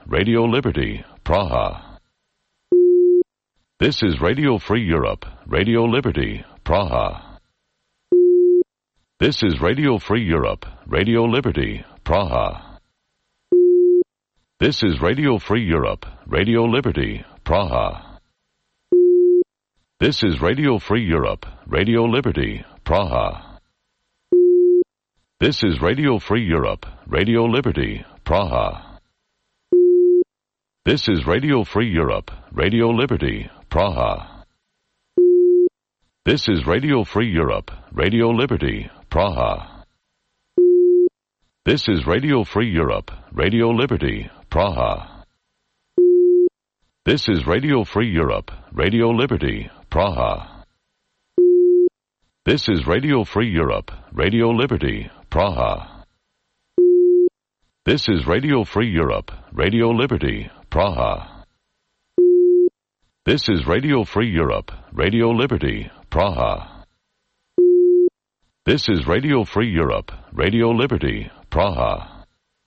Radio Liberty, Praha. This is Radio Free Europe, Radio Liberty, Praha. This is Radio Free Europe, Radio Liberty, Praha. This is Radio Free Europe, Radio Liberty, Praha. This is Radio Free Europe, Radio Liberty, Praha. This is Radio Free Europe, Radio Liberty, Praha. This is Radio Free Europe, Radio Liberty, Praha. This is Radio Free Europe, Radio Liberty, Praha. This is Radio Free Europe, Radio Liberty, Praha. This is Radio Free Europe, Radio Liberty, Praha. This is Radio Free Europe, Radio Liberty, Praha. This is Radio Free Europe, Radio Liberty, Praha. This is Radio Free Europe, Radio Liberty, Praha. This is Radio Free Europe, Radio Liberty, Praha.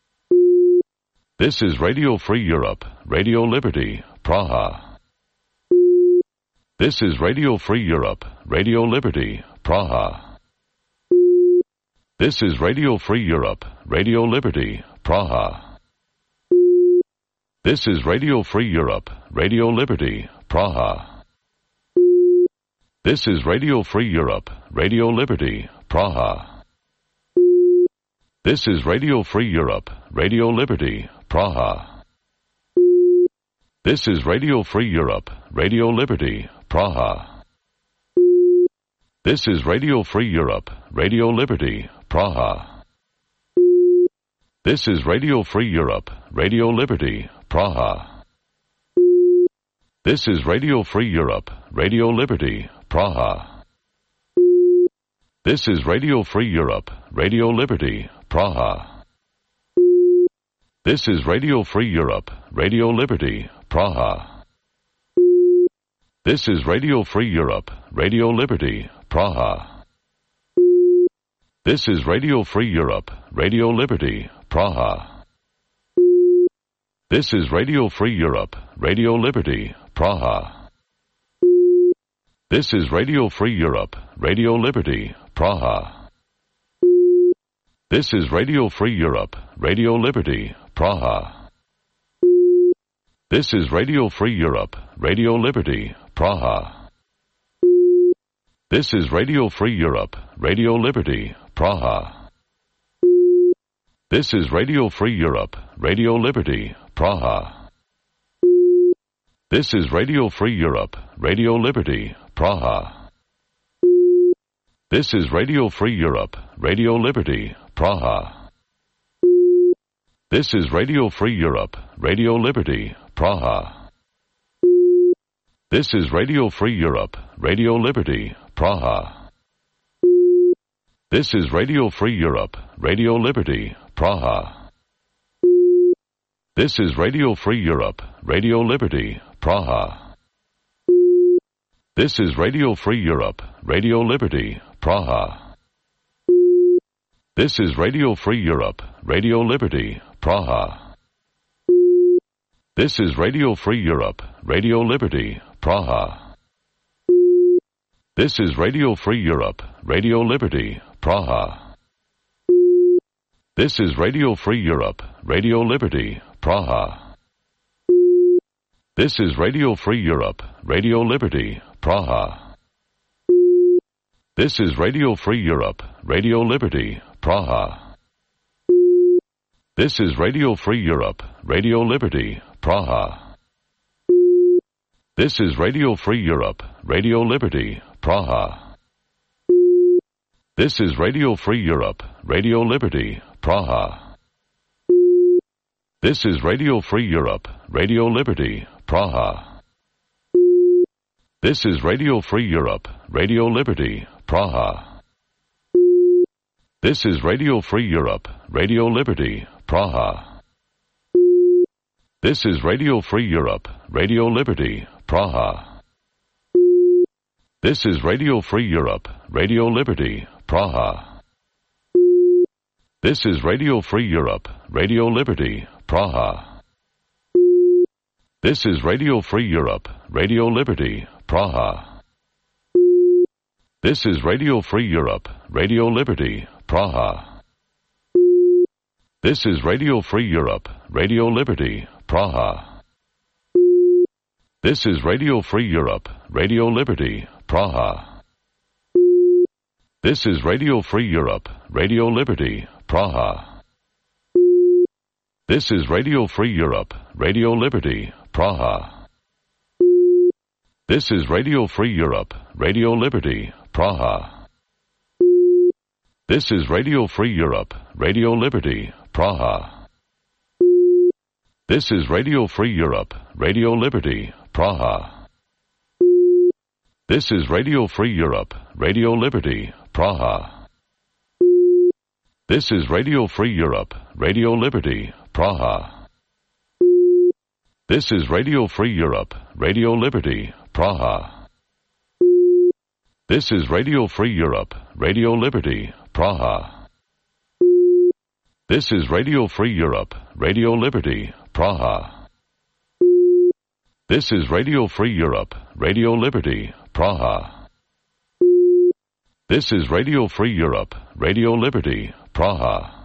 This is Radio Free Europe, Radio Liberty, Praha. This is Radio Free Europe, Radio Liberty, Praha. This is Radio Free Europe, Radio Liberty, Praha. This is Radio Free Europe, Radio Liberty, Praha. This is Radio Free Europe, Radio Liberty, Praha. This is Radio Free Europe, Radio Liberty, Praha. This is Radio Free Europe, Radio Liberty, Praha. This is Radio Free Europe, Radio Liberty, Praha. This is Radio Free Europe, Radio Liberty, Praha. This is Radio Free Europe, Radio Liberty, Praha. This is Radio Free Europe, Radio Liberty, Praha. This is Radio Free Europe, Radio Liberty, Praha. This is Radio Free Europe, Radio Liberty, Praha. This is Radio Free Europe, Radio Liberty, Praha. This is Radio Free Europe, Radio Liberty, Praha. This is Radio Free Europe, Radio Liberty, Praha. This is Radio Free Europe, Radio Liberty, Praha. This is Radio Free Europe, Radio Liberty, Praha. This is Radio Free Europe, Radio Liberty, Praha. This is Radio Free Europe, Radio Liberty, Praha. This is Radio Free Europe, Radio Liberty, Praha. This is Radio Free Europe, Radio Liberty, Praha. This is Radio Free Europe, Radio Liberty, Praha. This is Radio Free Europe, Radio Liberty, Praha. This is Radio Free Europe, Radio Liberty, Praha. This is Radio Free Europe, Radio Liberty, Praha. This is Radio Free Europe, Radio Liberty, Praha. This is Radio Free Europe, Radio Liberty, Praha. This is Radio Free Europe, Radio Liberty, Praha. This is Radio Free Europe, Radio Liberty, Praha. This is Radio Free Europe, Radio Liberty, Praha. This is Radio Free Europe, Radio Liberty, Praha. This is Radio Free Europe, Radio Liberty, Praha. This is Radio Free Europe, Radio Liberty, Praha. This is Radio Free Europe, Radio Liberty, Praha. This is Radio Free Europe, Radio Liberty, Praha. This is Radio Free Europe, Radio Liberty, Praha. This is Radio Free Europe, Radio Liberty, Praha. This is Radio Free Europe, Radio Liberty, Praha. This is Radio Free Europe, Radio Liberty, Praha. This is Radio Free Europe, Radio Liberty, Praha. This is Radio Free Europe, Radio Liberty, Praha. This is Radio Free Europe, Radio Liberty, Praha. This is Radio Free Europe, Radio Liberty, Praha. This is Radio Free Europe, Radio Liberty, Praha. This is Radio Free Europe, Radio Liberty, Praha. This is Radio Free Europe, Radio Liberty, Praha. This is Radio Free Europe, Radio Liberty, Praha. This is Radio Free Europe, Radio Liberty, Praha. This is Radio Free Europe, Radio Liberty, Praha. This is Radio Free Europe, Radio Liberty, Praha. This is Radio Free Europe, Radio Liberty, Praha. This is Radio Free Europe, Radio Liberty, Praha. This is Radio Free Europe, Radio Liberty, Praha. This is Radio Free Europe, Radio Liberty, Praha. This is Radio Free Europe, Radio Liberty, Praha. This is Radio Free Europe, Radio Liberty, Praha. This is Radio Free Europe, Radio Liberty, Praha.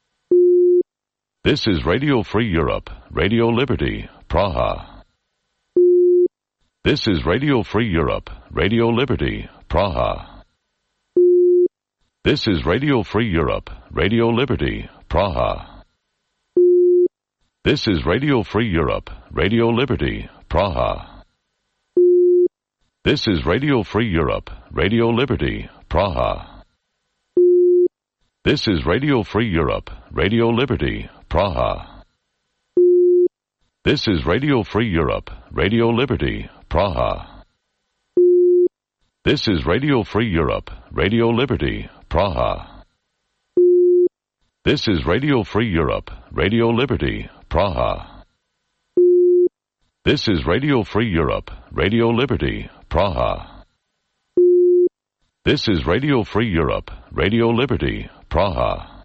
This is Radio Free Europe, Radio Liberty, Praha. This is Radio Free Europe, Radio Liberty, Praha. This is Radio Free Europe, Radio Liberty, Praha. This is Radio Free Europe, Radio Liberty, Praha. This is Radio Free Europe, Radio Liberty, Praha. This is Radio Free Europe, Radio Liberty, Praha. This is Radio Free Europe, Radio Liberty, Praha. This is Radio Free Europe, Radio Liberty, Praha. This is Radio Free Europe, Radio Liberty, Praha. This is Radio Free Europe, Radio Liberty, Praha. This is Radio Free Europe, Radio Liberty, Praha.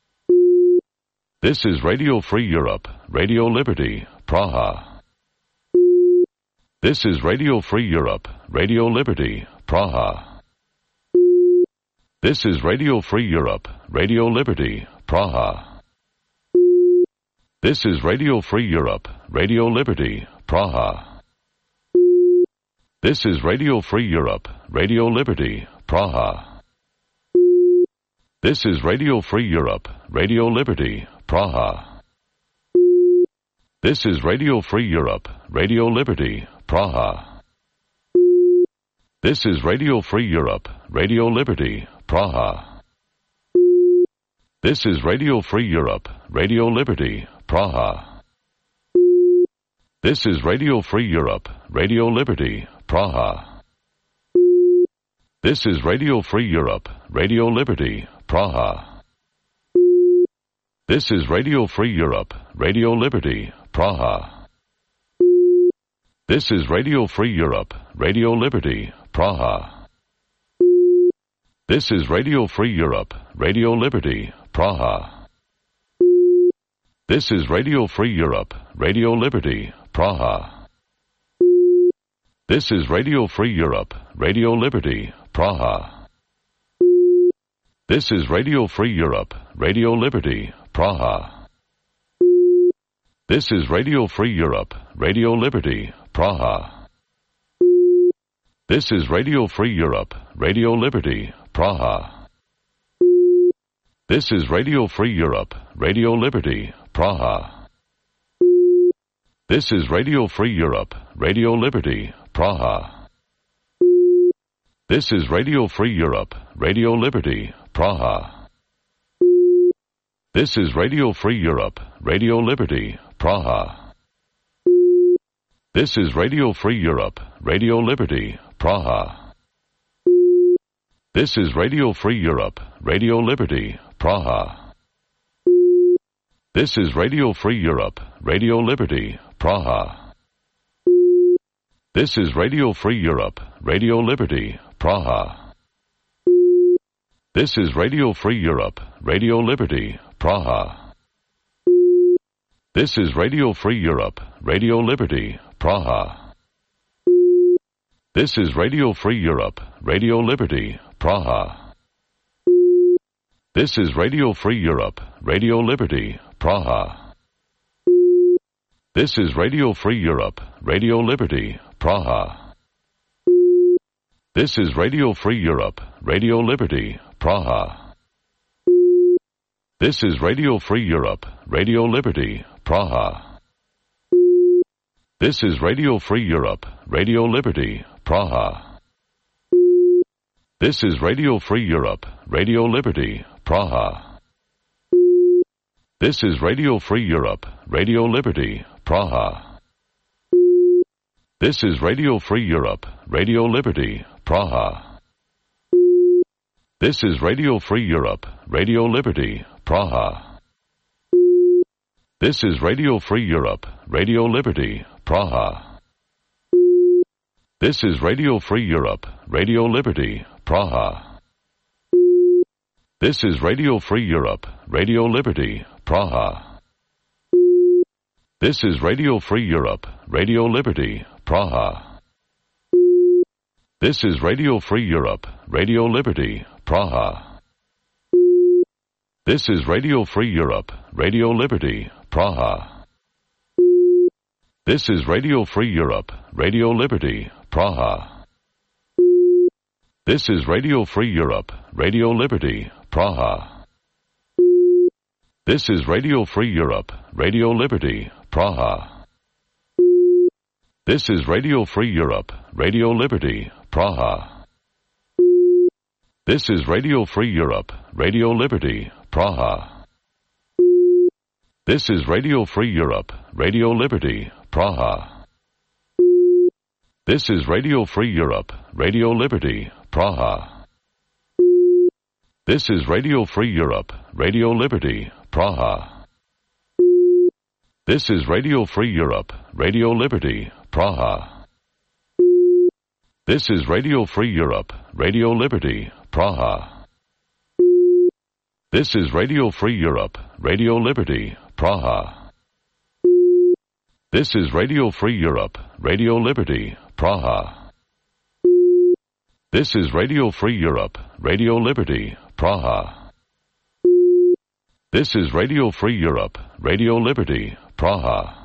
This is Radio Free Europe, Radio Liberty, Praha. This is Radio Free Europe, Radio Liberty, Praha. This is Radio Free Europe, Radio Liberty, Praha. This is Radio Free Europe, Radio Liberty, Praha. This is Radio Free Europe, Radio Liberty, Praha. This is Radio Free Europe, Radio Liberty, Praha. This is Radio Free Europe, Radio Liberty, Praha. This is Radio Free Europe, Radio Liberty, Praha. This is Radio Free Europe, Radio Liberty, Praha. This is Radio Free Europe, Radio Liberty, Praha. This is Radio Free Europe, Radio Liberty, Praha. This is Radio Free Europe, Radio Liberty, Praha. This is Radio Free Europe, Radio Liberty, Praha. This is Radio Free Europe, Radio Liberty, Praha. This is Radio Free Europe, Radio Liberty, Praha. This is Radio Free Europe, Radio Liberty, Praha. This is Radio Free Europe, Radio Liberty, Praha. This is Radio Free Europe, Radio Liberty, Praha. This is Radio Free Europe, Radio Liberty, Praha. This is Radio Free Europe, Radio Liberty, Praha. This is Radio Free Europe, Radio Liberty, Praha. This is Radio Free Europe, Radio Liberty, Praha. This is Radio Free Europe, Radio Liberty, Praha. This is Radio Free Europe, Radio Liberty, Praha. This is Radio Free Europe, Radio Liberty, Praha. This is Radio Free Europe, Radio Liberty, Praha. This is Radio Free Europe, Radio Liberty, Praha. This is Radio Free Europe, Radio Liberty, Praha. This is Radio Free Europe, Radio Liberty, Praha. This is Radio Free Europe, Radio Liberty, Praha. This is Radio Free Europe, Radio Liberty, Praha. This is Radio Free Europe, Radio Liberty, Praha. This is Radio Free Europe, Radio Liberty, Praha. This is Radio Free Europe, Radio Liberty, Praha. This is Radio Free Europe, Radio Liberty, Praha. This is Radio Free Europe, Radio Liberty, Praha. This is Radio Free Europe, Radio Liberty, Praha. This is Radio Free Europe, Radio Liberty, Praha. This is Radio Free Europe, Radio Liberty, Praha. This is Radio Free Europe, Radio Liberty, Praha. This is Radio Free Europe, Radio Liberty, Praha. This is Radio Free Europe, Radio Liberty, Praha. This is Radio Free Europe, Radio Liberty, Praha. This is Radio Free Europe, Radio Liberty, Praha. This is Radio Free Europe, Radio Liberty, Praha. This is Radio Free Europe, Radio Liberty, Praha. This is Radio Free Europe, Radio Liberty, Praha. This is Radio Free Europe, Radio Liberty, Praha. This is Radio Free Europe, Radio Liberty, Praha. This is Radio Free Europe, Radio Liberty, Praha. This is Radio Free Europe, Radio Liberty, Praha. This is Radio Free Europe, Radio Liberty, Praha. This is Radio Free Europe, Radio Liberty, Praha. This is Radio Free Europe, Radio Liberty, Praha. This is Radio Free Europe, Radio Liberty, Praha. This is Radio Free Europe, Radio Liberty, Praha. This is Radio Free Europe, Radio Liberty, Praha. This is Radio Free Europe, Radio Liberty, Praha. This is Radio Free Europe, Radio Liberty, Praha.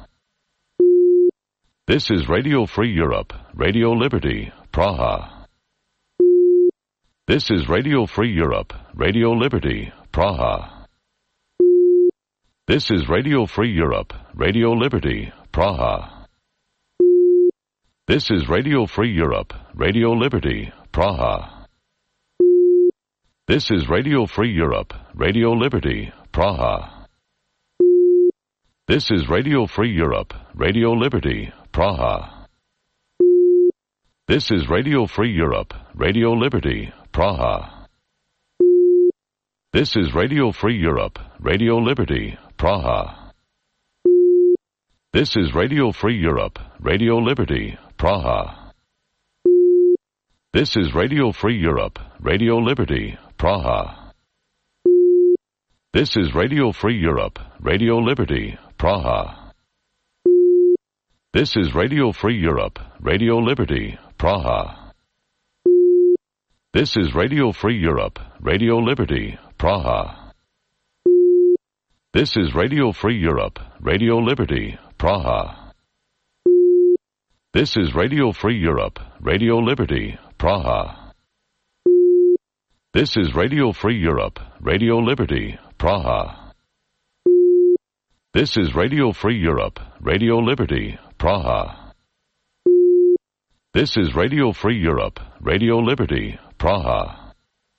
This is Radio Free Europe, Radio Liberty, Praha. This is Radio Free Europe, Radio Liberty, Praha. This is Radio Free Europe, Radio Liberty, Praha. This is Radio Free Europe, Radio Liberty, Praha. This is Radio Free Europe, Radio Liberty, Praha. This is Radio Free Europe, Radio Liberty, Praha. This is Radio Free Europe, Radio Liberty, Praha. This is Radio Free Europe, Radio Liberty, Praha. This is Radio Free Europe, Radio Liberty, Praha. This is Radio Free Europe, Radio Liberty, Praha. This is Radio Free Europe, Radio Liberty, Praha. This is Radio Free Europe, Radio Liberty, Praha. This is Radio Free Europe, Radio Liberty, Praha. This is Radio Free Europe, Radio Liberty, Praha. This is Radio Free Europe, Radio Liberty, Praha. This is Radio Free Europe, Radio Liberty, Praha. This is Radio Free Europe, Radio Liberty, Praha. This is Radio Free Europe, Radio Liberty, Praha.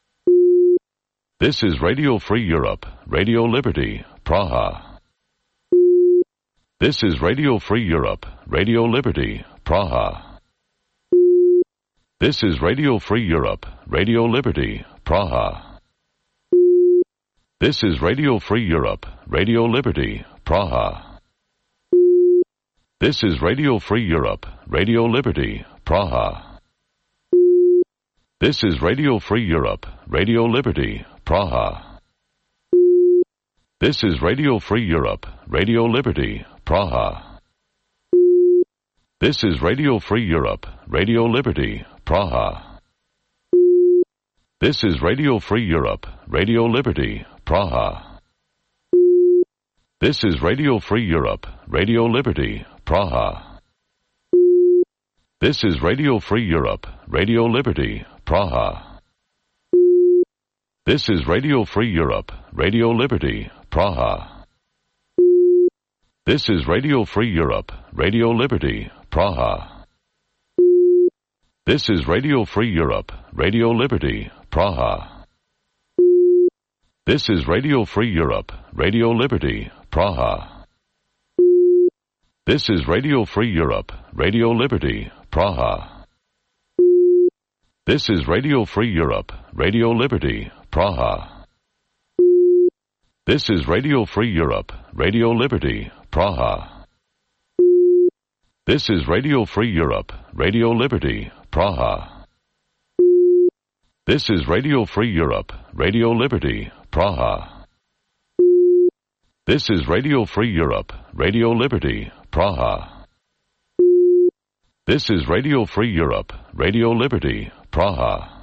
This is Radio Free Europe, Radio Liberty, Praha. This is Radio Free Europe, Radio Liberty, Praha. This is Radio Free Europe, Radio Liberty, Praha. This is Radio Free Europe, Radio Liberty, Praha. This is Radio Free Europe, Radio Liberty, Praha. This is Radio Free Europe, Radio Liberty, Praha. This is Radio Free Europe, Radio Liberty, Praha. This is Radio Free Europe, Radio Liberty, Praha. This is Radio Free Europe, Radio Liberty, Praha. This is Radio Free Europe, Radio Liberty, Praha. This is Radio Free Europe, Radio Liberty, Praha. This is Radio Free Europe, Radio Liberty, Praha. This is Radio Free Europe, Radio Liberty, Praha. This is Radio Free Europe, Radio Liberty, Praha. This is Radio Free Europe, Radio Liberty, Praha. This is Radio Free Europe, Radio Liberty, Praha. This is Radio Free Europe, Radio Liberty, Praha. This is Radio Free Europe, Radio Liberty, Praha. This is Radio Free Europe, Radio Liberty, Praha. This is Radio Free Europe, Radio Liberty, Praha. This is Radio Free Europe, Radio Liberty, Praha. This is Radio Free Europe, Radio Liberty, Praha.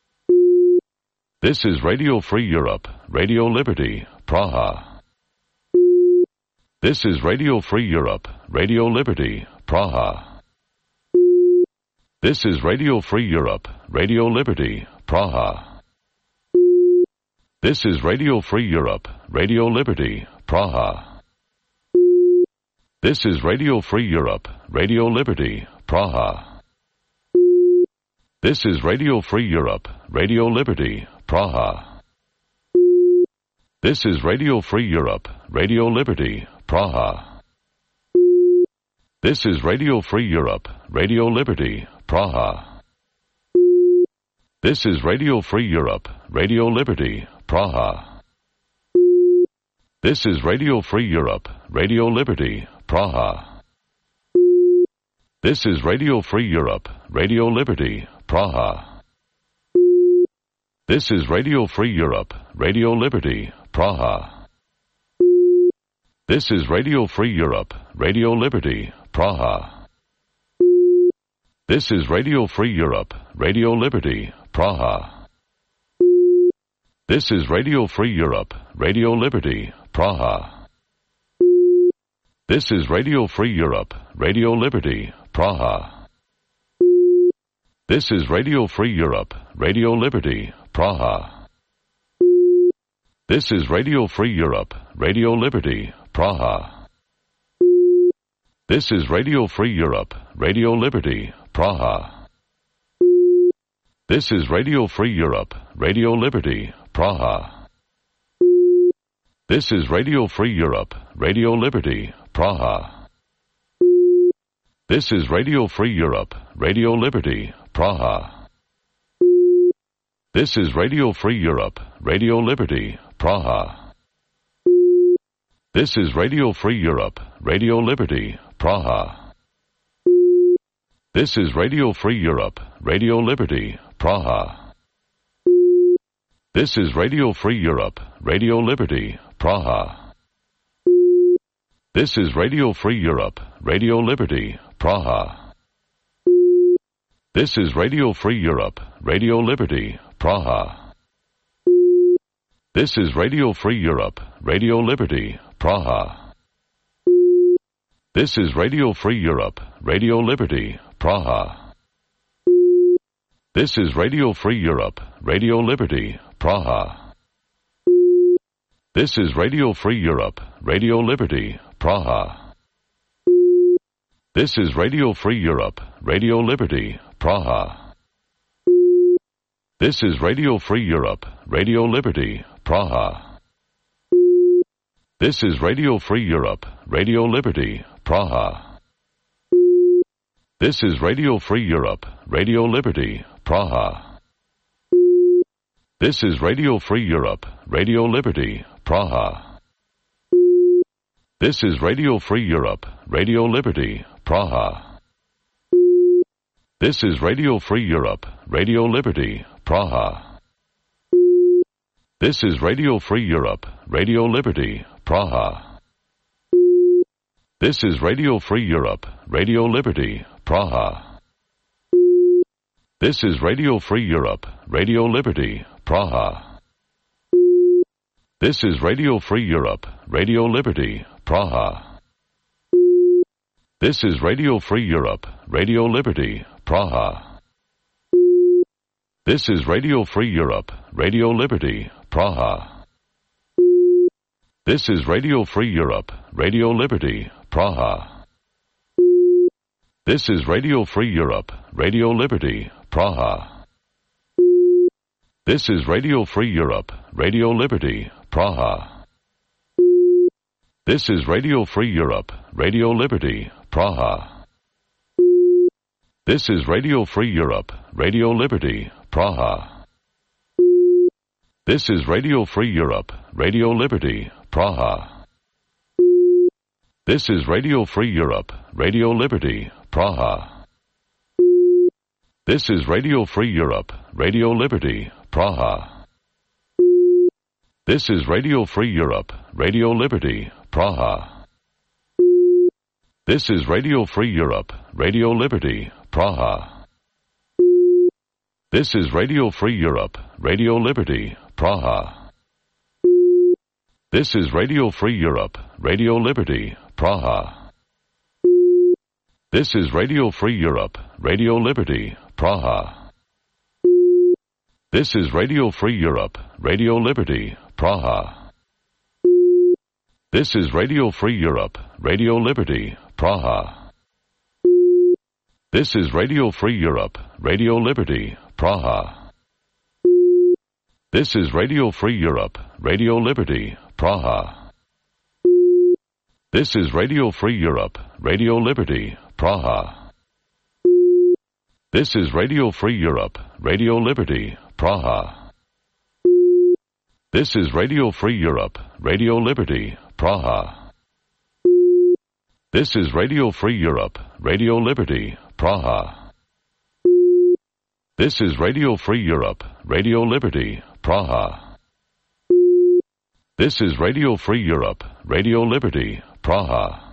This is Radio Free Europe, Radio Liberty, Praha. This is Radio Free Europe, Radio Liberty, Praha. This is Radio Free Europe, Radio Liberty, Praha. This is Radio Free Europe, Radio Liberty, Praha. This is Radio Free Europe, Radio Liberty, Praha. This is Radio Free Europe, Radio Liberty, Praha. This is Radio Free Europe, Radio Liberty, Praha. This is Radio Free Europe, Radio Liberty, Praha. This is Radio Free Europe, Radio Liberty, Praha. This is Radio Free Europe, Radio Liberty, Praha. This is Radio Free Europe, Radio Liberty, Praha. This is Radio Free Europe, Radio Liberty, Praha. This is Radio Free Europe, Radio Liberty, Praha. This is Radio Free Europe, Radio Liberty, Praha. This is Radio Free Europe, Radio Liberty, Praha. This is Radio Free Europe, Radio Liberty, Praha. This is Radio Free Europe, Radio Liberty, Praha. This is Radio Free Europe, Radio Liberty, Praha. This is Radio Free Europe, Radio Liberty, Praha. This is Radio Free Europe, Radio Liberty, Praha. This is Radio Free Europe, Radio Liberty, Praha. This is Radio Free Europe, Radio Liberty, Praha. This is Radio Free Europe, Radio Liberty, Praha. This is Radio Free Europe, Radio Liberty, Praha. This is Radio Free Europe, Radio Liberty, Praha. This is Radio Free Europe, Radio Liberty, Praha. This is Radio Free Europe, Radio Liberty, Praha. This is Radio Free Europe, Radio Liberty, Praha. This is Radio Free Europe, Radio Liberty, Praha. This is Radio Free Europe, Radio Liberty, Praha. This is Radio Free Europe, Radio Liberty, Praha. This is Radio Free Europe, Radio Liberty, Praha. This is Radio Free Europe, Radio Liberty, Praha. This is Radio Free Europe, Radio Liberty, Praha. This is Radio Free Europe, Radio Liberty, Praha. This is Radio Free Europe, Radio Liberty, Praha. This is Radio Free Europe, Radio Liberty, Praha. This is Radio Free Europe, Radio Liberty, Praha. This is Radio Free Europe, Radio Liberty, Praha. This is Radio Free Europe, Radio Liberty, Praha. This is Radio Free Europe, Radio Liberty, Praha. This is Radio Free Europe, Radio Liberty, Praha. This is Radio Free Europe, Radio Liberty, Praha. This is Radio Free Europe, Radio Liberty, Praha. This is Radio Free Europe, Radio Liberty, Praha. This is Radio Free Europe, Radio Liberty, Praha. This is Radio Free Europe, Radio Liberty, Praha. This is Radio Free Europe, Radio Liberty, Praha. This is Radio Free Europe, Radio Liberty, Praha. This is Radio Free Europe, Radio Liberty, Praha. This is Radio Free Europe, Radio Liberty, Praha. This is Radio Free Europe, Radio Liberty, Praha. This is Radio Free Europe, Radio Liberty, Praha. This is Radio Free Europe, Radio Liberty, Praha. This is Radio Free Europe, Radio Liberty, Praha. This is Radio Free Europe, Radio Liberty, Praha. This is Radio Free Europe, Radio Liberty, Praha. This is Radio Free Europe, Radio Liberty, Praha. This is Radio Free Europe, Radio Liberty, Praha. This is Radio Free Europe, Radio Liberty, Praha. This is Radio Free Europe, Radio Liberty, Praha. This is Radio Free Europe, Radio Liberty, Praha. This is Radio Free Europe, Radio Liberty, Praha. This is Radio Free Europe, Radio Liberty, Praha. This is Radio Free Europe, Radio Liberty, Praha. This is Radio Free Europe, Radio Liberty, Praha. This is Radio Free Europe, Radio Liberty, Praha. This is Radio Free Europe, Radio Liberty, Praha.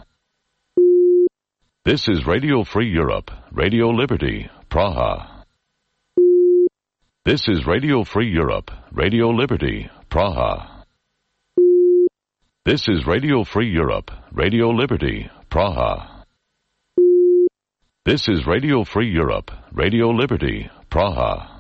This is Radio Free Europe, Radio Liberty, Praha. This is Radio Free Europe, Radio Liberty, Praha. This is Radio Free Europe, Radio Liberty, Praha. This is Radio Free Europe, Radio Liberty, Praha.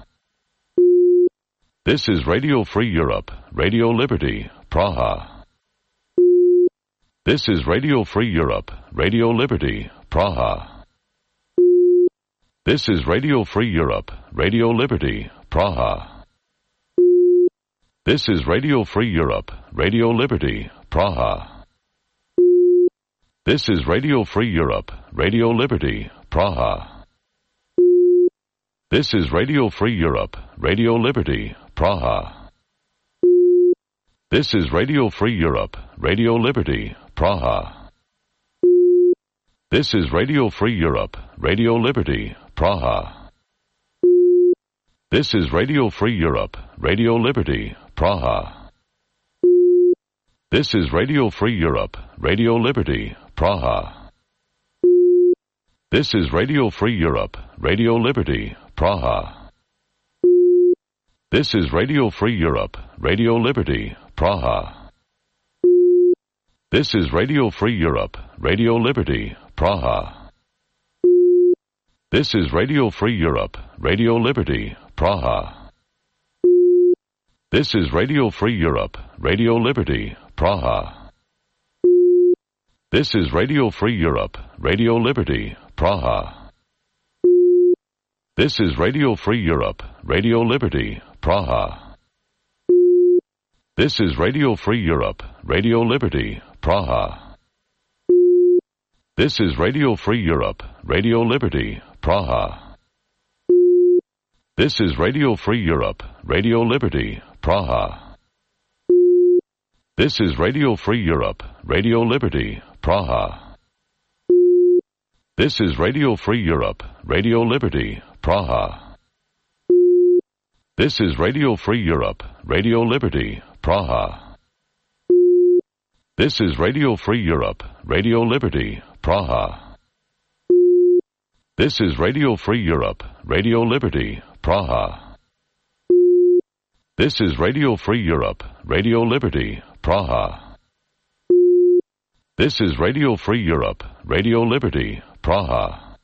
This is Radio Free Europe, Radio Liberty, Praha. This is Radio Free Europe, Radio Liberty, Praha. This is Radio Free Europe, Radio Liberty, Praha. This is Radio Free Europe, Radio Liberty, Praha. This is Radio Free Europe, Radio Liberty, Praha. This is Radio Free Europe, Radio Liberty, Praha. This is Radio Free Europe, Radio Liberty, Praha. This is Radio Free Europe, Radio Liberty, Praha. This is Radio Free Europe, Radio Liberty, Praha. This is Radio Free Europe, Radio Liberty, Praha. This is Radio Free Europe, Radio Liberty, Praha. This is Radio Free Europe, Radio Liberty, Praha. This is Radio Free Europe, Radio Liberty, Praha. This is Radio Free Europe, Radio Liberty, Praha. This is Radio Free Europe, Radio Liberty, Praha. This is Radio Free Europe, Radio Liberty, Praha. This is Radio Free Europe, Radio Liberty, Praha. This is Radio Free Europe, Radio Liberty, Praha. This is Radio Free Europe, Radio Liberty, Praha. This is Radio Free Europe, Radio Liberty, Praha. This is Radio Free Europe, Radio Liberty, Praha. This is Radio Free Europe, Radio Liberty, Praha. This is Radio Free Europe, Radio Liberty, Praha. This is Radio Free Europe, Radio Liberty, Praha. This is Radio Free Europe, Radio Liberty, Praha. This is Radio Free Europe, Radio Liberty, Praha. This is Radio Free Europe, Radio Liberty, Praha.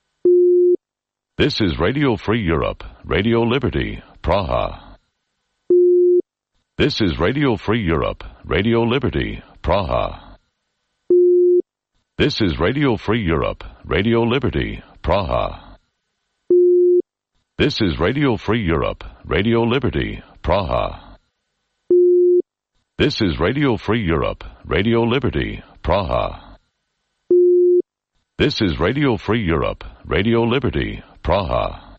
This is Radio Free Europe, Radio Liberty, Praha. This is Radio Free Europe, Radio Liberty, Praha. This is Radio Free Europe, Radio Liberty, Praha. This is Radio Free Europe, Radio Liberty, Praha. This is Radio Free Europe, Radio Liberty, Praha. This is Radio Free Europe, Radio Liberty, Praha.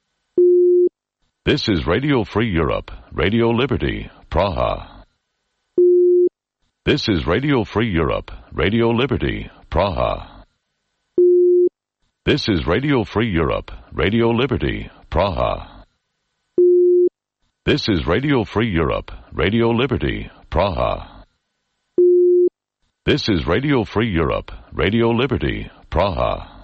This is Radio Free Europe, Radio Liberty, Praha. This is Radio Free Europe, Radio Liberty, Praha. This is Radio Free Europe, Radio Liberty, Praha. This is Radio Free Europe, Radio Liberty, Praha. This is Radio Free Europe, Radio Liberty, Praha.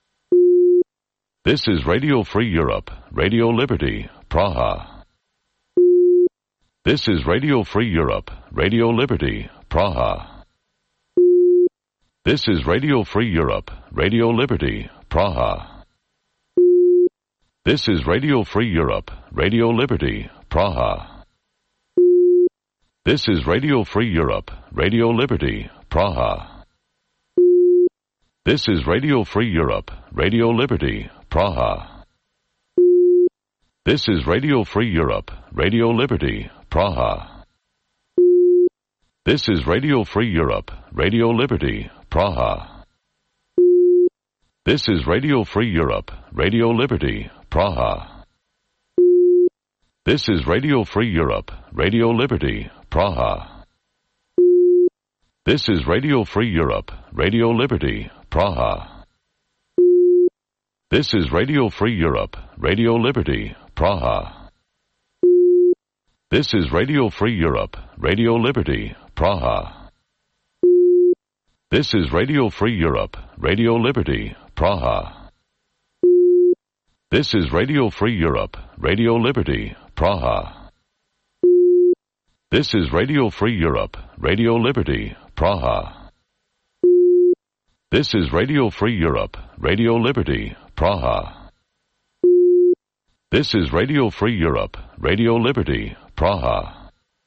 This is Radio Free Europe, Radio Liberty, Praha. This is Radio Free Europe, Radio Liberty, Praha. This is Radio Free Europe, Radio Liberty, Praha. This is Radio Free Europe, Radio Liberty, Praha. This is Radio Free Europe, Radio Liberty, Praha. This is Radio Free Europe, Radio Liberty, Praha. This is Radio Free Europe, Radio Liberty, Praha. This is Radio Free Europe, Radio Liberty, Praha. This is Radio Free Europe, Radio Liberty, Praha. This is Radio Free Europe, Radio Liberty, Praha. This is Radio Free Europe, Radio Liberty, Praha. This is Radio Free Europe, Radio Liberty, Praha. This is Radio Free Europe, Radio Liberty, Praha. This is Radio Free Europe, Radio Liberty, Praha. This is Radio Free Europe, Radio Liberty, Praha. This is Radio Free Europe, Radio Liberty, Praha. This is Radio Free Europe, Radio Liberty, Praha. This is Radio Free Europe, Radio Liberty, Praha.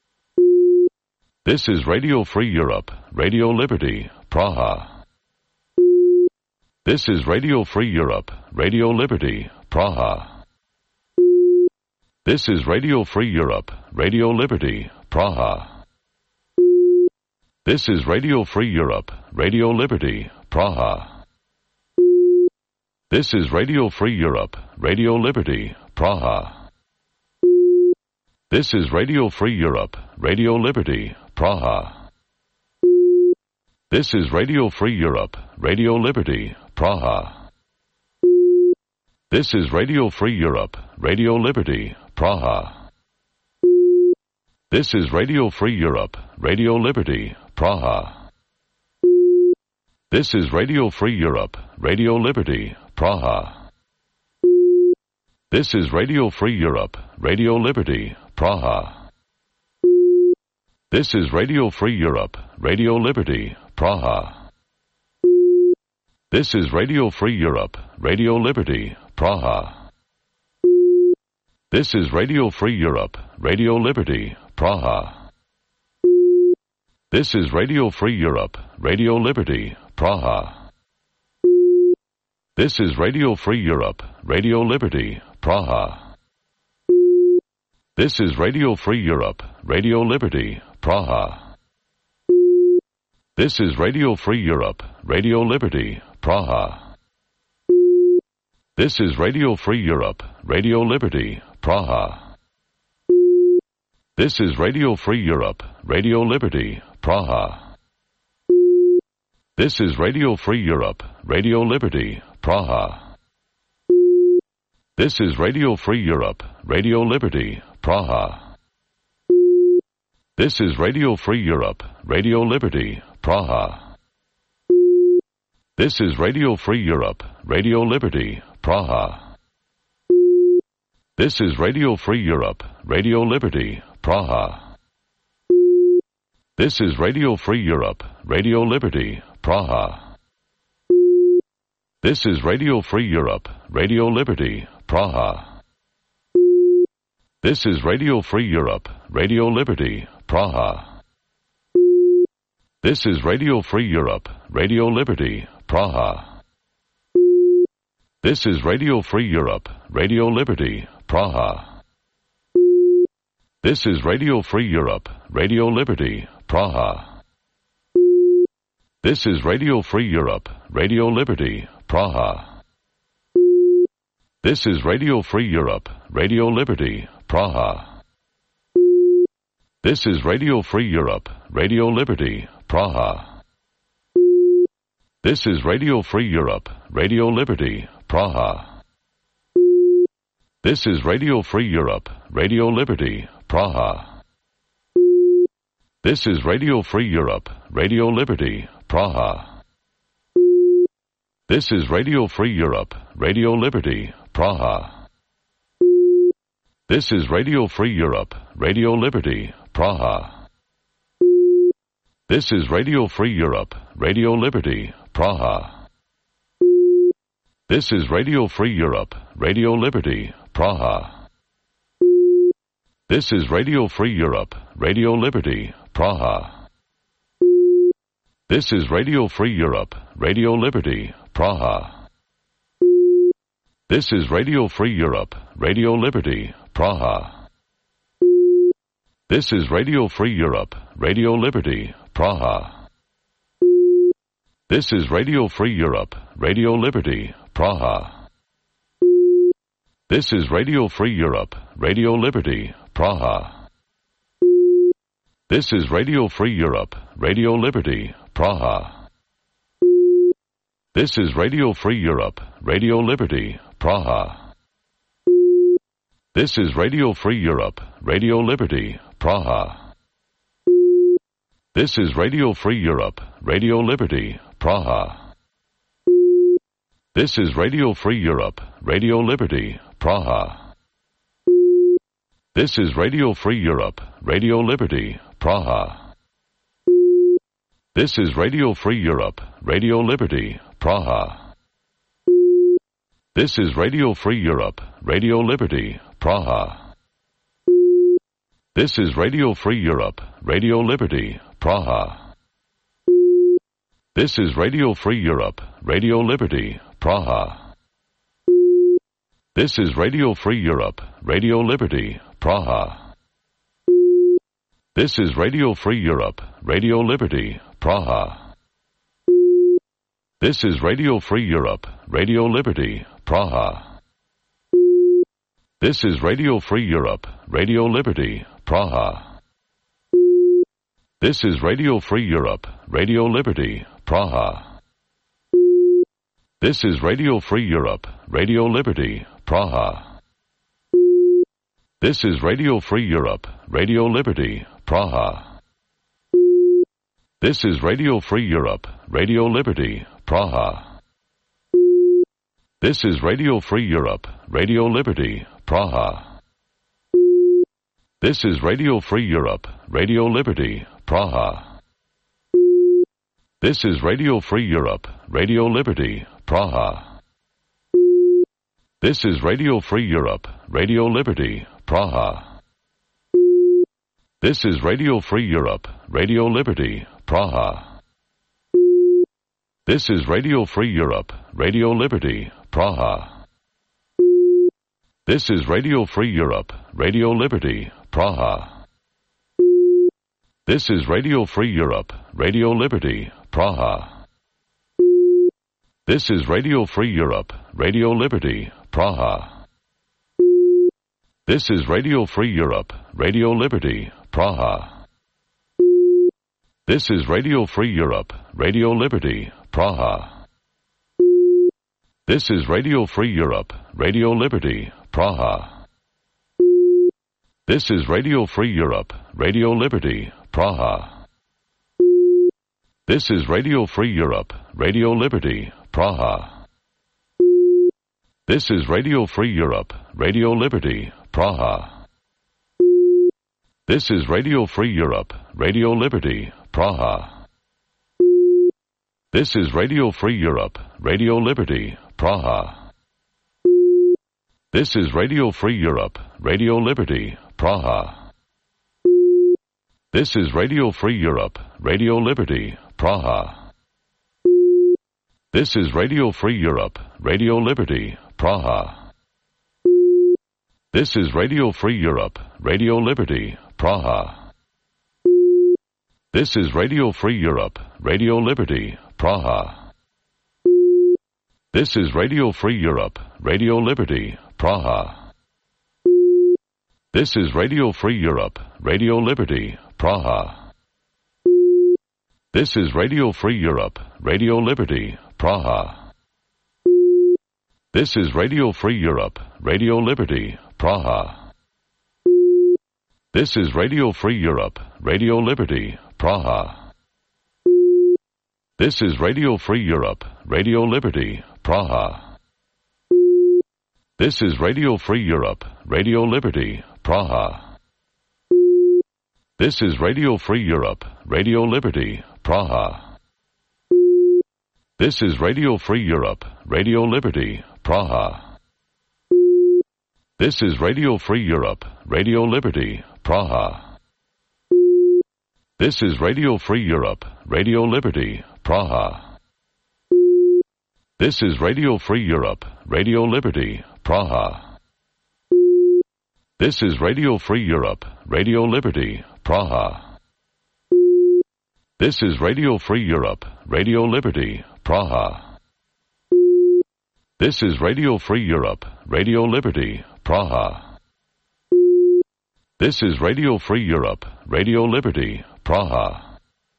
This is Radio Free Europe, Radio Liberty, Praha. This is Radio Free Europe, Radio Liberty, Praha. This is Radio Free Europe, Radio Liberty, Praha. This is Radio Free Europe, Radio Liberty, Praha. This is Radio Free Europe, Radio Liberty, Praha. This is Radio Free Europe, Radio Liberty, Praha. This is Radio Free Europe, Radio Liberty, Praha. This is Radio Free Europe, Radio Liberty, Praha. This is Radio Free Europe, Radio Liberty, Praha. This is Radio Free Europe, Radio Liberty, Praha. This is Radio Free Europe, Radio Liberty, Praha. This is Radio Free Europe, Radio Liberty, Praha. This is Radio Free Europe, Radio Liberty, Praha. This is Radio Free Europe, Radio Liberty, Praha. This is Radio Free Europe, Radio Liberty, Praha. This is Radio Free Europe, Radio Liberty, Praha. This is Radio Free Europe, Radio Liberty, Praha. This is Radio Free Europe, Radio Liberty, Praha. This is Radio Free Europe, Radio Liberty, Praha. This is Radio Free Europe, Radio Liberty, Praha. This is Radio Free Europe, Radio Liberty, Praha. This is Radio Free Europe, Radio Liberty, Praha. This is Radio Free Europe, Radio Liberty, Praha. This is Radio Free Europe, Radio Liberty, Praha. This is Radio Free Europe, Radio Liberty, Praha. This is Radio Free Europe, Radio Liberty, Praha. This is Radio Free Europe, Radio Liberty, Praha. This is Radio Free Europe, Radio Liberty, Praha. This is Radio Free Europe, Radio Liberty, Praha. This is Radio Free Europe, Radio Liberty, Praha. This is Radio Free Europe, Radio Liberty, Praha. This is Radio Free Europe, Radio Liberty, Praha. This is Radio Free Europe, Radio Liberty, Praha. This is Radio Free Europe, Radio Liberty, Praha. This is Radio Free Europe, Radio Liberty, Praha. This is Radio Free Europe, Radio Liberty, Praha. This is Radio Free Europe, Radio Liberty, Praha. This is Radio Free Europe, Radio Liberty, Praha. This is Radio Free Europe, Radio Liberty, Praha. This is Radio Free Europe, Radio Liberty, Praha. This is Radio Free Europe, Radio Liberty, Praha. This is Radio Free Europe, Radio Liberty, Praha. This is Radio Free Europe, Radio Liberty, Praha. This is Radio Free Europe, Radio Liberty, Praha. This is Radio Free Europe, Radio Liberty, Praha. This is Radio Free Europe, Radio Liberty, Praha. This is Radio Free Europe, Radio Liberty, Praha. This is Radio Free Europe, Radio Liberty, Praha. This is Radio Free Europe, Radio Liberty, Praha. This is Radio Free Europe, Radio Liberty, Praha. This is Radio Free Europe, Radio Liberty, Praha. This is Radio Free Europe, Radio Liberty, Praha. This is Radio Free Europe, Radio Liberty, Praha. This is Radio Free Europe, Radio Liberty, Praha. This is Radio Free Europe, Radio Liberty, Praha. This is Radio Free Europe, Radio Liberty, Praha. This is Radio Free Europe, Radio Liberty, Praha. This is Radio Free Europe, Radio Liberty, Praha. This is Radio Free Europe, Radio Liberty, Praha. This is Radio Free Europe, Radio Liberty, Praha. This is Radio Free Europe, Radio Liberty, Praha. This is Radio Free Europe, Radio Liberty, Praha. This is Radio Free Europe, Radio Liberty, Praha. This is Radio Free Europe, Radio Liberty, Praha. This is Radio Free Europe, Radio Liberty, Praha. This is Radio Free Europe, Radio Liberty, Praha. This is Radio Free Europe, Radio Liberty, Praha. This is Radio Free Europe, Radio Liberty, Praha. This is Radio Free Europe, Radio Liberty, Praha. This is Radio Free Europe, Radio Liberty, Praha. This is Radio Free Europe, Radio Liberty, Praha. This is Radio Free Europe, Radio Liberty, Praha. This is Radio Free Europe, Radio Liberty, Praha. This is Radio Free Europe, Radio Liberty, Praha. This is Radio Free Europe, Radio Liberty, Praha. This is Radio Free Europe, Radio Liberty, Praha. This is Radio Free Europe, Radio Liberty, Praha. This is Radio Free Europe, Radio Liberty, Praha. This is Radio Free Europe, Radio Liberty, Praha. This is Radio Free Europe, Radio Liberty, Praha. This is Radio Free Europe, Radio Liberty, Praha. This is Radio Free Europe, Radio Liberty, Praha. This is Radio Free Europe, Radio Liberty, Praha. This is Radio Free Europe, Radio Liberty, Praha. This is Radio Free Europe, Radio Liberty, Praha. This is Radio Free Europe, Radio Liberty, Praha. This is Radio Free Europe, Radio Liberty, Praha. This is Radio Free Europe, Radio Liberty, Praha. This is Radio Free Europe, Radio Liberty, Praha. This is Radio Free Europe, Radio Liberty, Praha. This is Radio Free Europe, Radio Liberty, Praha. This is Radio Free Europe, Radio Liberty, Praha. This is Radio Free Europe, Radio Liberty, Praha. This is Radio Free Europe, Radio Liberty, Praha. This is Radio Free Europe, Radio Liberty, Praha. This is Radio Free Europe, Radio Liberty, Praha. This is Radio Free Europe, Radio Liberty, Praha. This is Radio Free Europe, Radio Liberty, Praha. This is Radio Free Europe, Radio Liberty, Praha. This is Radio Free Europe, Radio Liberty, Praha. This is Radio Free Europe, Radio Liberty, Praha. This is Radio Free Europe, Radio Liberty, Praha. This is Radio Free Europe, Radio Liberty, Praha.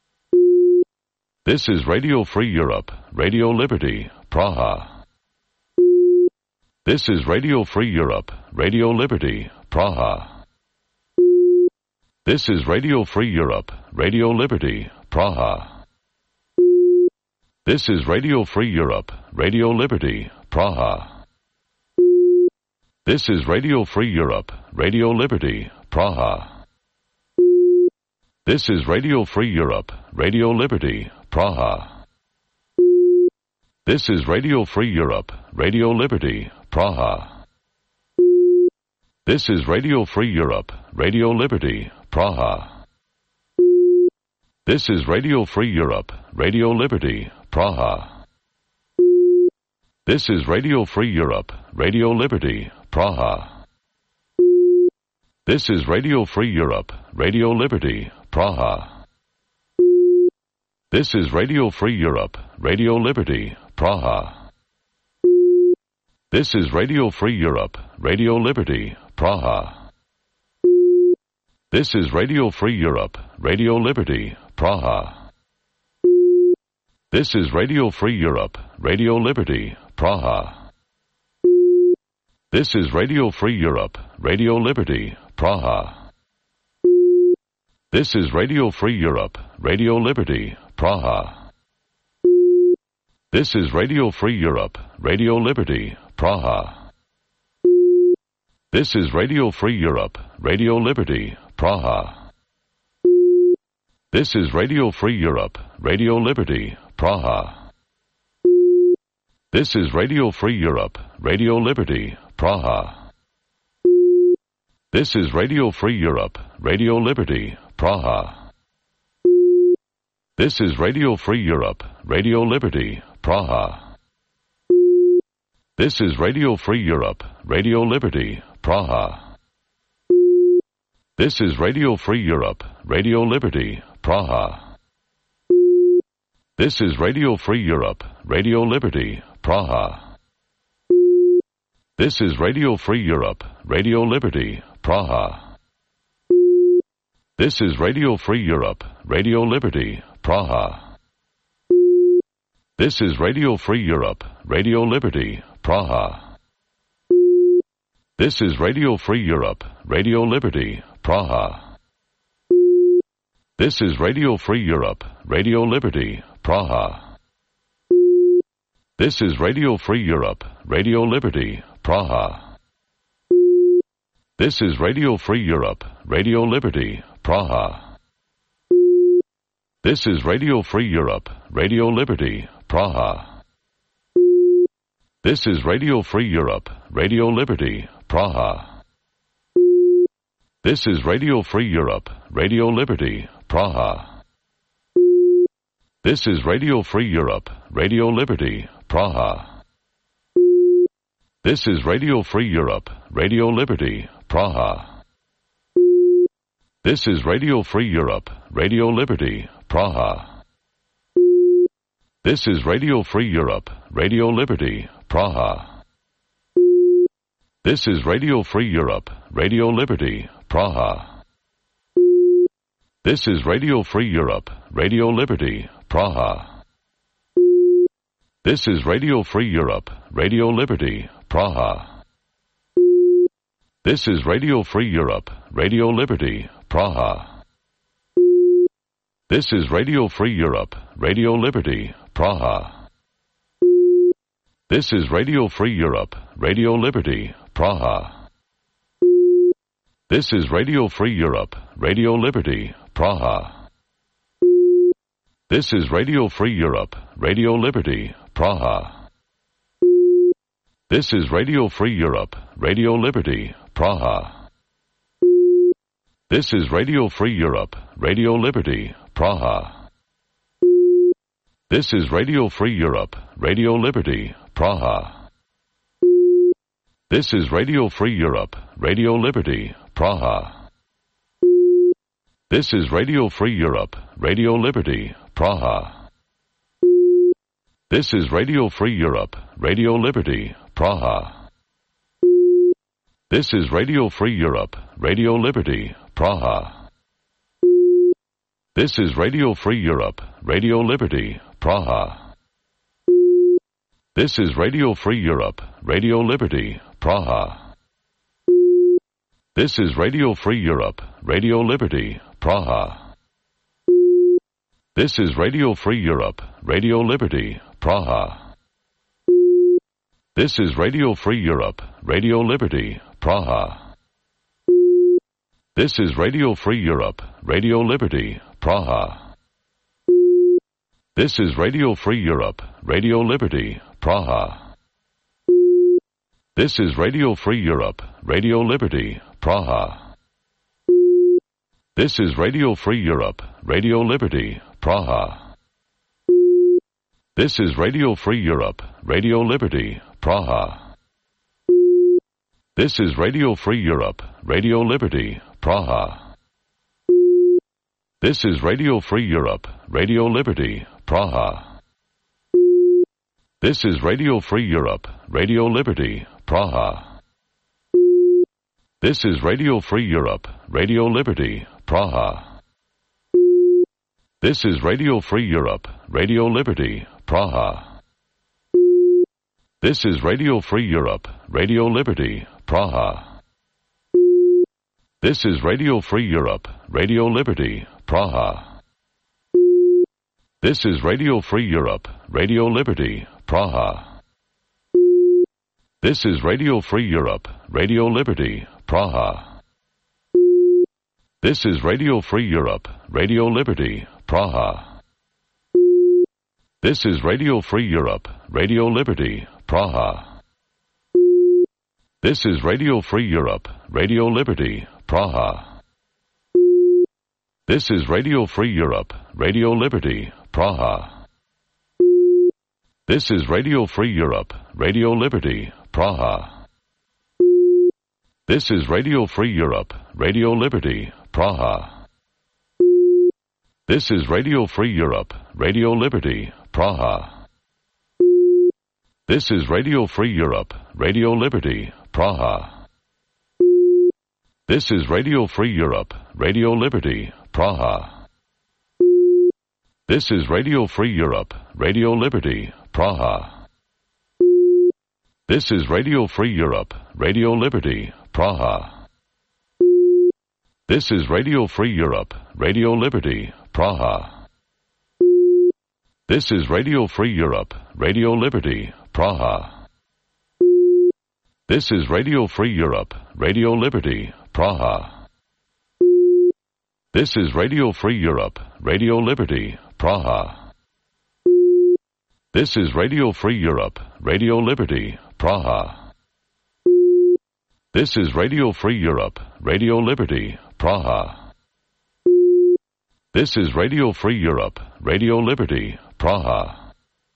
This is Radio Free Europe, Radio Liberty, Praha. This is Radio Free Europe, Radio Liberty, Praha. This is Radio Free Europe, Radio Liberty, Praha. This is Radio Free Europe, Radio Liberty, Praha. This is Radio Free Europe, Radio Liberty, Praha. This is Radio Free Europe, Radio Liberty, Praha. This is Radio Free Europe, Radio Liberty, Praha. This is Radio Free Europe, Radio Liberty, Praha. This is Radio Free Europe, Radio Liberty, Praha. This is Radio Free Europe, Radio Liberty, Praha. This is Radio Free Europe, Radio Liberty, Praha. This is Radio Free Europe, Radio Liberty, Praha. This is Radio Free Europe, Radio Liberty, Praha. This is Radio Free Europe, Radio Liberty, Praha. This is Radio Free Europe, Radio Liberty, Praha. This is Radio Free Europe, Radio Liberty, Praha. This is Radio Free Europe, Radio Liberty, Praha. This is Radio Free Europe, Radio Liberty, Praha. This is Radio Free Europe, Radio Liberty, Praha. This is Radio Free Europe, Radio Liberty, Praha. This is Radio Free Europe, Radio Liberty, Praha. This is Radio Free Europe, Radio Liberty, Praha. This is Radio Free Europe, Radio Liberty, Praha. This is Radio Free Europe, Radio Liberty, Praha. This is Radio Free Europe, Radio Liberty, Praha. This is Radio Free Europe, Radio Liberty, Praha. This is Radio Free Europe, Radio Liberty, Praha. This is Radio Free Europe, Radio Liberty, Praha. This is Radio Free Europe, Radio Liberty, Praha. This is Radio Free Europe, Radio Liberty, Praha. This is Radio Free Europe, Radio Liberty, Praha. This is Radio Free Europe, Radio Liberty, Praha. This is Radio Free Europe, Radio Liberty, Praha. This is Radio Free Europe, Radio Liberty, Praha. This is Radio Free Europe, Radio Liberty, Praha. This is Radio Free Europe, Radio Liberty, Praha. This is Radio Free Europe, Radio Liberty, Praha. This is Radio Free Europe, Radio Liberty, Praha. This is Radio Free Europe, Radio Liberty, Praha. This is Radio Free Europe, Radio Liberty, Praha. This is Radio Free Europe, Radio Liberty, Praha. This is Radio Free Europe, Radio Liberty, Praha. This is Radio Free Europe, Radio Liberty, Praha. This is Radio Free Europe, Radio Liberty, Praha. This is Radio Free Europe, Radio Liberty, Praha. This is Radio Free Europe, Radio Liberty, Praha. This is Radio Free Europe, Radio Liberty, Praha. This is Radio Free Europe, Radio Liberty, Praha. This is Radio Free Europe, Radio Liberty, Praha. This is Radio Free Europe, Radio Liberty, Praha. This is Radio Free Europe, Radio Liberty, Praha. This is Radio Free Europe, Radio Liberty, Praha. This is Radio Free Europe, Radio Liberty, Praha. This is Radio Free Europe, Radio Liberty, Praha. This is Radio Free Europe, Radio Liberty, Praha. This is Radio Free Europe, Radio Liberty, Praha. This is Radio Free Europe, Radio Liberty, Praha. This is Radio Free Europe, Radio Liberty, Praha. This is Radio Free Europe, Radio Liberty, Praha. This is Radio Free Europe, Radio Liberty, Praha. This is Radio Free Europe, Radio Liberty, Praha. This is Radio Free Europe, Radio Liberty, Praha. This is Radio Free Europe, Radio Liberty, Praha. This is Radio Free Europe, Radio Liberty, Praha. This is Radio Free Europe, Radio Liberty, Praha. This is Radio Free Europe, Radio Liberty, Praha. This is Radio Free Europe, Radio Liberty, Praha. This is Radio Free Europe, Radio Liberty, Praha. This is Radio Free Europe, Radio Liberty, Praha. This is Radio Free Europe, Radio Liberty, Praha. This is Radio Free Europe, Radio Liberty, Praha. This is Radio Free Europe, Radio Liberty, Praha. This is Radio Free Europe, Radio Liberty, Praha. This is Radio Free Europe, Radio Liberty, Praha. This is Radio Free Europe, Radio Liberty, Praha. This is Radio Free Europe, Radio Liberty, Praha. This is Radio Free Europe, Radio Liberty, Praha. This is Radio Free Europe, Radio Liberty, Praha. This is Radio Free Europe, Radio Liberty, Praha. This is Radio Free Europe, Radio Liberty, Praha. This is Radio Free Europe, Radio Liberty, Praha. This is Radio Free Europe, Radio Liberty, Praha. This is Radio Free Europe, Radio Liberty, Praha. This is Radio Free Europe, Radio Liberty, Praha. This is Radio Free Europe, Radio Liberty, Praha. This is Radio Free Europe, Radio Liberty, Praha. This is Radio Free Europe, Radio Liberty, Praha. This is Radio Free Europe, Radio Liberty, Praha. This is Radio Free Europe, Radio Liberty, Praha. This is Radio Free Europe, Radio Liberty, Praha. This is Radio Free Europe, Radio Liberty, Praha. This is Radio Free Europe, Radio Liberty, Praha.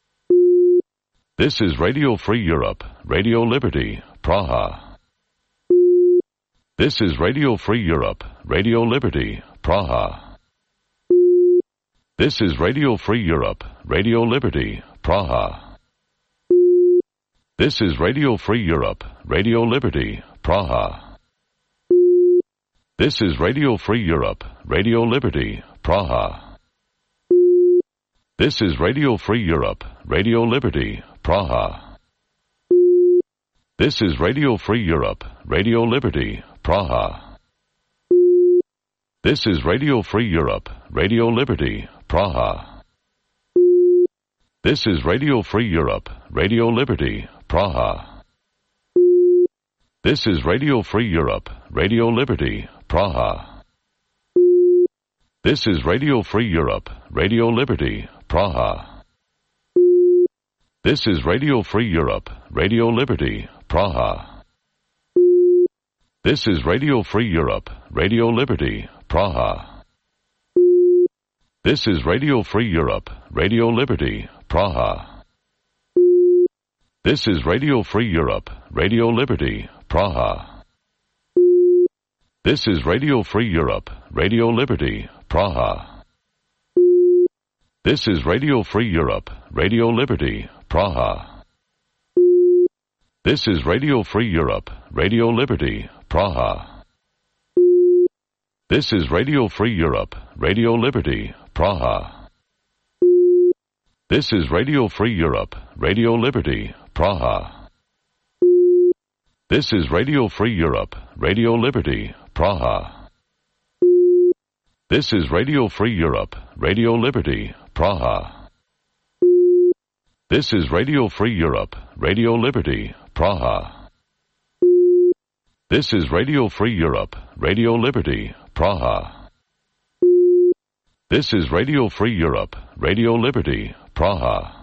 This is Radio Free Europe, Radio Liberty, Praha. This is Radio Free Europe, Radio Liberty, Praha. This is Radio Free Europe, Radio Liberty, Praha. This is Radio Free Europe, Radio Liberty, Praha. This is Radio Free Europe, Radio Liberty, Praha. This is Radio Free Europe, Radio Liberty, Praha. This is Radio Free Europe, Radio Liberty, Praha. This is Radio Free Europe, Radio Liberty, Praha. This is Radio Free Europe, Radio Liberty, Praha. This is Radio Free Europe, Radio Liberty, Praha. This is Radio Free Europe, Radio Liberty, Praha. This is Radio Free Europe, Radio Liberty, Praha. This is Radio Free Europe, Radio Liberty, Praha. This is Radio Free Europe, Radio Liberty, Praha. This is Radio Free Europe, Radio Liberty, Praha. This is Radio Free Europe, Radio Liberty, Praha. This is Radio Free Europe, Radio Liberty, Praha. This is Radio Free Europe, Radio Liberty, Praha. This is Radio Free Europe, Radio Liberty, Praha. This is Radio Free Europe, Radio Liberty, Praha. This is Radio Free Europe, Radio Liberty, Praha. This is Radio Free Europe, Radio Liberty, Praha. This is Radio Free Europe, Radio Liberty, Praha. This is Radio Free Europe, Radio Liberty, Praha. This is Radio Free Europe, Radio Liberty, Praha.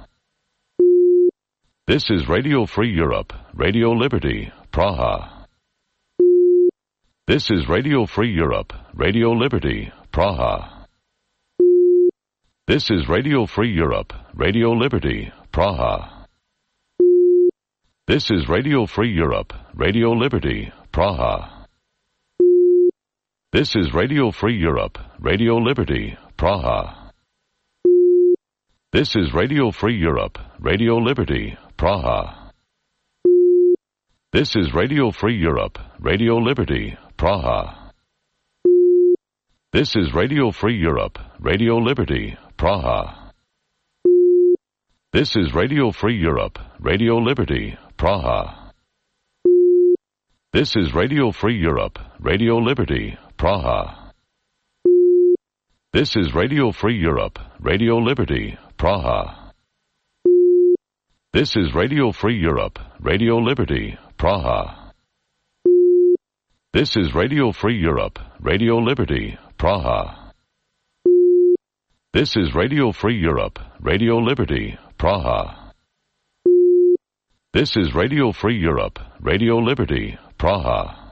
This is Radio Free Europe, Radio Liberty, Praha. This is Radio Free Europe, Radio Liberty, Praha. This is Radio Free Europe, Radio Liberty, Praha. This is Radio Free Europe, Radio Liberty, Praha. This is Radio Free Europe, Radio Liberty, Praha. This is Radio Free Europe, Radio Liberty, Praha. This is Radio Free Europe, Radio Liberty, Praha. This is Radio Free Europe, Radio Liberty, Praha. This is Radio Free Europe, Radio Liberty, Praha. This is Radio Free Europe, Radio Liberty, Praha. This is Radio Free Europe, Radio Liberty, Praha. This is Radio Free Europe, Radio Liberty, Praha. This is Radio Free Europe, Radio Liberty, Praha. This is Radio Free Europe, Radio Liberty, Praha. This is Radio Free Europe, Radio Liberty, Praha.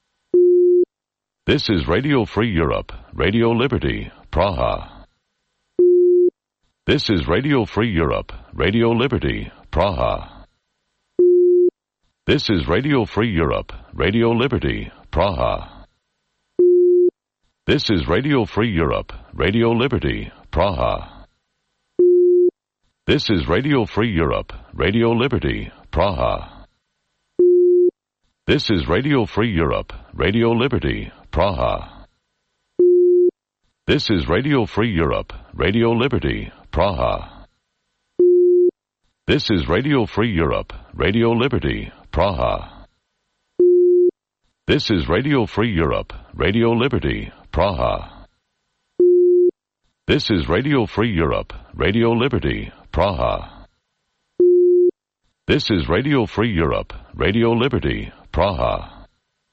This is Radio Free Europe, Radio Liberty, Praha. This is Radio Free Europe, Radio Liberty, Praha. This is Radio Free Europe, Radio Liberty, Praha. This is Radio Free Europe, Radio Liberty, Praha. This is Radio Free Europe, Radio Liberty, Praha. This is Radio Free Europe, Radio Liberty, Praha. This is Radio Free Europe, Radio Liberty, Praha. This is Radio Free Europe, Radio Liberty, Praha. This is Radio Free Europe, Radio Liberty, Praha. This is Radio Free Europe, Radio Liberty, Praha. This is Radio Free Europe, Radio Liberty, Praha.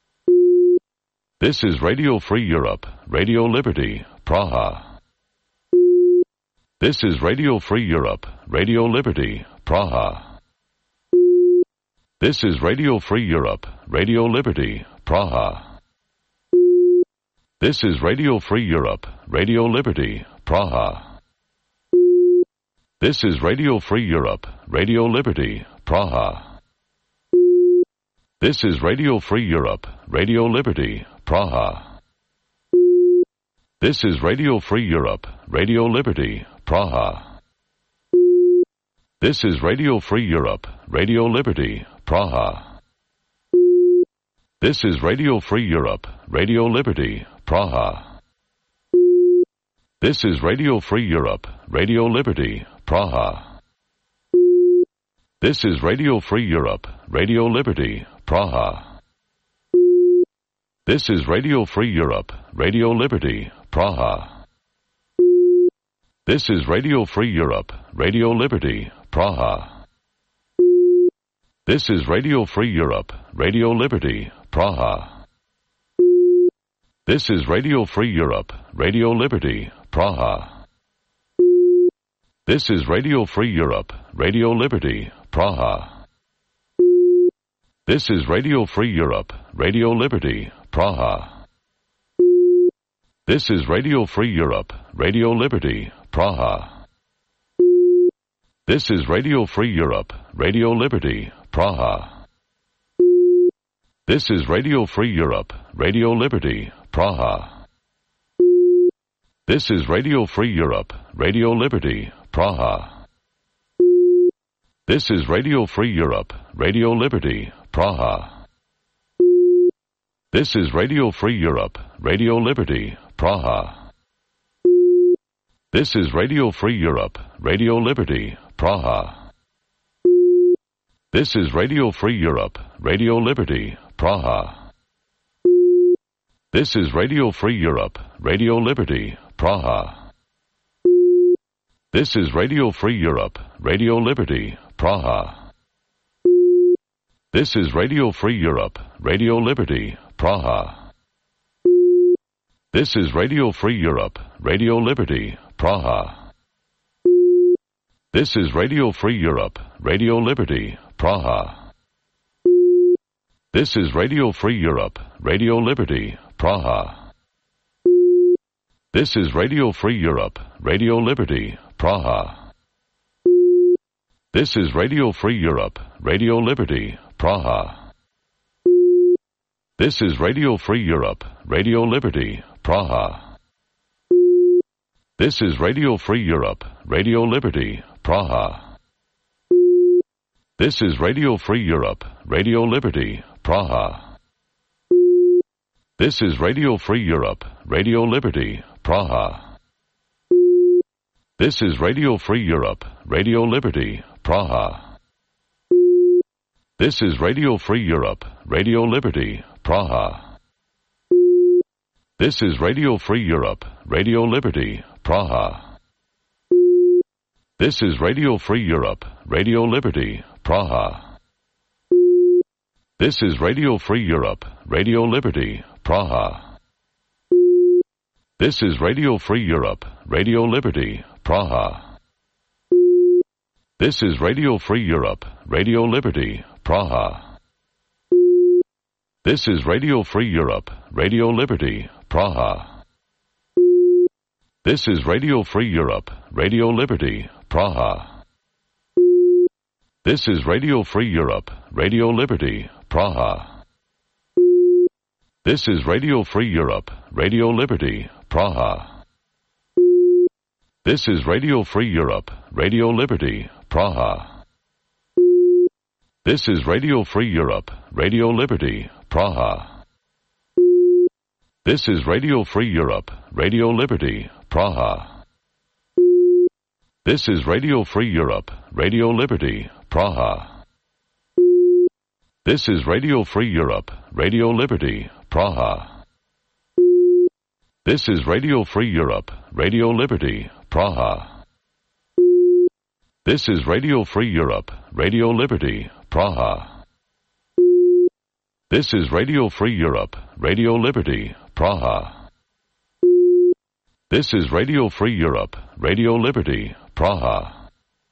This is Radio Free Europe, Radio Liberty, Praha. This is Radio Free Europe, Radio Liberty, Praha. This is Radio Free Europe, Radio Liberty, Praha. This is Radio Free Europe, Radio Liberty, Praha. This is Radio Free Europe, Radio Liberty, Praha. This is Radio Free Europe, Radio Liberty, Praha. This is Radio Free Europe, Radio Liberty, Praha. This is Radio Free Europe, Radio Liberty, Praha. This is Radio Free Europe, Radio Liberty, Praha. This is Radio Free Europe, Radio Liberty, Praha. This is Radio Free Europe, Radio Liberty, Praha. This is Radio Free Europe, Radio Liberty, Praha. This is Radio Free Europe, Radio Liberty, Praha. This is Radio Free Europe, Radio Liberty, Praha. This is Radio Free Europe, Radio Liberty, Praha. This is Radio Free Europe, Radio Liberty, Praha. This is Radio Free Europe, Radio Liberty, Praha. This is Radio Free Europe, Radio Liberty, Praha. This is Radio Free Europe, Radio Liberty, Praha. This is Radio Free Europe, Radio Liberty, Praha. This is Radio Free Europe, Radio Liberty, Praha. This is Radio Free Europe, Radio Liberty, Praha. This is Radio Free Europe, Radio Liberty, Praha. This is Radio Free Europe, Radio Liberty, Praha. This is Radio Free Europe, Radio Liberty, Praha. This is Radio Free Europe, Radio Liberty, Praha. This is Radio Free Europe, Radio Liberty, Praha. This is Radio Free Europe, Radio Liberty, Praha. This is Radio Free Europe, Radio Liberty, Praha. This is Radio Free Europe, Radio Liberty, Praha. This is Radio Free Europe, Radio Liberty, Praha. This is Radio Free Europe, Radio Liberty, Praha. This is Radio Free Europe, Radio Liberty, Praha. This is Radio Free Europe, Radio Liberty, Praha. This is Radio Free Europe, Radio Liberty, Praha. This is Radio Free Europe, Radio Liberty, Praha. This is Radio Free Europe, Radio Liberty, Praha. This is Radio Free Europe, Radio Liberty, Praha. This is Radio Free Europe, Radio Liberty, Praha. This is Radio Free Europe, Radio Liberty, Praha. This is Radio Free Europe, Radio Liberty, Praha. This is Radio Free Europe, Radio Liberty, Praha. This is Radio Free Europe, Radio Liberty, Praha. This is Radio Free Europe, Radio Liberty, Praha. This is Radio Free Europe, Radio Liberty, Praha. This is Radio Free Europe, Radio Liberty, Praha. This is Radio Free Europe, Radio Liberty, Praha. This is Radio Free Europe, Radio Liberty, Praha. This is Radio Free Europe, Radio Liberty, Praha. This is Radio Free Europe, Radio Liberty, Praha. This is Radio Free Europe, Radio Liberty, Praha. This is Radio Free Europe, Radio Liberty, Praha. This is Radio Free Europe, Radio Liberty, Praha. This is Radio Free Europe, Radio Liberty, Praha. This is Radio Free Europe, Radio Liberty, Praha. This is Radio Free Europe, Radio Liberty, Praha. This is Radio Free Europe, Radio Liberty, Praha.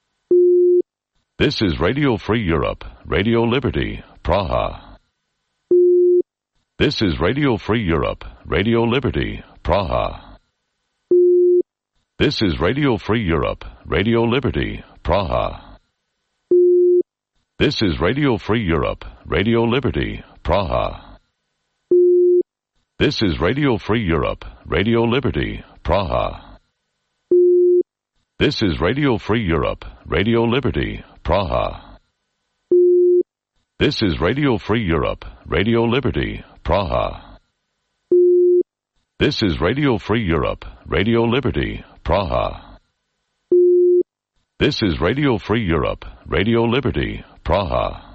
This is Radio Free Europe, Radio Liberty, Praha. This is Radio Free Europe, Radio Liberty, Praha. This is Radio Free Europe, Radio Liberty, Praha. This is Radio Free Europe, Radio Liberty, Praha. This is Radio Free Europe, Radio Liberty, Praha. This is Radio Free Europe, Radio Liberty, Praha. This is Radio Free Europe, Radio Liberty, Praha. This is Radio Free Europe, Radio Liberty, Praha. This is Radio Free Europe, Radio Liberty, Praha.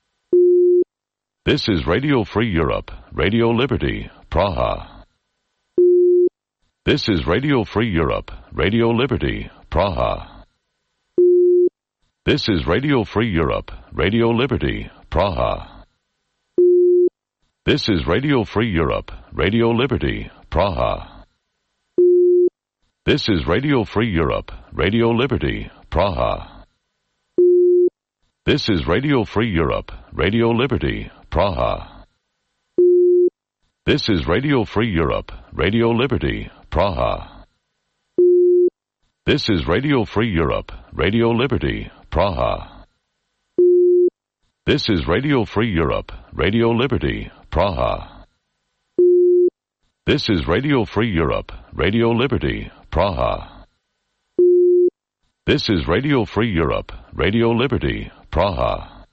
This is Radio Free Europe, Radio Liberty, Praha. This is Radio Free Europe, Radio Liberty, Praha. This is Radio Free Europe, Radio Liberty, Praha. This is Radio Free Europe, Radio Liberty, Praha. This is Radio Free Europe, Radio Liberty, Praha. This is Radio Free Europe, Radio Liberty, Praha. This is Radio Free Europe, Radio Liberty, Praha. This is Radio Free Europe, Radio Liberty, Praha. This is Radio Free Europe, Radio Liberty, Praha. This is Radio Free Europe, Radio Liberty, Praha. This is Radio Free Europe, Radio Liberty, Praha.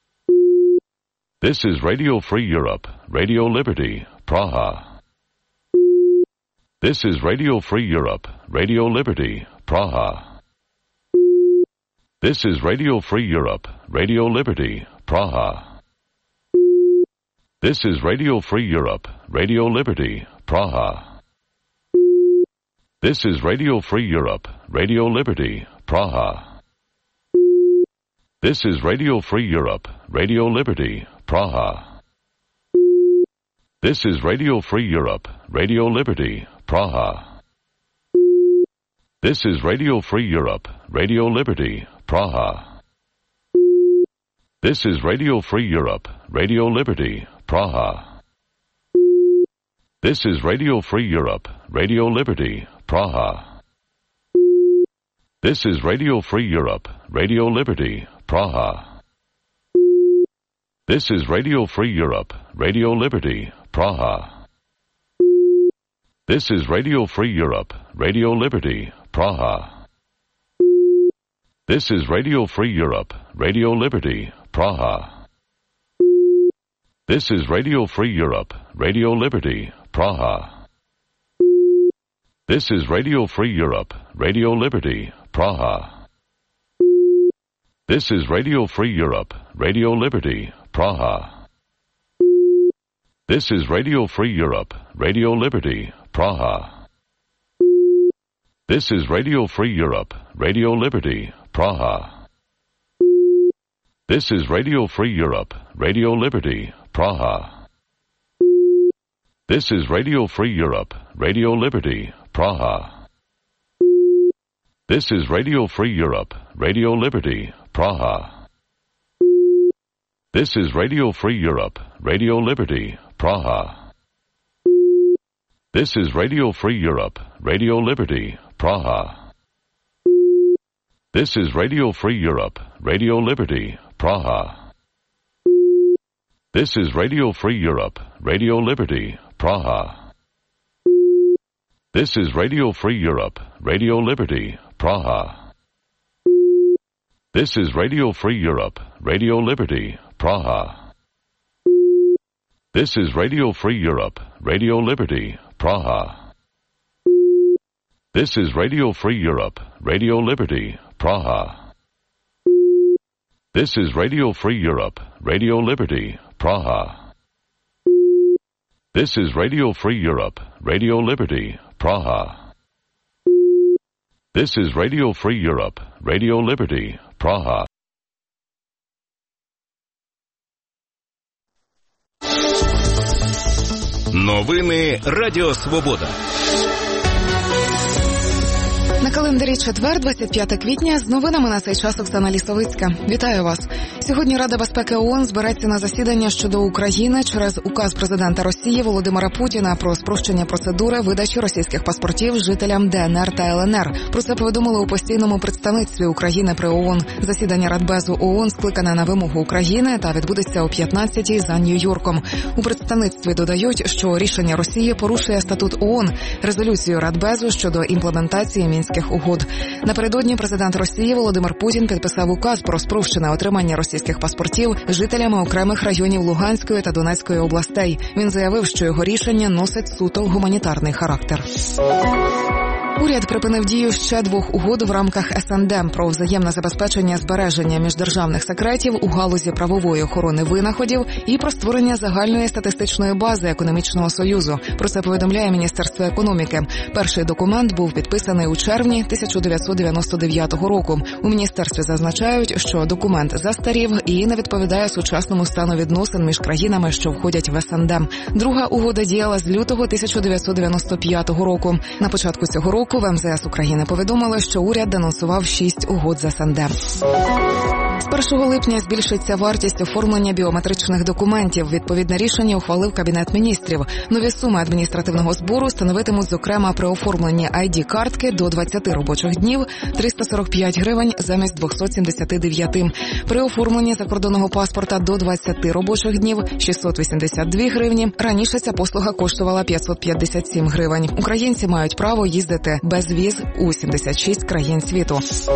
This is Radio Free Europe, Radio Liberty, Praha. This is Radio Free Europe, Radio Liberty, Praha. This is Radio Free Europe, Radio Liberty, Praha. This is Radio Free Europe, Radio Liberty, Praha. This is Radio Free Europe, Radio Liberty, Praha. This is Radio Free Europe, Radio Liberty, Praha. This is Radio Free Europe, Radio Liberty, Praha. This is Radio Free Europe, Radio Liberty, Praha. This is Radio Free Europe, Radio Liberty, Praha. This is Radio Free Europe, Radio Liberty, Praha. This is Radio Free Europe, Radio Liberty, Praha. This is Radio Free Europe, Radio Liberty, Praha. This is Radio Free Europe, Radio Liberty, Praha. This is Radio Free Europe, Radio Liberty, Praha. This is Radio Free Europe, Radio Liberty, Praha. This is Radio Free Europe, Radio Liberty, Praha. This is Radio Free Europe, Radio Liberty, Praha. This is Radio Free Europe, Radio Liberty, Praha. This is Radio Free Europe, Radio Liberty, Praha. This is Radio Free Europe, Radio Liberty, Praha. This is Radio Free Europe, Radio Liberty, Praha. This is Radio Free Europe, Radio Liberty, Praha. This is Radio Free Europe, Radio Liberty, Praha. This is Radio Free Europe, Radio Liberty, Praha. This is Radio Free Europe, Radio Liberty, Praha. This is Radio Free Europe, Radio Liberty, Praha. This is Radio Free Europe, Radio Liberty, Praha. This is Radio Free Europe, Radio Liberty, Praha. This is Radio Free Europe, Radio Liberty, Praha. This is Radio Free Europe, Radio Liberty, Praha. This is Radio Free Europe, Radio Liberty, Praha. This is Radio Free Europe, Radio Liberty, Praha. This is Radio Free Europe, Radio Liberty, Praha. Новини Радіо Свобода. На календарі четвер, 25 квітня, з новинами на цей час Оксана Лісовицька. Вітаю вас. Сьогодні Рада безпеки ООН збереться на засідання щодо України через указ президента Росії Володимира Путіна про спрощення процедури видачі російських паспортів жителям ДНР та ЛНР. Про це повідомили у постійному представництві України при ООН. Засідання Радбезу ООН скликане на вимогу України та відбудеться о 15-й за Нью-Йорком. У представництві додають, що рішення Росії порушує статут ООН, резолюцію Радбезу щодо імплементації Мінських угод. Напередодні президент Росії Володимир Путін підписав указ про спрощене отримання російських паспортів жителями окремих районів Луганської та Донецької областей. Він заявив, що його рішення носить суто гуманітарний характер. Уряд припинив дію ще 2 угод в рамках СНД про взаємне забезпечення збереження міждержавних секретів у галузі правової охорони винаходів і про створення загальної статистичної бази економічного союзу. Про це повідомляє Міністерство економіки. Перший документ був підписаний у червні 1999 року. У міністерстві зазначають, що документ застарів і не відповідає сучасному стану відносин між країнами, що входять в СНД. Друга угода діяла з лютого 1995 року. На початку цього року в МЗС України повідомили, що уряд денонсував 6 угод з СНД. З 1 липня збільшиться вартість оформлення біометричних документів. Відповідне рішення ухвалив Кабінет міністрів. Нові суми адміністративного збору становитимуть, зокрема, при оформленні ID-картки до 20 робочих днів – 345 гривень замість 279. При оформленні закордонного паспорта до 20 робочих днів – 682 гривні. Раніше ця послуга коштувала 557 гривень. Українці мають право їздити без віз у 76 країн світу.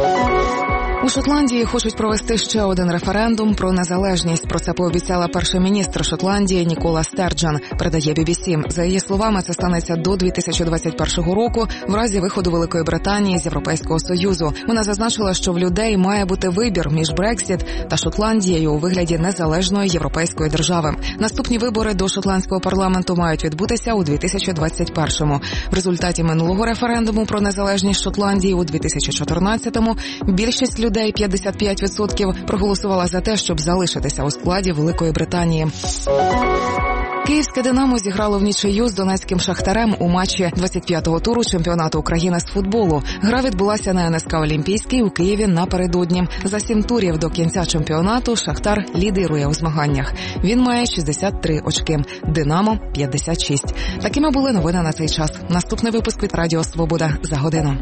У Шотландії хочуть провести ще один референдум про незалежність. Про це пообіцяла перший міністр Шотландії Нікола Стерджен, передає BBC. За її словами, це станеться до 2021 року, в разі виходу Великої Британії з Європейського Союзу. Вона зазначила, що в людей має бути вибір між Брексіт та Шотландією у вигляді незалежної європейської держави. Наступні вибори до шотландського парламенту мають відбутися у 2021-му. В результаті минулого референдуму про незалежність Шотландії у 2014-му більшість людей, 55%, проголосувала за те, щоб залишитися у складі Великої Британії. Київське «Динамо» зіграло в нічию з донецьким «Шахтарем» у матчі 25-го туру чемпіонату України з футболу. Гра відбулася на НСК «Олімпійський» у Києві напередодні. За 7 турів до кінця чемпіонату «Шахтар» лідирує у змаганнях. Він має 63 очки, «Динамо» – 56. Такими були новини на цей час. Наступний випуск від Радіо Свобода за годину.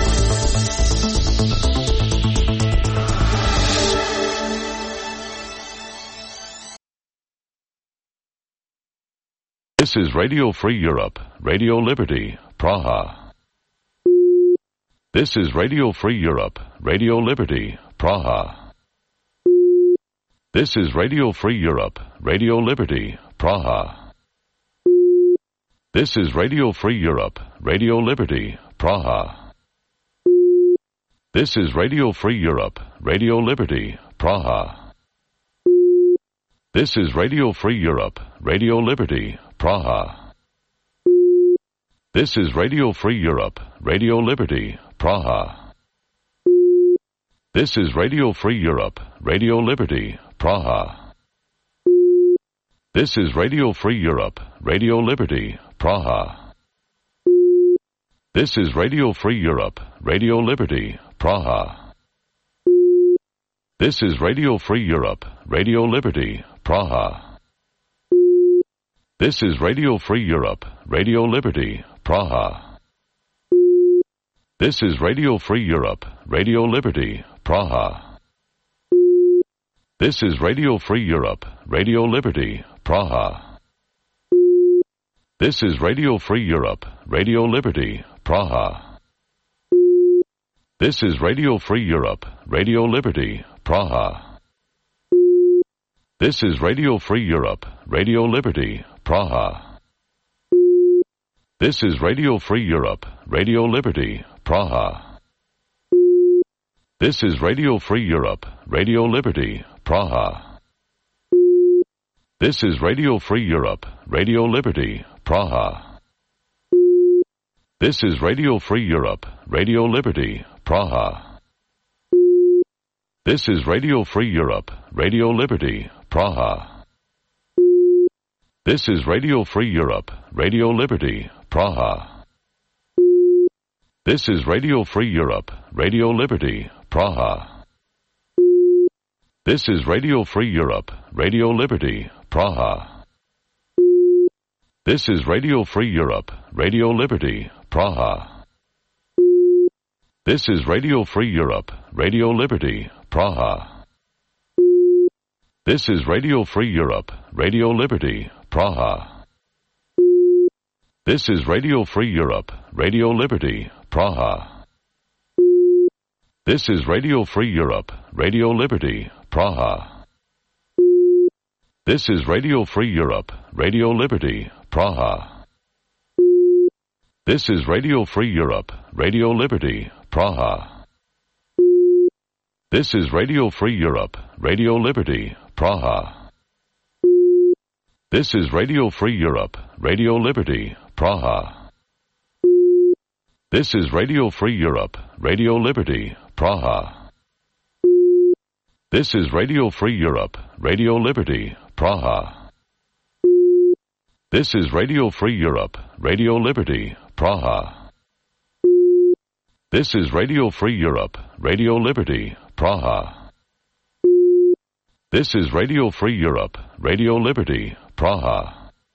This is Radio Free Europe, Radio Liberty, Praha. This is Radio Free Europe, Radio Liberty, Praha. This is Radio Free Europe, Radio Liberty, Praha. This is Radio Free Europe, Radio Liberty, Praha. This is Radio Free Europe, Radio Liberty, Praha. This is Radio Free Europe, Radio Liberty, Praha. This is Radio Free Europe, Radio Liberty, Praha. This is Radio Free Europe, Radio Liberty, Praha. This is Radio Free Europe, Radio Liberty, Praha. This is Radio Free Europe, Radio Liberty, Praha. This is Radio Free Europe, Radio Liberty, Praha. This is Radio Free Europe, Radio Liberty, Praha. This is Radio Free Europe, Radio Liberty, Praha. This is Radio Free Europe, Radio Liberty, Praha. This is Radio Free Europe, Radio Liberty, Praha. This is Radio Free Europe, Radio Liberty, Praha. This is Radio Free Europe, Radio Liberty, Praha. This is Radio Free Europe, Radio Liberty, Praha. This is Radio Free Europe, Radio Liberty, Praha. This is Radio Free Europe, Radio Liberty, Praha. This is Radio Free Europe, Radio Liberty, Praha. This is Radio Free Europe, Radio Liberty, Praha. This is Radio Free Europe, Radio Liberty, Praha. This is Radio Free Europe, Radio Liberty, Praha. This is Radio Free Europe, Radio Liberty, Praha. This is Radio Free Europe, Radio Liberty, Praha. This is Radio Free Europe, Radio Liberty, Praha. This is Radio Free Europe, Radio Liberty, Praha. This is Radio Free Europe, Radio Liberty, Praha. This is Radio Free Europe, Radio Liberty, Praha. This is Radio Free Europe, Radio Liberty, Praha. This is Radio Free Europe, Radio Liberty, Praha. This is Radio Free Europe, Radio Liberty, Praha. This is Radio Free Europe, Radio Liberty, Praha. This is Radio Free Europe, Radio Liberty, Praha. This is Radio Free Europe, Radio Liberty, Praha. This is Radio Free Europe, Radio Liberty, Praha. This is Radio Free Europe, Radio Liberty, Praha. This is Radio Free Europe, Radio Liberty, Praha.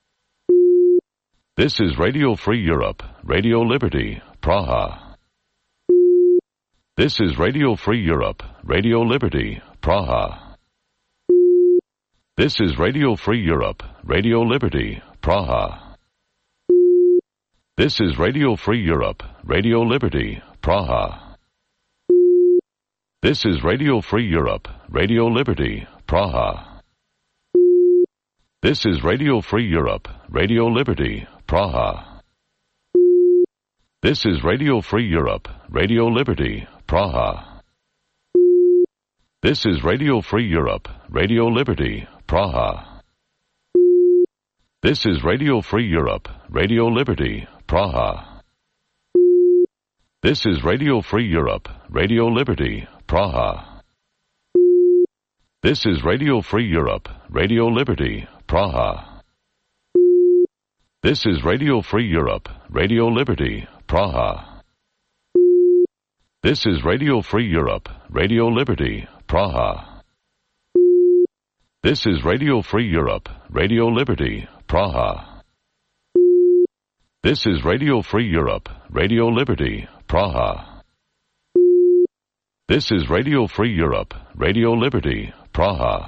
This is Radio Free Europe, Radio Liberty, Praha. This is Radio Free Europe, Radio Liberty, Praha. This is Radio Free Europe, Radio Liberty, Praha. This is Radio Free Europe, Radio Liberty, Praha. This is Radio Free Europe, Radio Liberty, Praha. This is Radio Free Europe, Radio Liberty, Praha. This is Radio Free Europe, Radio Liberty, Praha. This is Radio Free Europe, Radio Liberty, Praha. This is Radio Free Europe, Radio Liberty, Praha. This is Radio Free Europe, Radio Liberty, Praha. This is Radio Free Europe, Radio Liberty, Praha. This is Radio Free Europe, Radio Liberty, Praha. This is Radio Free Europe, Radio Liberty, Praha. This is Radio Free Europe, Radio Liberty, Praha. This is Radio Free Europe, Radio Liberty, Praha. This is Radio Free Europe, Radio Liberty, Praha.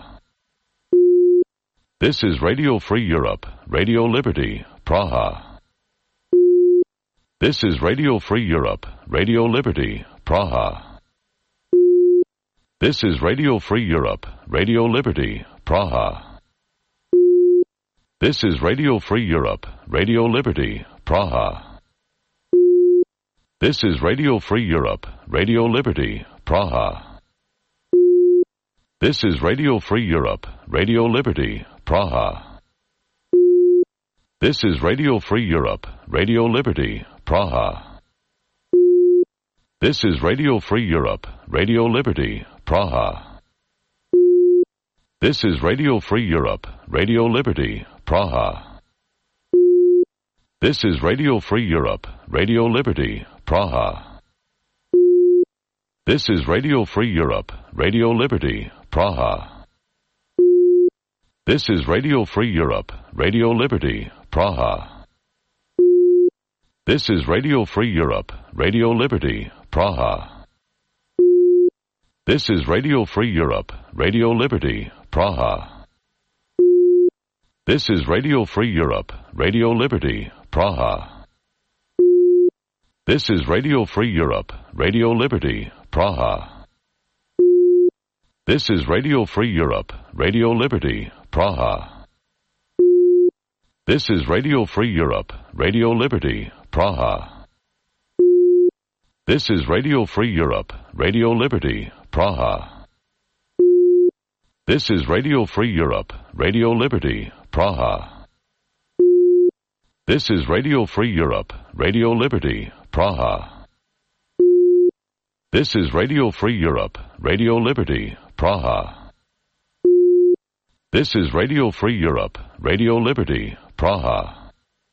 This is Radio Free Europe, Radio Liberty, Praha. This is Radio Free Europe, Radio Liberty, Praha. This is Radio Free Europe, Radio Liberty, Praha. This is Radio Free Europe, Radio Liberty, Praha. This is Radio Free Europe, Radio Liberty, Praha. This is Radio Free Europe, Radio Liberty, Praha. This is Radio Free Europe, Radio Liberty, Praha. This is Radio Free Europe, Radio Liberty, Praha. This is Radio Free Europe, Radio Liberty, Praha. This is Radio Free Europe, Radio Liberty, Praha. This is Radio Free Europe, Radio Liberty, Praha. This is Radio Free Europe, Radio Liberty, Praha. This is Radio Free Europe, Radio Liberty, Praha. This is Radio Free Europe, Radio Liberty, Praha. This is Radio Free Europe, Radio Liberty, Praha. This is Radio Free Europe, Radio Liberty, Praha. This is Radio Free Europe, Radio Liberty, Praha. This is Radio Free Europe, Radio Liberty, Praha. This is Radio Free Europe, Radio Liberty, Praha. This is Radio Free Europe, Radio Liberty, Praha. This is Radio Free Europe, Radio Liberty, Praha. This is Radio Free Europe, Radio Liberty, Praha. This is Radio Free Europe, Radio Liberty, Praha.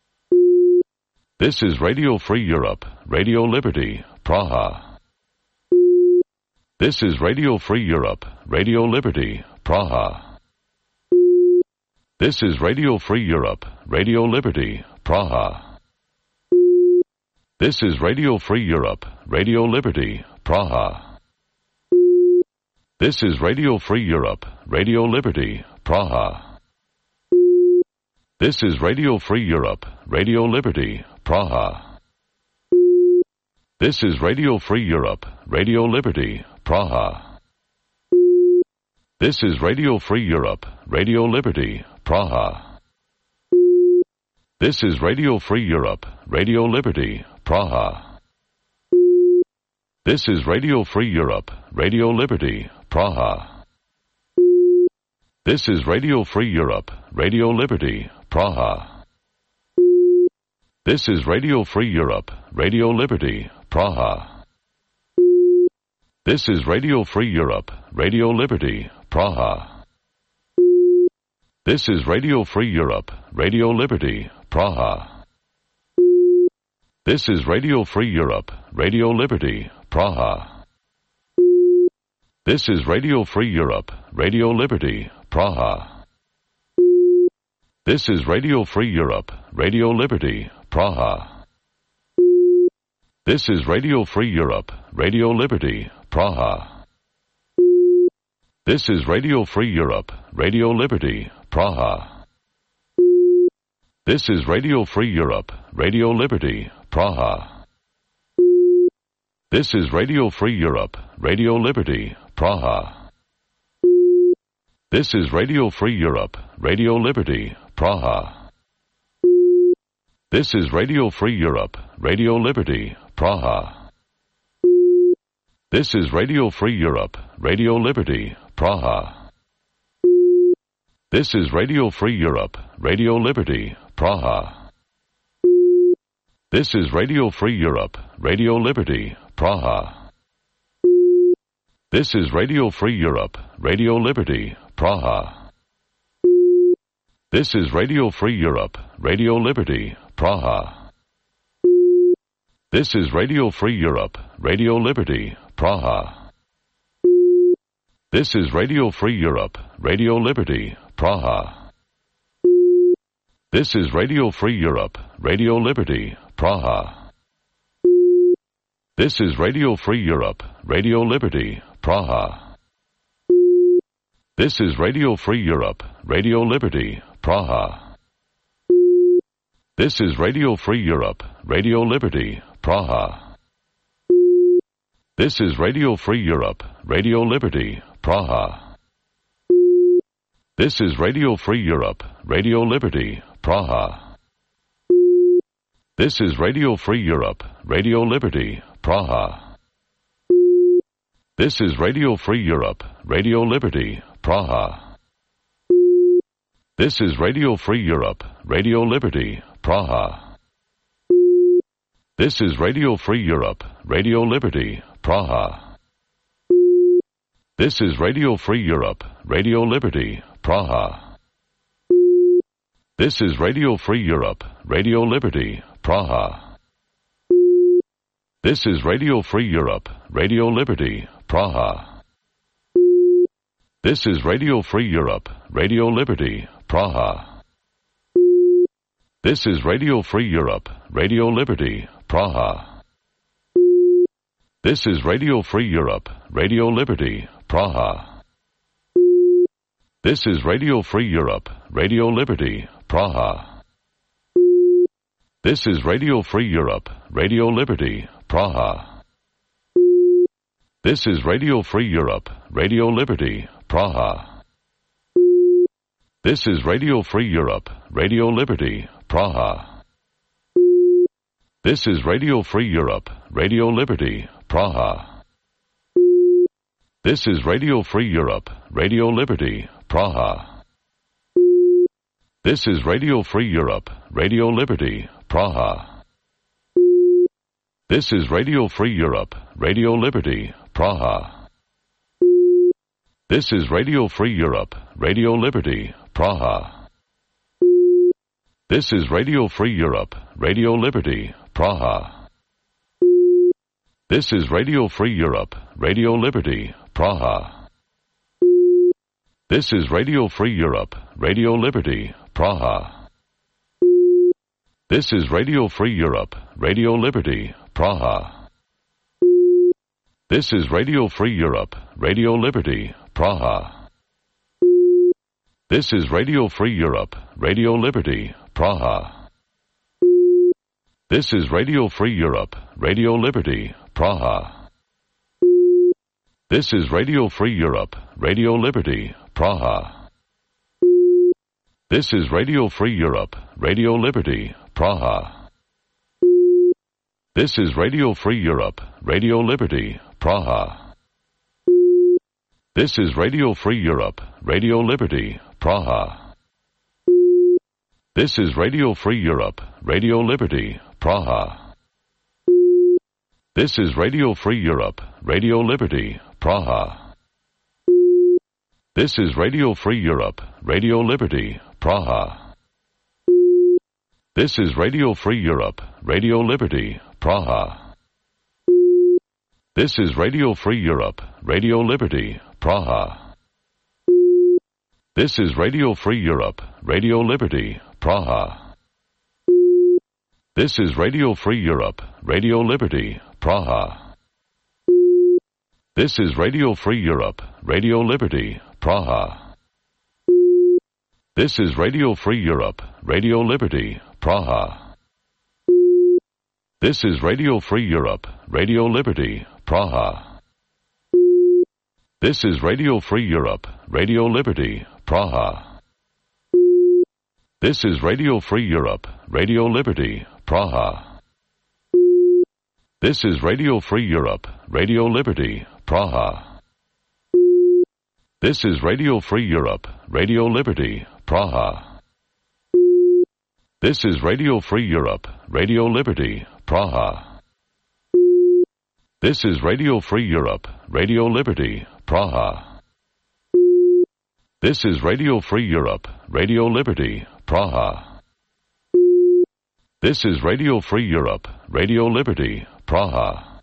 This is Radio Free Europe, Radio Liberty, Praha. This is Radio Free Europe, Radio Liberty, Praha. This is Radio Free Europe, Radio Liberty, Praha. This is Radio Free Europe, Radio Liberty, Praha. This is Radio Free Europe, Radio Liberty, Praha. This is Radio Free Europe, Radio Liberty, Praha. This is Radio Free Europe, Radio Liberty, Praha. This is Radio Free Europe, Radio Liberty, Praha. This is Radio Free Europe, Radio Liberty, Praha. This is Radio Free Europe, Radio Liberty, Praha. This is Radio Free Europe, Radio Liberty, Praha. This is Radio Free Europe, Radio Liberty, Praha. This is Radio Free Europe, Radio Liberty, Praha. This is Radio Free Europe, Radio Liberty, Praha. This is Radio Free Europe, Radio Liberty, Praha. This is Radio Free Europe, Radio Liberty, Praha. This is Radio Free Europe, Radio Liberty, Praha. This is Radio Free Europe, Radio Liberty, Praha. This is Radio Free Europe, Radio Liberty, Praha. This is Radio Free Europe, Radio Liberty, Praha. This is Radio Free Europe, Radio Liberty, Praha. This is Radio Free Europe, Radio Liberty, Praha. This is Radio Free Europe, Radio Liberty, Praha. This is Radio Free Europe, Radio Liberty, Praha. This is Radio Free Europe, Radio Liberty, Praha. This is Radio Free Europe, Radio Liberty, Praha. This is Radio Free Europe, Radio Liberty, Praha. This is Radio Free Europe, Radio Liberty, Praha. This is Radio Free Europe, Radio Liberty, Praha. This is Radio Free Europe, Radio Liberty, Praha. This is Radio Free Europe, Radio Liberty, Praha. This is Radio Free Europe, Radio Liberty, Praha. This is Radio Free Europe, Radio Liberty, Praha. This is Radio Free Europe, Radio Liberty, Praha. This is Radio Free Europe, Radio Liberty, Praha. This is Radio Free Europe, Radio Liberty, Praha. This is Radio Free Europe, Radio Liberty, Praha. This is Radio Free Europe, Radio Liberty, Praha. This is Radio Free Europe, Radio Liberty, Praha. This is Radio Free Europe, Radio Liberty, Praha. This is Radio Free Europe, Radio Liberty, Praha. This is Radio Free Europe, Radio Liberty, Praha. This is Radio Free Europe, Radio Liberty, Praha. This is Radio Free Europe, Radio Liberty, Praha. This is Radio Free Europe, Radio Liberty, Praha. This is Radio Free Europe, Radio Liberty, Praha. This is Radio Free Europe, Radio Liberty, Praha. This is Radio Free Europe, Radio Liberty, Praha. This is Radio Free Europe, Radio Liberty, Praha. This is Radio Free Europe, Radio Liberty, Praha. This is Radio Free Europe, Radio Liberty, Praha. This is Radio Free Europe, Radio Liberty, Praha. This is Radio Free Europe, Radio Liberty, Praha. This is Radio Free Europe, Radio Liberty, Praha. This is Radio Free Europe, Radio Liberty, Praha. This is Radio Free Europe, Radio Liberty, Praha. This is Radio Free Europe, Radio Liberty, Praha. This is Radio Free Europe, Radio Liberty, Praha. This is Radio Free Europe, Radio Liberty, Praha. This is Radio Free Europe, Radio Liberty, Praha. This is Radio Free Europe, Radio Liberty, Praha. This is Radio Free Europe, Radio Liberty, Praha. This is Radio Free Europe, Radio Liberty, Praha. This is Radio Free Europe, Radio Liberty, Praha. This is Radio Free Europe, Radio Liberty, Praha. This is Radio Free Europe, Radio Liberty, Praha. This is Radio Free Europe, Radio Liberty, Praha. This is Radio Free Europe, Radio Liberty, Praha. This is Radio Free Europe, Radio Liberty, Praha. This is Radio Free Europe, Radio Liberty, Praha. This is Radio Free Europe, Radio Liberty, Praha. This is Radio Free Europe, Radio Liberty, Praha. This is Radio Free Europe, Radio Liberty, Praha. This is Radio Free Europe, Radio Liberty, Praha. This is Radio Free Europe, Radio Liberty, Praha. This is Radio Free Europe, Radio Liberty, Praha. This is Radio Free Europe, Radio Liberty, Praha. This is Radio Free Europe, Radio Liberty, Praha. This is Radio Free Europe, Radio Liberty, Praha. This is Radio Free Europe, Radio Liberty, Praha. This is Radio Free Europe, Radio Liberty, Praha. This is Radio Free Europe, Radio Liberty, Praha. This is Radio Free Europe, Radio Liberty, Praha. This is Radio Free Europe, Radio Liberty, Praha.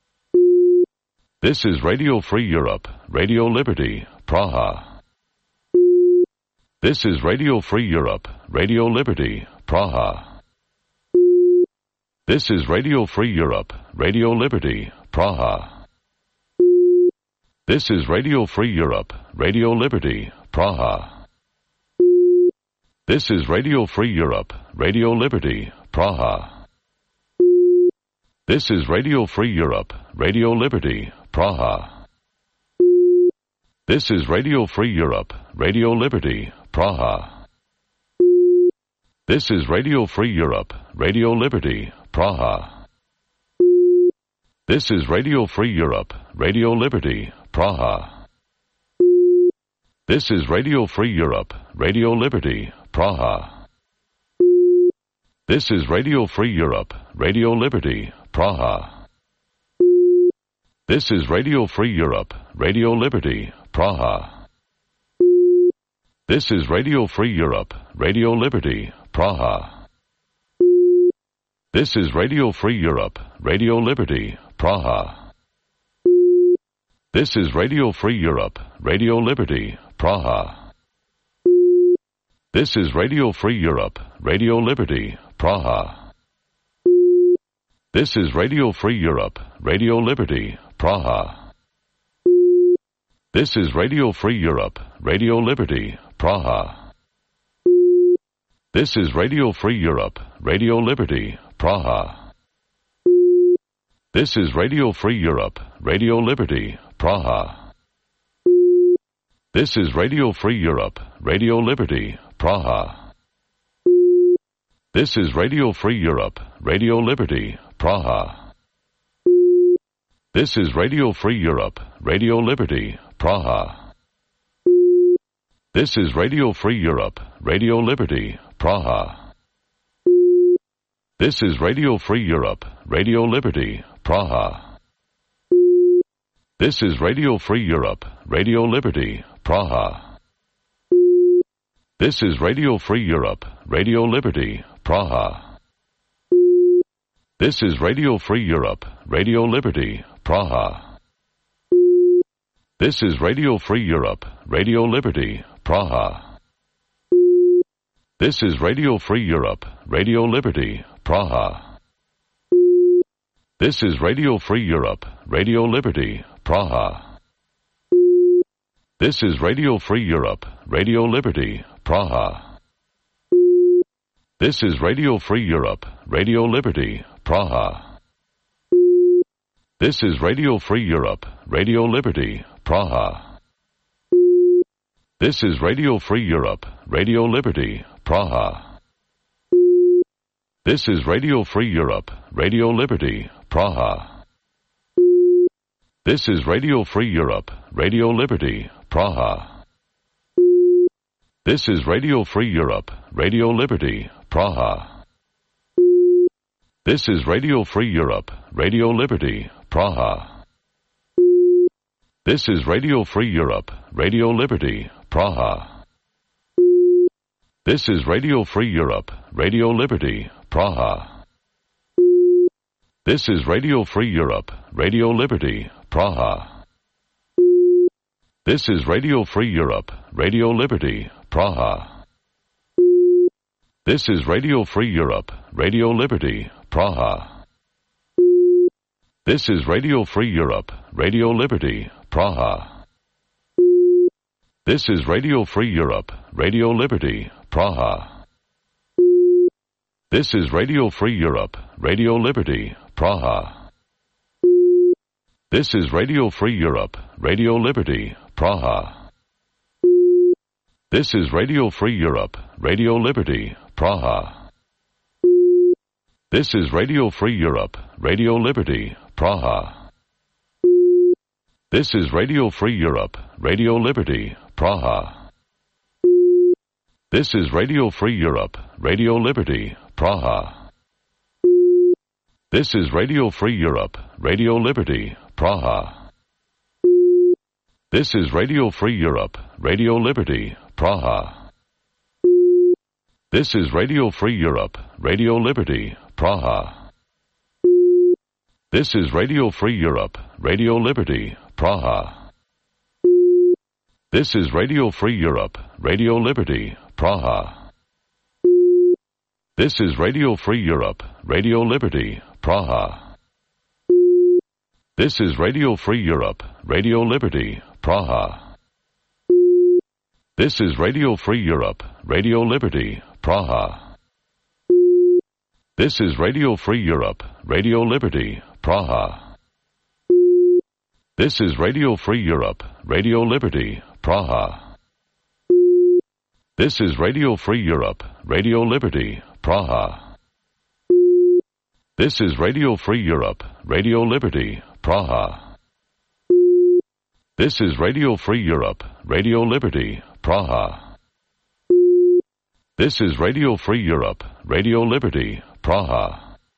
This is Radio Free Europe, Radio Liberty, Praha. This is Radio Free Europe, Radio Liberty, Praha. This is Radio Free Europe, Radio Liberty, Praha. This is Radio Free Europe, Radio Liberty, Praha. This is Radio Free Europe, Radio Liberty, Praha. This is Radio Free Europe, Radio Liberty, Praha. This is Radio Free Europe, Radio Liberty, Praha. This is Radio Free Europe, Radio Liberty, Praha. This is Radio Free Europe, Radio Liberty, Praha. This is Radio Free Europe, Radio Liberty, Praha. This is Radio Free Europe, Radio Liberty, Praha. This is Radio Free Europe, Radio Liberty, Praha. This is Radio Free Europe, Radio Liberty, Praha. This is Radio Free Europe, Radio Liberty, Praha. This is Radio Free Europe, Radio Liberty, Praha. This is Radio Free Europe, Radio Liberty, Praha. This is Radio Free Europe, Radio Liberty, Praha. This is Radio Free Europe, Radio Liberty, Praha. This is Radio Free Europe, Radio Liberty, Praha. This is Radio Free Europe, Radio Liberty, Praha. This is Radio Free Europe, Radio Liberty, Praha. This is Radio Free Europe, Radio Liberty, Praha. This is Radio Free Europe, Radio Liberty, Praha. This is Radio Free Europe, Radio Liberty, Praha. This is Radio Free Europe, Radio Liberty, Praha. This is Radio Free Europe, Radio Liberty, Praha. This is Radio Free Europe, Radio Liberty, Praha. This is Radio Free Europe, Radio Liberty, Praha. This is Radio Free Europe, Radio Liberty, Praha. This is Radio Free Europe, Radio Liberty, Praha. This is Radio Free Europe, Radio Liberty, Praha. This is Radio Free Europe, Radio Liberty, Praha. This is Radio Free Europe, Radio Liberty, Praha. This is Radio Free Europe, Radio Liberty, Praha. This is Radio Free Europe, Radio Liberty, Praha. This is Radio Free Europe, Radio Liberty, Praha. This is Radio Free Europe, Radio Liberty, Praha. This is Radio Free Europe, Radio Liberty, Praha. This is Radio Free Europe, Radio Liberty, Praha. This is Radio Free Europe, Radio Liberty, Praha. This is Radio Free Europe, Radio Liberty, Praha. This is Radio Free Europe, Radio Liberty, Praha. This is Radio Free Europe, Radio Liberty, Praha. This is Radio Free Europe, Radio Liberty, Praha. This is Radio Free Europe, Radio Liberty, Praha. This is Radio Free Europe, Radio Liberty, Praha. This is Radio Free Europe, Radio Liberty, Praha. This is Radio Free Europe, Radio Liberty, Praha. This is Radio Free Europe, Radio Liberty, Praha. This is Radio Free Europe, Radio Liberty, Praha. This is Radio Free Europe, Radio Liberty, Praha. This is Radio Free Europe, Radio Liberty, Praha. This is Radio Free Europe, Radio Liberty, Praha. This is Radio Free Europe, Radio Liberty, Praha. This is Radio Free Europe, Radio Liberty, Praha. This is Radio Free Europe, Radio Liberty, Praha. This is Radio Free Europe, Radio Liberty, Praha. This is Radio Free Europe, Radio Liberty, Praha. This is Radio Free Europe, Radio Liberty, Praha. This is Radio Free Europe, Radio Liberty, Praha. This is Radio Free Europe, Radio Liberty, Praha. This is Radio Free Europe, Radio Liberty, Praha. This is Radio Free Europe, Radio Liberty, Praha. This is Radio Free Europe, Radio Liberty, Praha. This is Radio Free Europe, Radio Liberty, Praha. This is Radio Free Europe, Radio Liberty, Praha.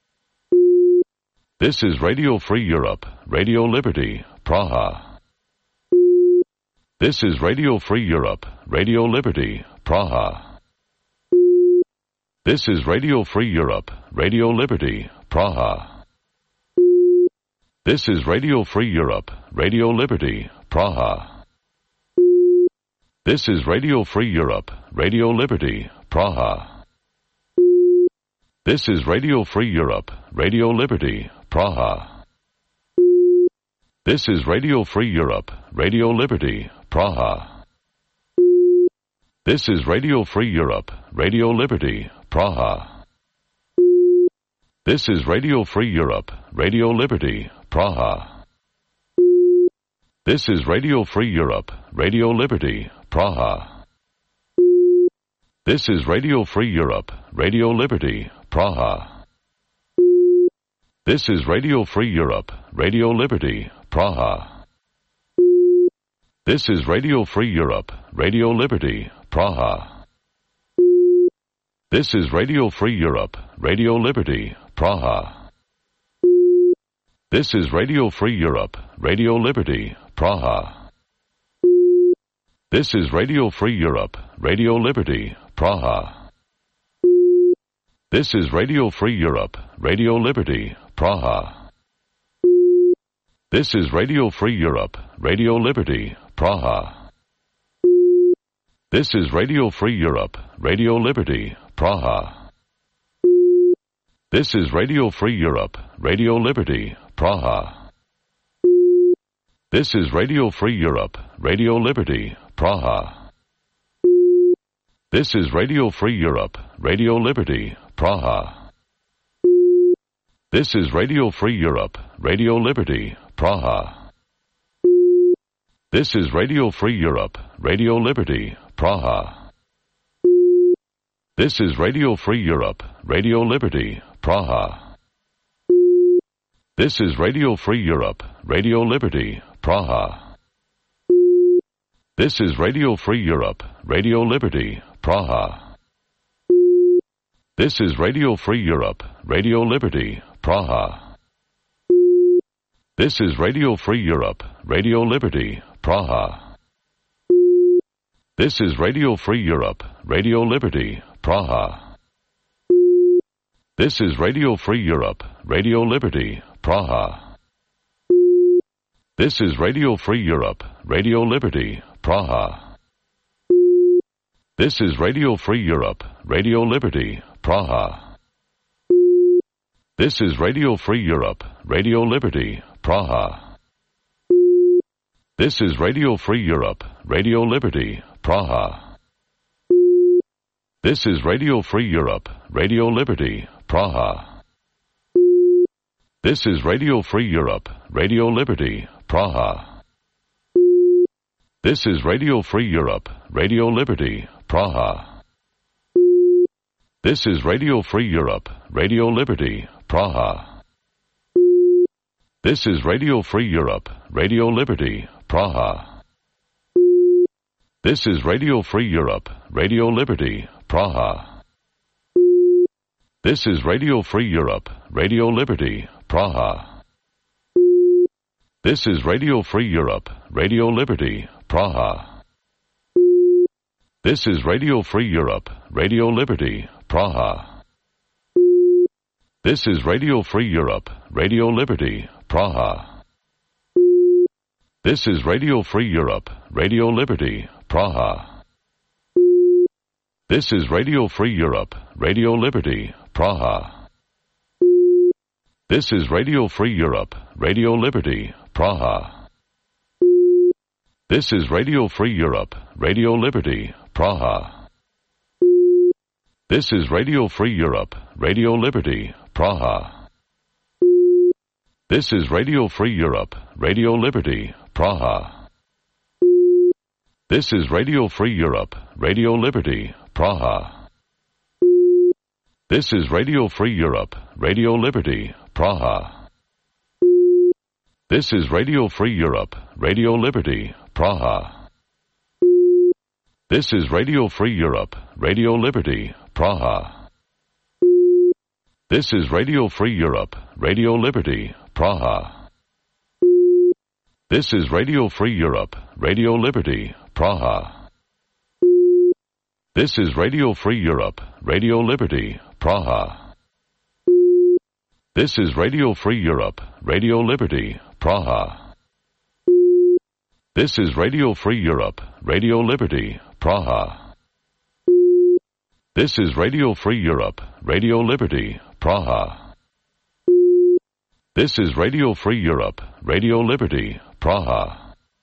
This is Radio Free Europe, Radio Liberty, Praha. This is Radio Free Europe, Radio Liberty, Praha. This is Radio Free Europe, Radio Liberty, Praha. This is Radio Free Europe, Radio Liberty, Praha. This is Radio Free Europe, Radio Liberty, Praha. This is Radio Free Europe, Radio Liberty, Praha. This is Radio Free Europe, Radio Liberty, Praha. This is Radio Free Europe, Radio Liberty, Praha. This is Radio Free Europe, Radio Liberty, Praha. This is Radio Free Europe, Radio Liberty, Praha. This is Radio Free Europe, Radio Liberty, Praha. This is Radio Free Europe, Radio Liberty, Praha. This is Radio Free Europe, Radio Liberty, Praha. This is Radio Free Europe, Radio Liberty, Praha. This is Radio Free Europe, Radio Liberty, Praha. This is Radio Free Europe, Radio Liberty, Praha. This is Radio Free Europe, Radio Liberty, Praha. This is Radio Free Europe, Radio Liberty, Praha. This is Radio Free Europe, Radio Liberty, Praha. This is Radio Free Europe, Radio Liberty, Praha. This is Radio Free Europe, Radio Liberty, Praha. This is Radio Free Europe, Radio Liberty, Praha. This is Radio Free Europe, Radio Liberty, Praha. This is Radio Free Europe, Radio Liberty, Praha. This is Radio Free Europe, Radio Liberty, Praha. This is Radio Free Europe, Radio Liberty, Praha. This is Radio Free Europe, Radio Liberty, Praha. This is Radio Free Europe, Radio Liberty, Praha. This is Radio Free Europe, Radio Liberty, Praha. This is Radio Free Europe, Radio Liberty, Praha. This is Radio Free Europe, Radio Liberty, Praha. This is Radio Free Europe, Radio Liberty, Praha. This is Radio Free Europe, Radio Liberty, Praha. This is Radio Free Europe, Radio Liberty, Praha. This is Radio Free Europe, Radio Liberty, Praha. This is Radio Free Europe, Radio Liberty, Praha. This is Radio Free Europe, Radio Liberty, Praha. This is Radio Free Europe, Radio Liberty, Praha. This is Radio Free Europe, Radio Liberty, Praha. This is Radio Free Europe, Radio Liberty, Praha. This is Radio Free Europe, Radio Liberty, Praha. This is Radio Free Europe, Radio Liberty, Praha. This is Radio Free Europe, Radio Liberty, Praha. This is Radio Free Europe, Radio Liberty, Praha. This is Radio Free Europe, Radio Liberty, Praha. This is Radio Free Europe, Radio Liberty, Praha. This is Radio Free Europe, Radio Liberty, Praha. This is Radio Free Europe, Radio Liberty, Praha. This is Radio Free Europe, Radio Liberty, Praha. This is Radio Free Europe, Radio Liberty, Praha. This is Radio Free Europe, Radio Liberty, Praha. This is Radio Free Europe, Radio Liberty, Praha. This is Radio Free Europe, Radio Liberty, Praha. This is Radio Free Europe, Radio Liberty, Praha. This is Radio Free Europe, Radio Liberty, Praha. This is Radio Free Europe, Radio Liberty, Praha. This is Radio Free Europe, Radio Liberty, Praha. This is Radio Free Europe, Radio Liberty, Praha. This is Radio Free Europe, Radio Liberty, Praha. This is Radio Free Europe, Radio Liberty, Praha. This is Radio Free Europe, Radio Liberty, Praha. This is Radio Free Europe, Radio Liberty, Praha.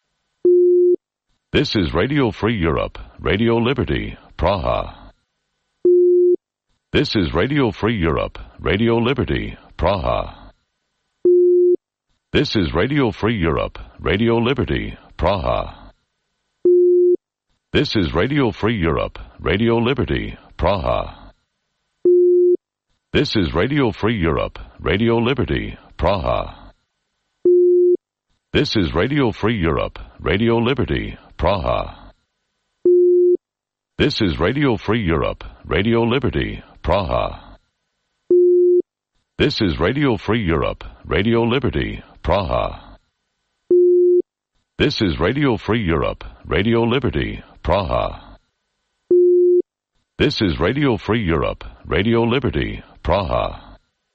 This is Radio Free Europe, Radio Liberty, Praha. This is Radio Free Europe, Radio Liberty, Praha. This is Radio Free Europe, Radio Liberty, Praha. This is Radio Free Europe, Radio Liberty, Praha. This is Radio Free Europe, Radio Liberty, Praha. This is Radio Free Europe, Radio Liberty, Praha. This is Radio Free Europe, Radio Liberty, Praha. This is Radio Free Europe, Radio Liberty, Praha. This is Radio Free Europe, Radio Liberty, Praha. This is Radio Free Europe, Radio Liberty, Praha.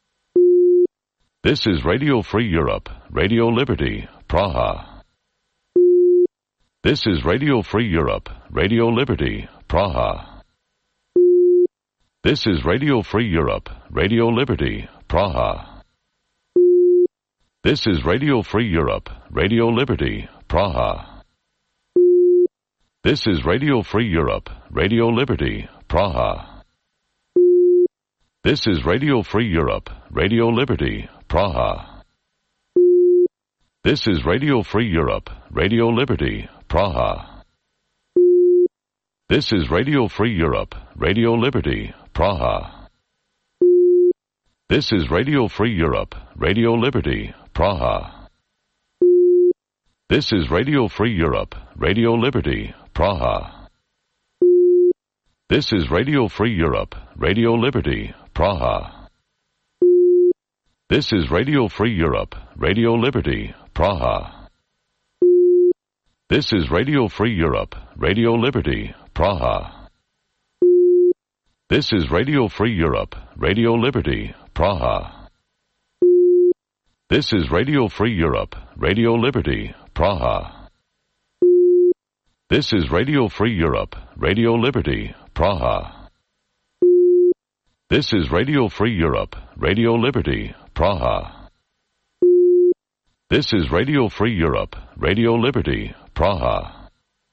This is Radio Free Europe, Radio Liberty, Praha. This is Radio Free Europe, Radio Liberty, Praha. This is Radio Free Europe, Radio Liberty, Praha. This is Radio Free Europe, Radio Liberty, Praha. This is Radio Free Europe, Radio Liberty, Praha. This is Radio Free Europe, Radio Liberty, Praha. This is Radio Free Europe, Radio Liberty, Praha. This is Radio Free Europe, Radio Liberty, Praha. This is Radio Free Europe, Radio Liberty, Praha. This is Radio Free Europe, Radio Liberty, Praha. This is Radio Free Europe, Radio Liberty, Praha. This is Radio Free Europe, Radio Liberty, Praha. This is Radio Free Europe, Radio Liberty, Praha. This is Radio Free Europe, Radio Liberty, Praha. This is Radio Free Europe, Radio Liberty, Praha. This is Radio Free Europe, Radio Liberty, Praha. This is Radio Free Europe, Radio Liberty, Praha. This is Radio Free Europe, Radio Liberty, Praha.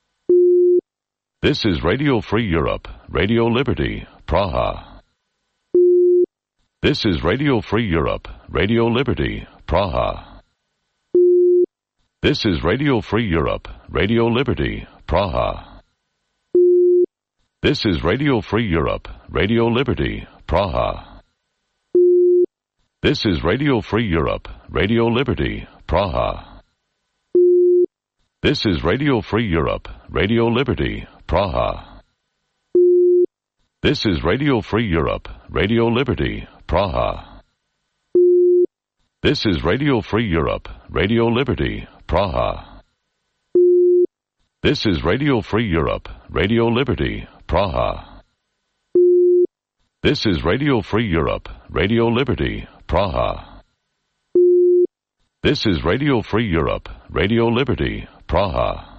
This is Radio Free Europe, Radio Liberty, Praha. This is Radio Free Europe, Radio Liberty, Praha. This is Radio Free Europe, Radio Liberty, Praha. This is Radio Free Europe, Radio Liberty, Praha. This is Radio Free Europe, Radio Liberty, Praha. This is Radio Free Europe, Radio Liberty, Praha. This is Radio Free Europe, Radio Liberty, Praha. This is Radio Free Europe, Radio Liberty, Praha. This is Radio Free Europe, Radio Liberty, Praha. This is Radio Free Europe, Radio Liberty, Praha. This is Radio Free Europe, Radio Liberty, Praha.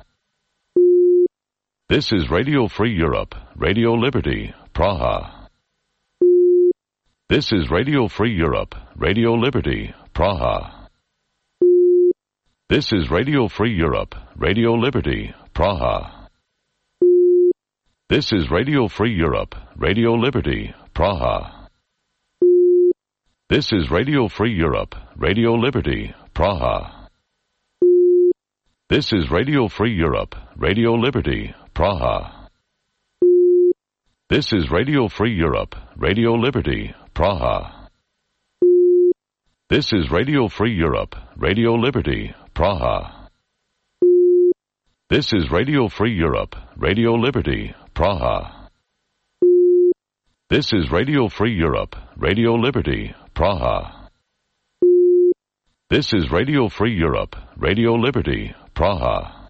This is Radio Free Europe, Radio Liberty, Praha. This is Radio Free Europe, Radio Liberty, Praha. This is Radio Free Europe, Radio Liberty, Praha. This is Radio Free Europe, Radio Liberty, Praha. This is Radio Free Europe, Radio Liberty, Praha. This is Radio Free Europe, Radio Liberty, Praha. This is Radio Free Europe, Radio Liberty, Praha. This is Radio Free Europe, Radio Liberty, Praha. This is Radio Free Europe, Radio Liberty, Praha. This is Radio Free Europe, Radio Liberty, Praha. This is Radio Free Europe, Radio Liberty, Praha.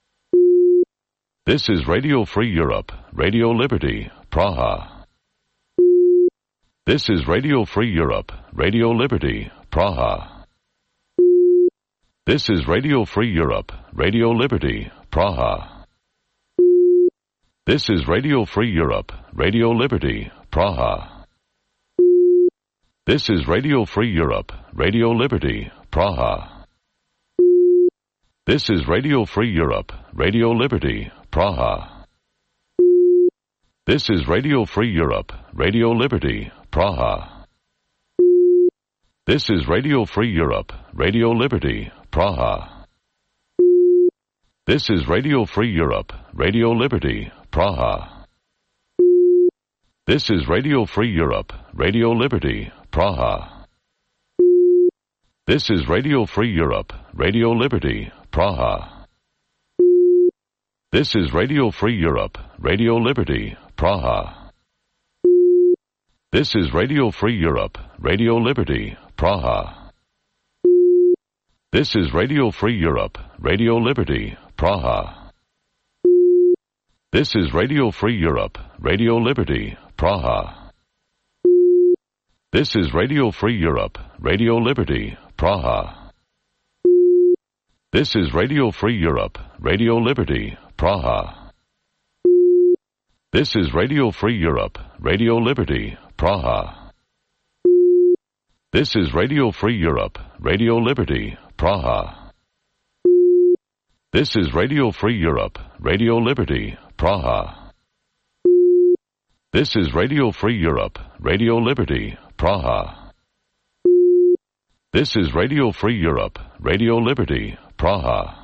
This is Radio Free Europe, Radio Liberty, Praha. This is Radio Free Europe, Radio Liberty, Praha. This is Radio Free Europe, Radio Liberty, Praha. This is Radio Free Europe, Radio Liberty, Praha. This is Radio Free Europe, Radio Liberty, Praha. This is Radio Free Europe, Radio Liberty, Praha. This is Radio Free Europe, Radio Liberty, Praha. This is Radio Free Europe, Radio Liberty, Praha. This is Radio Free Europe, Radio Liberty, Praha. This is Radio Free Europe, Radio Liberty, Praha. This is Radio Free Europe, Radio Liberty, Praha. This is Radio Free Europe, Radio Liberty, Praha. This is Radio Free Europe, Radio Liberty, Praha. This is Radio Free Europe, Radio Liberty, Praha. This is Radio Free Europe, Radio Liberty, Praha. This is Radio Free Europe, Radio Liberty, Praha. This is Radio Free Europe, Radio Liberty, Praha. This is Radio Free Europe, Radio Liberty, Praha. This is Radio Free Europe, Radio Liberty, Praha. This is Radio Free Europe, Radio Liberty, Praha. This is Radio Free Europe, Radio Liberty, Praha. This is Radio Free Europe, Radio Liberty, Praha.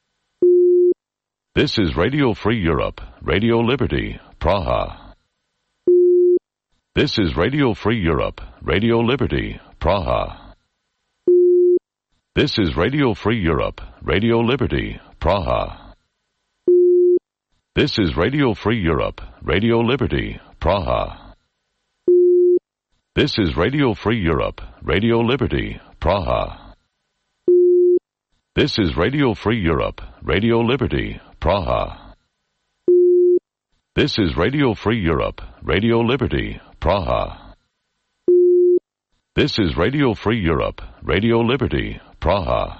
This is Radio Free Europe, Radio Liberty, Praha. This is Radio Free Europe, Radio Liberty, Praha. This is Radio Free Europe, Radio Liberty, Praha. This is Radio Free Europe, Radio Liberty, Praha. This is Radio Free Europe, Radio Liberty, Praha. This is Radio Free Europe, Radio Liberty, Praha. This is Radio Free Europe, Radio Liberty, Praha. This is Radio Free Europe, Radio Liberty, Praha.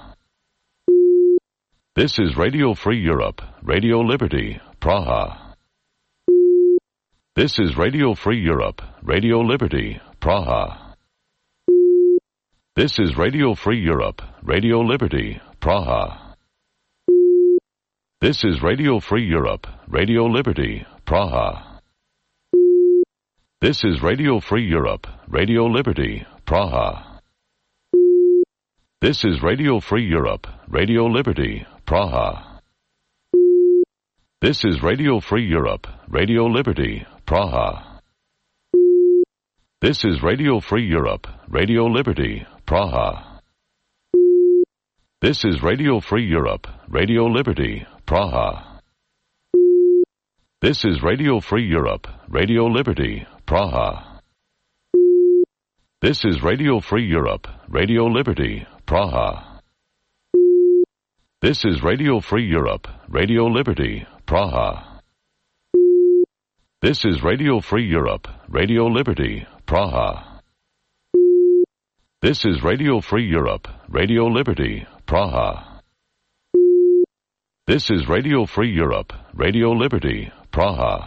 This is Radio Free Europe, Radio Liberty, Praha. This is Radio Free Europe, Radio Liberty, Praha. This is Radio Free Europe, Radio Liberty, Praha. This is Radio Free Europe, Radio Liberty, Praha. This is Radio Free Europe, Radio Liberty, Praha. This is Radio Free Europe, Radio Liberty, Praha. This is Radio Free Europe, Radio Liberty, Praha. This is Radio Free Europe, Radio Liberty, Praha. This is Radio Free Europe, Radio Liberty, Praha. This is Radio Free Europe, Radio Liberty, Praha. This is Radio Free Europe, Radio Liberty, Praha. This is Radio Free Europe, Radio Liberty, Praha. This is Radio Free Europe, Radio Liberty, Praha. This is Radio Free Europe, Radio Liberty, Praha. This is Radio Free Europe, Radio Liberty, Praha.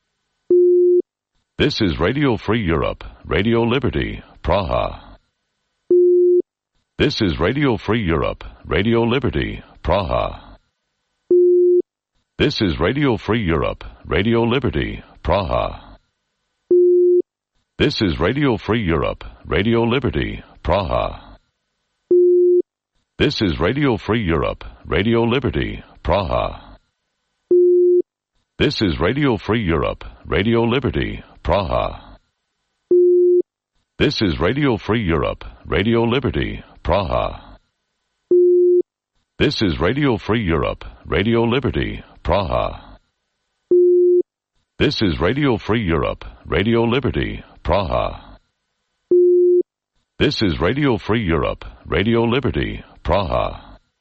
This is Radio Free Europe, Radio Liberty, Praha. This is Radio Free Europe, Radio Liberty, Praha. This is Radio Free Europe, Radio Liberty, Praha. This is Radio Free Europe, Radio Liberty, Praha. This is Radio Free Europe, Radio Liberty, Praha. This is Radio Free Europe, Radio Liberty, Praha. This is Radio Free Europe, Radio Liberty, Praha. This is Radio Free Europe, Radio Liberty, Praha. This is Radio Free Europe, Radio Liberty, Praha. This is Radio Free Europe, Radio Liberty, Praha.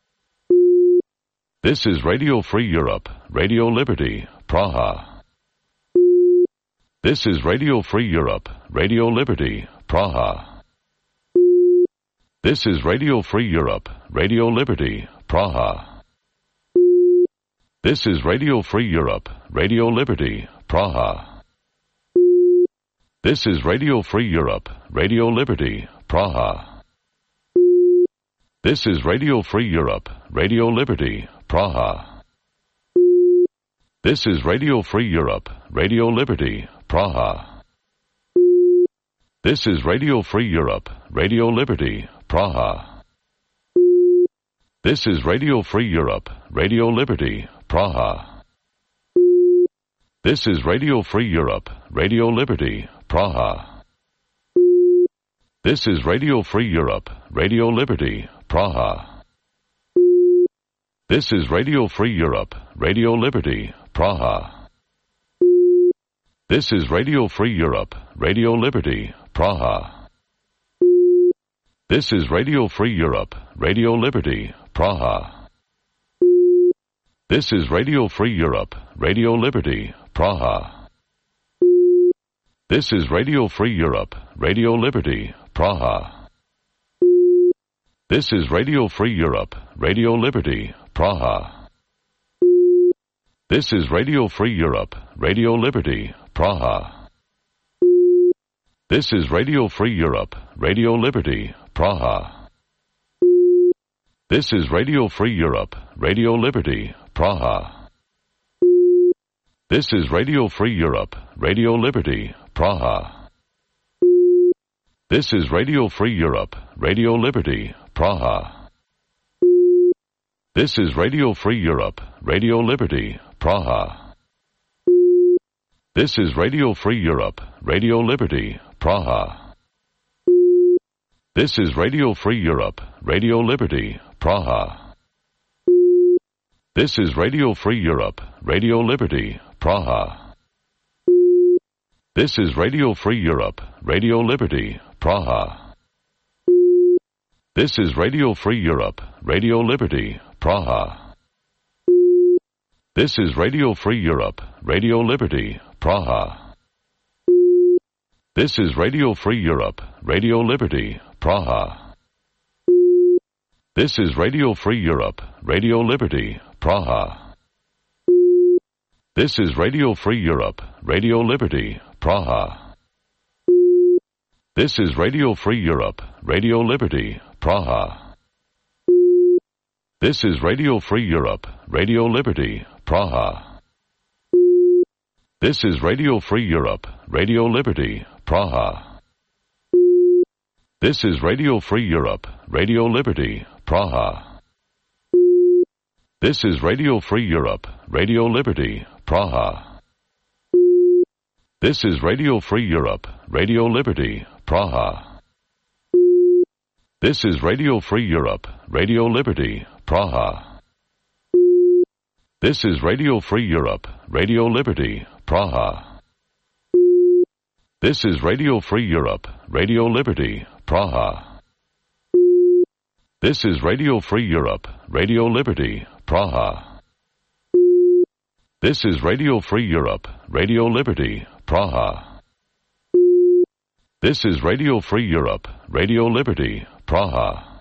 This is Radio Free Europe, Radio Liberty, Praha. This is Radio Free Europe, Radio Liberty, Praha. This is Radio Free Europe, Radio Liberty, Praha. This is Radio Free Europe, Radio Liberty, Praha. This is Radio Free Europe, Radio Liberty, Praha. This is Radio Free Europe, Radio Liberty, Praha. This is Radio Free Europe, Radio Liberty, Praha. This is Radio Free Europe, Radio Liberty, Praha. This is Radio Free Europe, Radio Liberty, Praha. This is Radio Free Europe, Radio Liberty, Praha. This is Radio Free Europe, Radio Liberty, Praha. This is Radio Free Europe, Radio Liberty, Praha. This is Radio Free Europe, Radio Liberty, Praha. This is Radio Free Europe, Radio Liberty, Praha. This is Radio Free Europe, Radio Liberty, Praha. This is Radio Free Europe, Radio Liberty, Praha. This is Radio Free Europe, Radio Liberty, Praha. This is Radio Free Europe, Radio Liberty, Praha. This is Radio Free Europe, Radio Liberty, Praha. This is Radio Free Europe, Radio Liberty, Praha. This is Radio Free Europe, Radio Liberty, Praha. This is Radio Free Europe, Radio Liberty, Praha. This is Radio Free Europe, Radio Liberty, Praha. This is Radio Free Europe, Radio Liberty, Praha. This is Radio Free Europe, Radio Liberty, Praha. This is Radio Free Europe, Radio Liberty, Praha. This is Radio Free Europe, Radio Liberty, Praha. This is Radio Free Europe, Radio Liberty, Praha. This is Radio Free Europe, Radio Liberty, Praha. This is Radio Free Europe, Radio Liberty, Praha. This is Radio Free Europe, Radio Liberty, Praha. This is Radio Free Europe, Radio Liberty, Praha. This is Radio Free Europe, Radio Liberty, Praha. This is Radio Free Europe, Radio Liberty, Praha. This is Radio Free Europe, Radio Liberty, Praha. This is Radio Free Europe, Radio Liberty, Praha. This is Radio Free Europe, Radio Liberty, Praha. This is Radio Free Europe, Radio Liberty, Praha. This is Radio Free Europe, Radio Liberty, Praha. This is Radio Free Europe, Radio Liberty, Praha. This is Radio Free Europe, Radio Liberty, Praha. This is Radio Free Europe, Radio Liberty, Praha. This is Radio Free Europe, Radio Liberty, Praha. This is Radio Free Europe, Radio Liberty, Praha.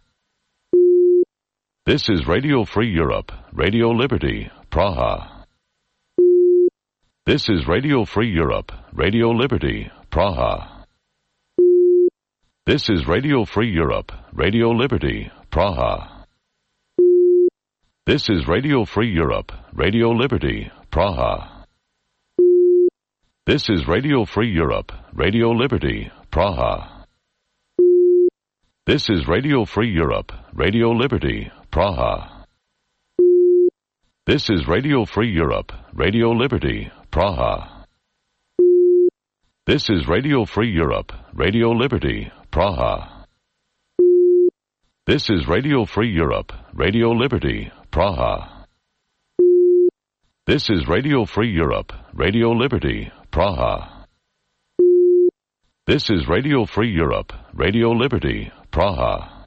This is Radio Free Europe, Radio Liberty, Praha. This is Radio Free Europe, Radio Liberty, Praha. This is Radio Free Europe, Radio Liberty, Praha. This is Radio Free Europe, Radio Liberty, Praha. This is Radio Free Europe, Radio Liberty, Praha. This is Radio Free Europe, Radio Liberty, Praha. This is Radio Free Europe, Radio Liberty, Praha. This is Radio Free Europe, Radio Liberty, Praha. This is Radio Free Europe, Radio Liberty, Praha. This is Radio Free Europe, Radio Liberty, Praha. This is Radio Free Europe, Radio Liberty, Praha.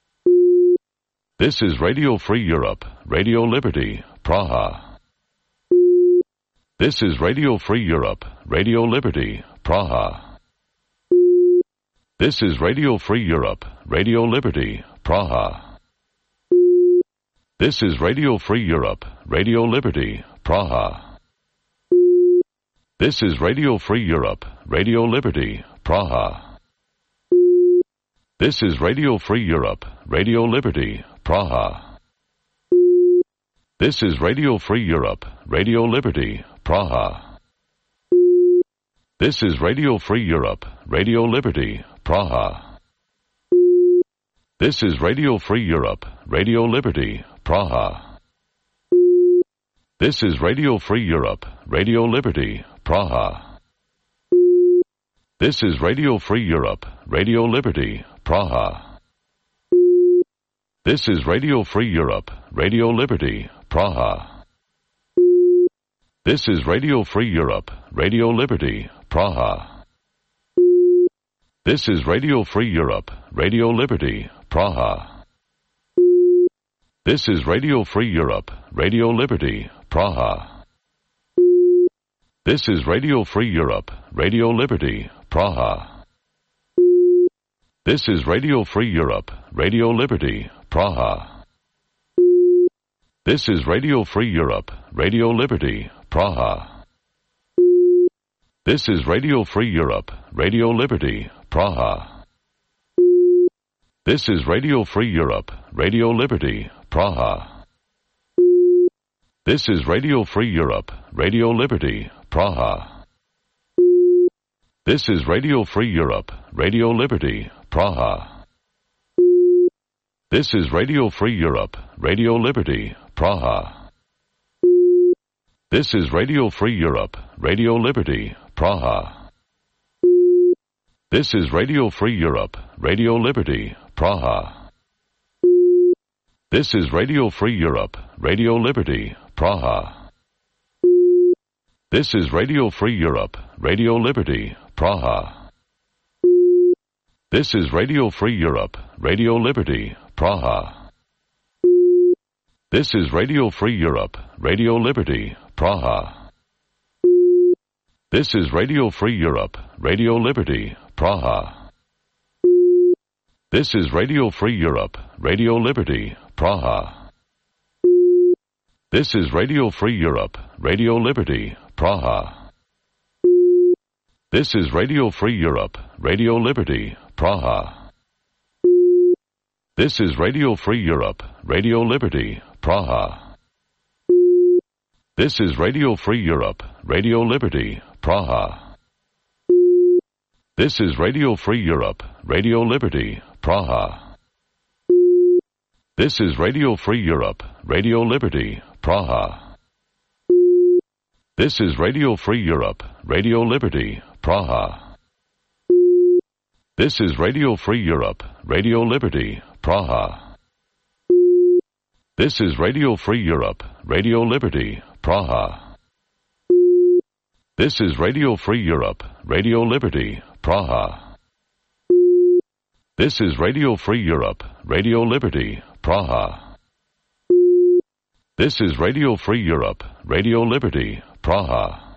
This is Radio Free Europe, Radio Liberty, Praha. This is Radio Free Europe, Radio Liberty, Praha. This is Radio Free Europe, Radio Liberty, Praha. This is Radio Free Europe, Radio Liberty, Praha. This is Radio Free Europe, Radio Liberty, Praha. This is Radio Free Europe, Radio Liberty, Praha. This is Radio Free Europe, Radio Liberty, Praha. This is Radio Free Europe, Radio Liberty, Praha. This is Radio Free Europe, Radio Liberty, Praha. This is Radio Free Europe, Radio Liberty, Praha. This is Radio Free Europe, Radio Liberty, Praha. This is Radio Free Europe, Radio Liberty, Praha. This is Radio Free Europe, Radio Liberty, Praha. This is Radio Free Europe, Radio Liberty, Praha. This is Radio Free Europe, Radio Liberty, Praha. This is Radio Free Europe, Radio Liberty, Praha. This is Radio Free Europe, Radio Liberty, Praha. This is Radio Free Europe, Radio Liberty, Praha. This is Radio Free Europe, Radio Liberty, Praha. This is Radio Free Europe, Radio Liberty, Praha. This is Radio Free Europe, Radio Liberty, Praha. This is Radio Free Europe, Radio Liberty, Praha. This is Radio Free Europe, Radio Liberty, Praha. This is Radio Free Europe, Radio Liberty, Praha. This is Radio Free Europe, Radio Liberty, Praha. This is Radio Free Europe, Radio Liberty, Praha. This is Radio Free Europe, Radio Liberty, Praha. This is Radio Free Europe, Radio Liberty, Praha. This is Radio Free Europe, Radio Liberty, Praha. This is Radio Free Europe, Radio Liberty, Praha. This is Radio Free Europe, Radio Liberty, Praha. This is Radio Free Europe, Radio Liberty, Praha. This is Radio Free Europe, Radio Liberty, Praha. This is Radio Free Europe, Radio Liberty, Praha. This is Radio Free Europe, Radio Liberty, Praha. This is Radio Free Europe, Radio Liberty, Praha. This is Radio Free Europe, Radio Liberty, Praha. This is Radio Free Europe, Radio Liberty, Praha. This is Radio Free Europe, Radio Liberty, Praha. This is Radio Free Europe, Radio Liberty, Praha. This is Radio Free Europe, Radio Liberty, Praha. This is Radio Free Europe, Radio Liberty, Praha. This is Radio Free Europe, Radio Liberty, Praha.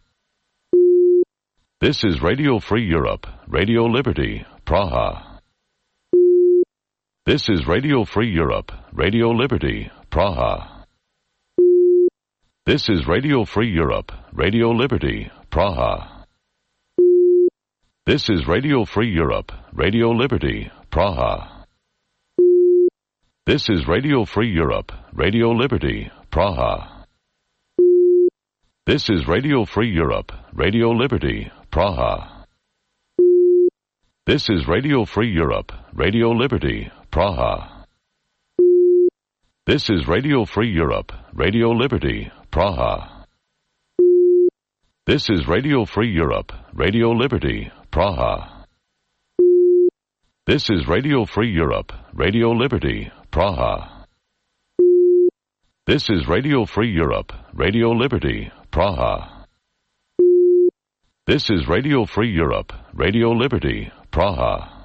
This is Radio Free Europe, Radio Liberty, Praha. This is Radio Free Europe, Radio Liberty, Praha. This is Radio Free Europe, Radio Liberty, Praha. This is Radio Free Europe, Radio Liberty, Praha. This is Radio Free Europe, Radio Liberty, Praha. This is Radio Free Europe, Radio Liberty, Praha. This is Radio Free Europe, Radio Liberty, Praha. This is Radio Free Europe, Radio Liberty, Praha. This is Radio Free Europe, Radio Liberty, Praha. This is Radio Free Europe, Radio Liberty, Praha. This is Radio Free Europe, Radio Liberty, Praha. This is Radio Free Europe, Radio Liberty, Praha.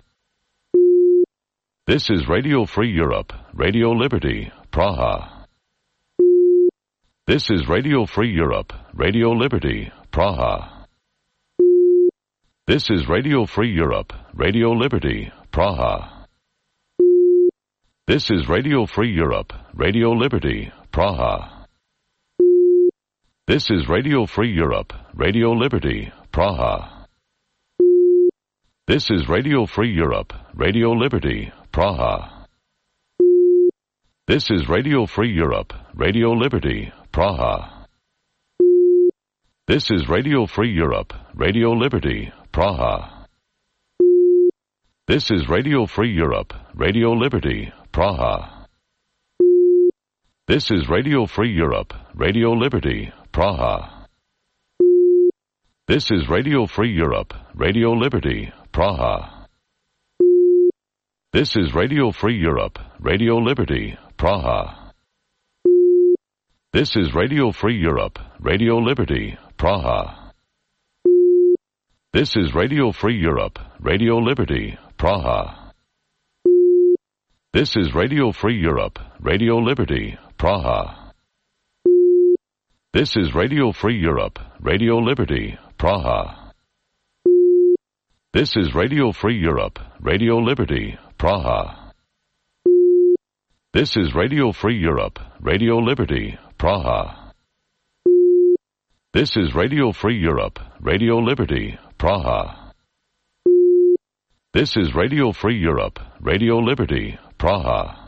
This is Radio Free Europe, Radio Liberty, Praha. This is Radio Free Europe, Radio Liberty, Praha. This is Radio Free Europe, Radio Liberty, Praha. This is Radio Free Europe, Radio Liberty, Praha. This is Radio Free Europe, Radio Liberty, Praha. This is Radio Free Europe, Radio Liberty, Praha. This is Radio Free Europe, Radio Liberty, Praha. This is Radio Free Europe, Radio Liberty, Praha. This is Radio Free Europe, Radio Liberty, Praha. This is Radio Free Europe, Radio Liberty, Praha. This is Radio Free Europe, Radio Liberty, Praha. This is Radio Free Europe, Radio Liberty, Praha. This is Radio Free Europe, Radio Liberty, Praha. This is Radio Free Europe, Radio Liberty, Praha. This is Radio Free Europe, Radio Liberty, Praha. This is Radio Free Europe, Radio Liberty, Praha. This is Radio Free Europe, Radio Liberty, Praha. This is Radio Free Europe, Radio Liberty, Praha. This is Radio Free Europe, Radio Liberty, Praha. This is Radio Free Europe, Radio Liberty, Praha.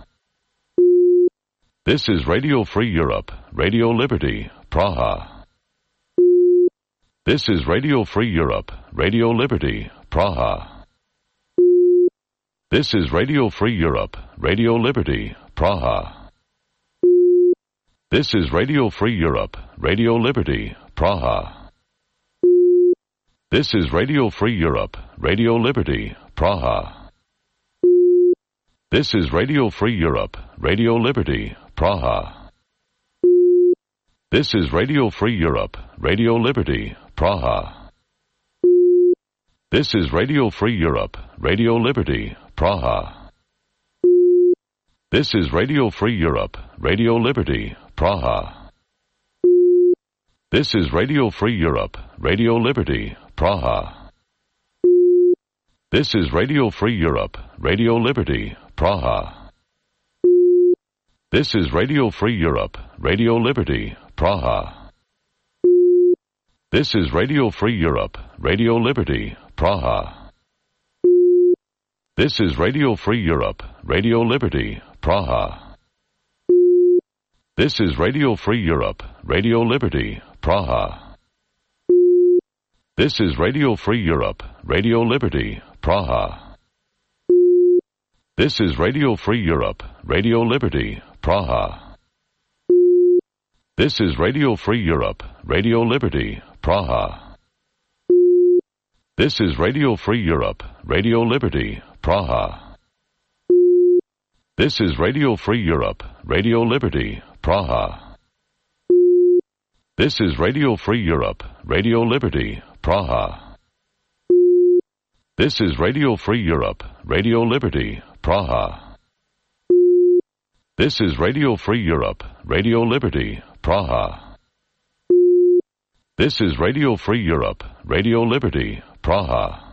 This is Radio Free Europe, Radio Liberty, Praha. This is Radio Free Europe, Radio Liberty, Praha. This is Radio Free Europe, Radio Liberty, Praha. This is Radio Free Europe, Radio Liberty, Praha. This is Radio Free Europe, Radio Liberty, Praha. This is Radio Free Europe, Radio Liberty, Praha. This is Radio Free Europe, Radio Liberty, Praha. This is Radio Free Europe, Radio Liberty, Praha. This is Radio Free Europe, Radio Liberty, Praha. This is Radio Free Europe, Radio Liberty, Praha. This is Radio Free Europe, Radio Liberty, Praha. This is Radio Free Europe, Radio Liberty, Praha. This is Radio Free Europe, Radio Liberty, Praha. This is Radio Free Europe, Radio Liberty, Praha. This is Radio Free Europe, Radio Liberty, Praha. This is Radio Free Europe, Radio Liberty, Praha. This is Radio Free Europe, Radio Liberty, Praha. This is Radio Free Europe, Radio Liberty, Praha. This is Radio Free Europe, Radio Liberty, Praha. This is Radio Free Europe, Radio Liberty, Praha. This is Radio Free Europe, Radio Liberty, Praha. This is Radio Free Europe, Radio Liberty, Praha. This is Radio Free Europe, Radio Liberty, Praha. This is Radio Free Europe, Radio Liberty, Praha.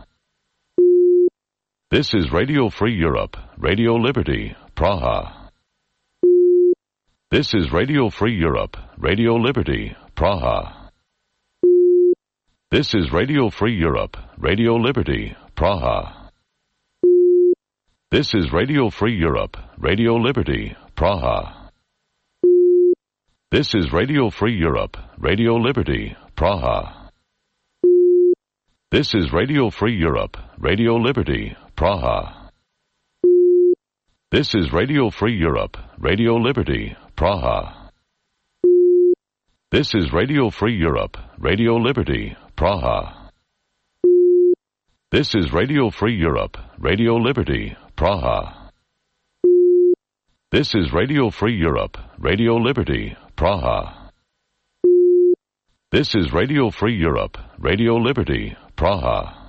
This is Radio Free Europe, Radio Liberty, Praha. This is Radio Free Europe, Radio Liberty, Praha. This is Radio Free Europe, Radio Liberty, Praha. This is Radio Free Europe, Radio Liberty, Praha. This is Radio Free Europe, Radio Liberty, Praha. This is Radio Free Europe, Radio Liberty, Praha. This is Radio Free Europe, Radio Liberty, Praha. This is Radio Free Europe, Radio Liberty, Praha. This is Radio Free Europe, Radio Liberty, Praha. This is Radio Free Europe, Radio Liberty, Praha. This is Radio Free Europe, Radio Liberty, Praha.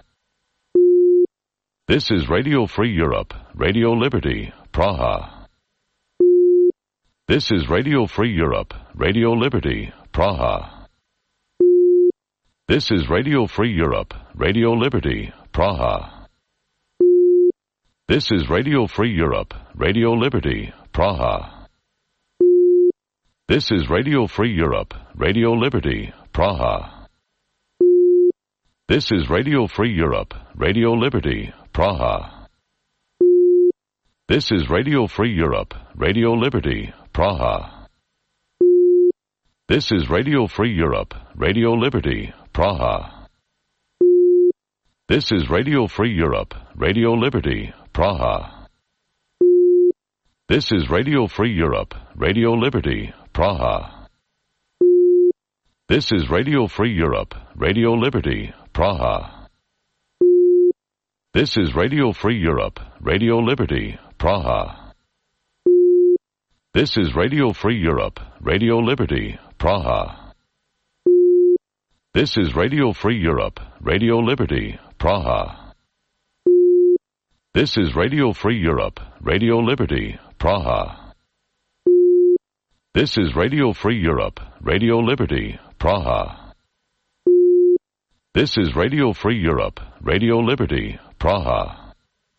This is Radio Free Europe, Radio Liberty, Praha. This is Radio Free Europe, Radio Liberty, Praha. This is Radio Free Europe, Radio Liberty, Praha. This is Radio Free Europe, Radio Liberty, Praha. This is Radio Free Europe, Radio Liberty, Praha. This is Radio Free Europe, Radio Liberty, Praha. This is Radio Free Europe, Radio Liberty, Praha. This is Radio Free Europe, Radio Liberty, Praha. This is Radio Free Europe, Radio Liberty, Praha. This is Radio Free Europe, Radio Liberty, Praha. This is Radio Free Europe, Radio Liberty, Praha. This is Radio Free Europe, Radio Liberty, Praha. This is Radio Free Europe, Radio Liberty, Praha. This is Radio Free Europe, Radio Liberty, Praha. This is Radio Free Europe, Radio Liberty, Praha. This is Radio Free Europe, Radio Liberty, Praha. This is Radio Free Europe, Radio Liberty, Praha.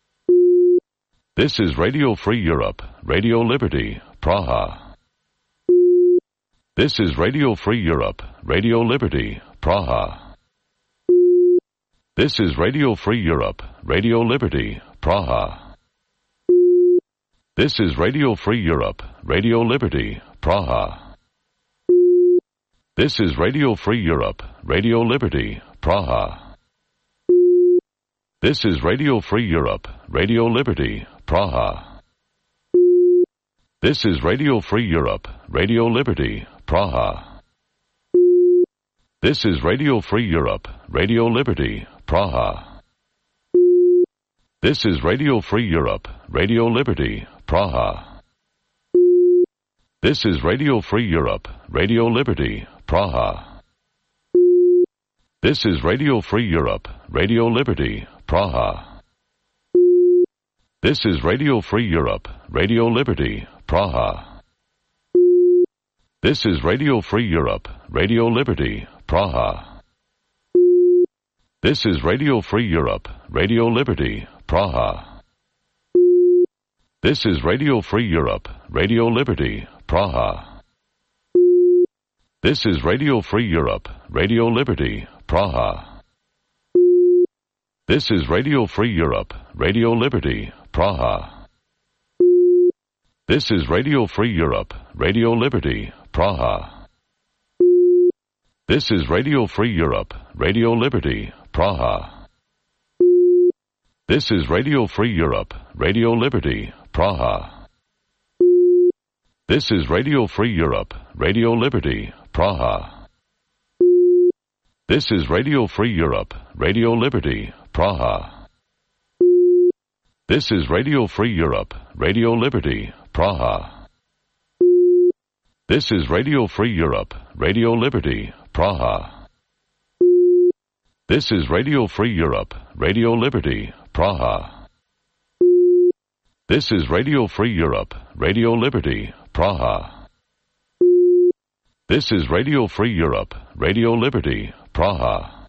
This is Radio Free Europe, Radio Liberty, Praha. This is Radio Free Europe, Radio Liberty, Praha. This is Radio Free Europe, Radio Liberty, Praha. This is Radio Free Europe, Radio Liberty, Praha. This is Radio Free Europe, Radio Liberty, Praha. This is Radio Free Europe, Radio Liberty, Praha. This is Radio Free Europe, Radio Liberty, Praha. This is Radio Free Europe, Radio Liberty, Praha. This is Radio Free Europe, Radio Liberty, Praha. This is Radio Free Europe, Radio Liberty, Praha. This is Radio Free Europe, Radio Liberty, Praha. This is Radio Free Europe, Radio Liberty, Praha. This is Radio Free Europe, Radio Liberty, Praha. This is Radio Free Europe, Radio Liberty, Praha. This is Radio Free Europe, Radio Liberty, Praha. This is Radio Free Europe, Radio Liberty, Praha. This is Radio Free Europe, Radio Liberty, Praha. This is Radio Free Europe, Radio Liberty, Praha. This is Radio Free Europe, Radio Liberty, Praha. This is Radio Free Europe, Radio Liberty, Praha. This is Radio Free Europe, Radio Liberty, Praha. This is Radio Free Europe, Radio Liberty, Praha. This is Radio Free Europe, Radio Liberty, Praha. This is Radio Free Europe, Radio Liberty, Praha. This is Radio Free Europe, Radio Liberty, Praha. This is Radio Free Europe, Radio Liberty, Praha. This is Radio Free Europe, Radio Liberty, Praha.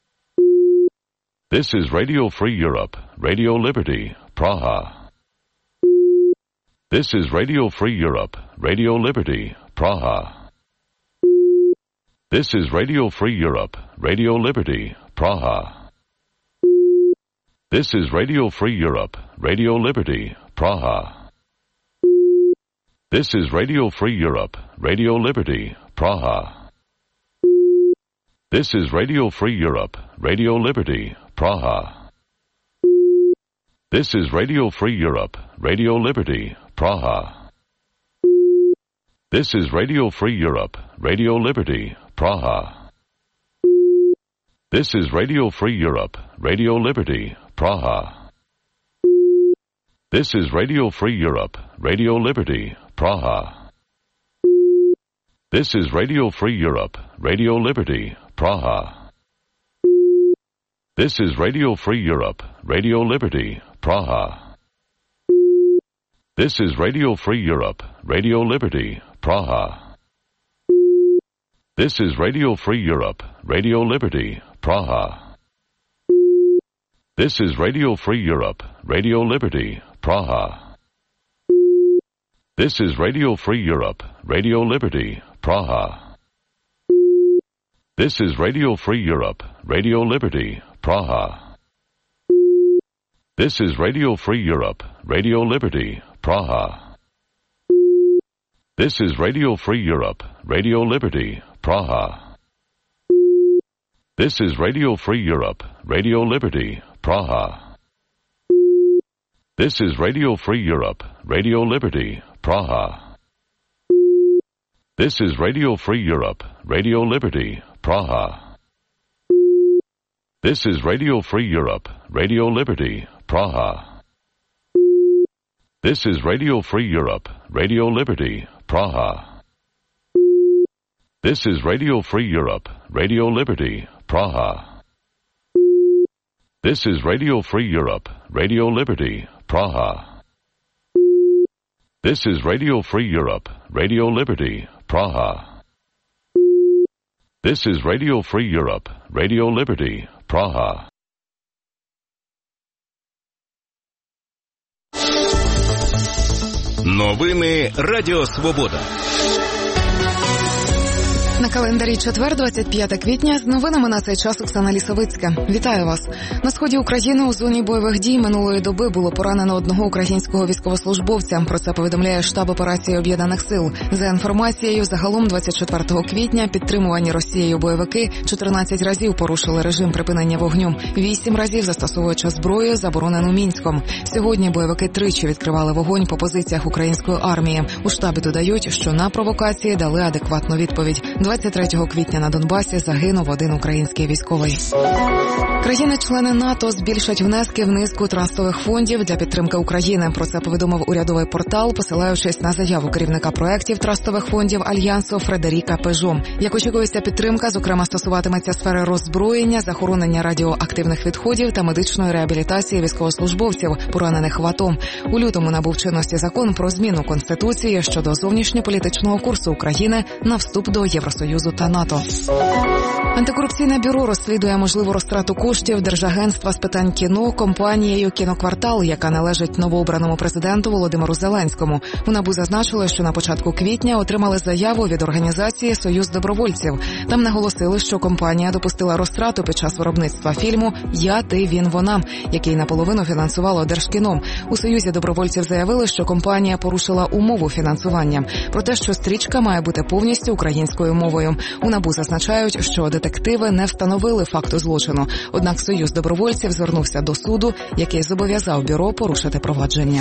This is Radio Free Europe, Radio Liberty, Praha. This is Radio Free Europe, Radio Liberty, Praha. This is Radio Free Europe, Radio Liberty, Praha. This is Radio Free Europe, Radio Liberty, Praha. This is Radio Free Europe, Radio Liberty, Praha. This is Radio Free Europe, Radio Liberty, Praha. This is Radio Free Europe, Radio Liberty, Praha. This is Radio Free Europe, Radio Liberty, Praha. This is Radio Free Europe, Radio Liberty, Praha. This is Radio Free Europe, Radio Liberty, Praha. This is Radio Free Europe, Radio Liberty, Praha. This is Radio Free Europe, Radio Liberty, Praha. This is Radio Free Europe, Radio Liberty, Praha. This is Radio Free Europe, Radio Liberty, Praha. This is Radio Free Europe, Radio Liberty, Praha. This is Radio Free Europe, Radio Liberty, Praha. This is Radio Free Europe, Radio Liberty, Praha. This is Radio Free Europe, Radio Liberty, Praha. This is Radio Free Europe, Radio Liberty, Praha. This is Radio Free Europe, Radio Liberty, Praha. This is Radio Free Europe, Radio Liberty, Praha. This is Radio Free Europe, Radio Liberty, Praha. This is Radio Free Europe, Radio Liberty, Praha. This is Radio Free Europe, Radio Liberty, Praha. This is Radio Free Europe, Radio Liberty, Praha. This is Radio Free Europe, Radio Liberty, Praha. This is Radio Free Europe, Radio Liberty, Praha. This is Radio Free Europe, Radio Liberty, Praha. Новини Радіо Свобода. На календарі четвер, 25 квітня, з новинами на цей час Оксана Лісовицька. Вітаю вас. На сході України у зоні бойових дій минулої доби було поранено одного українського військовослужбовця. Про це повідомляє штаб операції Об'єднаних сил. За інформацією, загалом 24 квітня підтримувані Росією бойовики 14 разів порушили режим припинення вогню, 8 разів застосовуючи зброю, заборонену Мінськом. Сьогодні бойовики тричі відкривали вогонь по позиціях української армії. У штабі додають, що на провокації дали адекватну відповідь. 23 квітня на Донбасі загинув один український військовий. Країни-члени НАТО збільшать внески в низку трастових фондів для підтримки України. Про це повідомив урядовий портал, посилаючись на заяву керівника проєктів трастових фондів Альянсу Фредеріка Пежо. Як очікується, підтримка, зокрема, стосуватиметься сфери роззброєння, захоронення радіоактивних відходів та медичної реабілітації військовослужбовців, поранених в АТО. У лютому набув чинності закон про зміну Конституції щодо зовнішньополітичного курсу України на вступ до Євросоюзу та НАТО. Антикорупційне бюро розслідує можливу розтрату коштів Держагентства з питань кіно компанією «Кіноквартал», яка належить новообраному президенту Володимиру Зеленському. У НАБУ зазначили, що на початку квітня отримали заяву від організації «Союз добровольців». Там наголосили, що компанія допустила розтрату під час виробництва фільму «Я, ти, він, вона», який наполовину фінансувало Держкіно. У Союзі добровольців заявили, що компанія порушила умову фінансування. Про те, що стрічка має бути повністю українською мовою. У НАБУ зазначають, що детективи не встановили факту злочину. Однак Союз добровольців звернувся до суду, який зобов'язав бюро порушити провадження.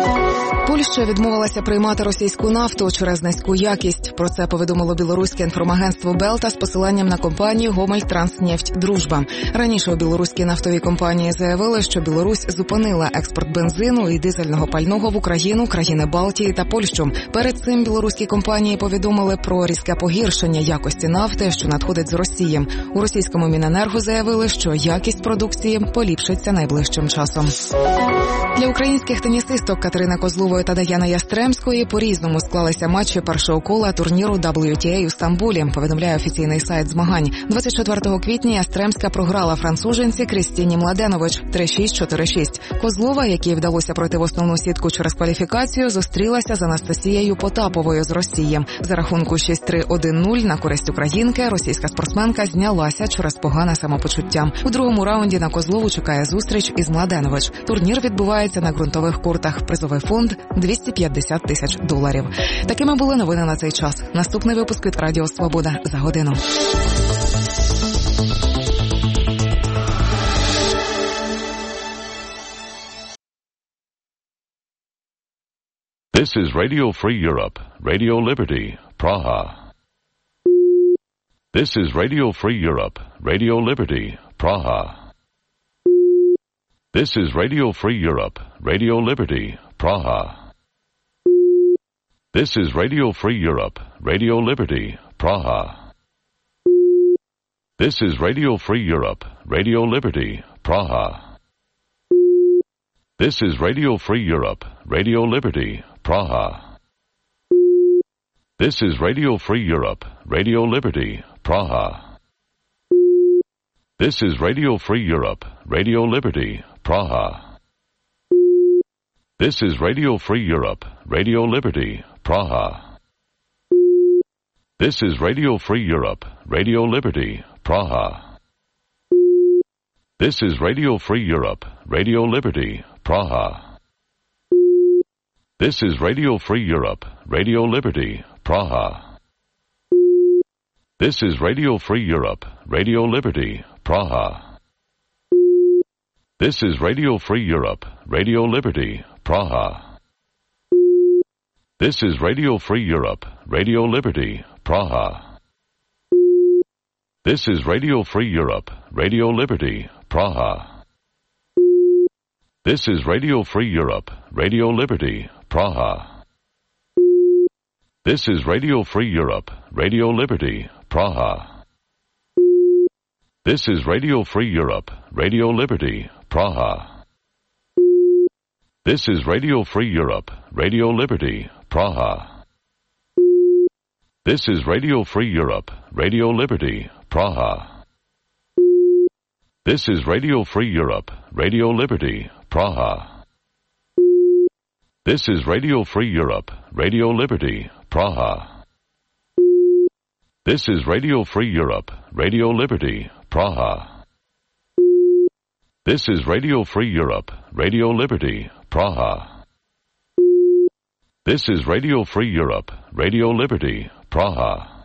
Польща відмовилася приймати російську нафту через низьку якість. Про це повідомило білоруське інформагентство «Белта» з посиланням на компанію «Гомельтранснефть Дружба». Раніше у білоруській нафтовій компанії заявили, що Білорусь зупинила експорт бензину і дизельного пального в Україну, країни Балтії та Польщу. Перед цим білоруські компанії повідомили про різке погіршення якості нафти, що надходить з Росії. У російському Міненерго заявили, що якість продукції поліпшиться найближчим часом. Для українських тенісисток Катерини Козлової та Даяни Ястремської по-різному склалися матчі першого кола турніру WTA у Стамбулі, повідомляє офіційний сайт змагань. 24 квітня Ястремська програла француженці Крістіні Младенович 3-6-4-6. Козлова, якій вдалося пройти в основну сітку через кваліфікацію, зустрілася з Анастасією Потаповою з Росії. За рахунку 6-3-1-0 на користь українки російська спортсменка знялася через погане самопочуття. У другому раунді на Козлову чекає зустріч із Младенович. Турнір відбувається на ґрунтових кортах. Призовий фонд – $250 тисяч. Такими були новини на цей час. Наступний випуск від Радіо Свобода за годину. This is Radio Free Europe, Radio Liberty, Praha. This is Radio Free Europe, Radio Liberty, Praha. This is Radio Free Europe, Radio Liberty, Praha. This is Radio Free Europe, Radio Liberty, Praha. This is Radio Free Europe, Radio Liberty, Praha. This is Radio Free Europe, Radio Liberty, Praha. This is Radio Free Europe, Radio Liberty, Praha. This is Radio Free Europe, Radio Liberty, Praha. This is Radio Free Europe, Radio Liberty, Praha. This is Radio Free Europe, Radio Liberty, Praha. This is Radio Free Europe, Radio Liberty, Praha. This is Radio Free Europe, Radio Liberty, Praha. This is Radio Free Europe, Radio Liberty, Praha. This is Radio Free Europe, Radio Liberty, Praha. This is Radio Free Europe, Radio Liberty, Praha. This is Radio Free Europe, Radio Liberty, Praha. This is Radio Free Europe, Radio Liberty, Praha. This is Radio Free Europe, Radio Liberty, Praha. This is Radio Free Europe, Radio Liberty, Praha. This is Radio Free Europe, Radio Liberty, Praha. This is Radio Free Europe, Radio Liberty, Praha. This is Radio Free Europe, Radio Liberty, Praha. This is Radio Free Europe, Radio Liberty, Praha. This is Radio Free Europe, Radio Liberty, Praha. This is Radio Free Europe, Radio Liberty, Praha. This is Radio Free Europe, Radio Liberty, Praha.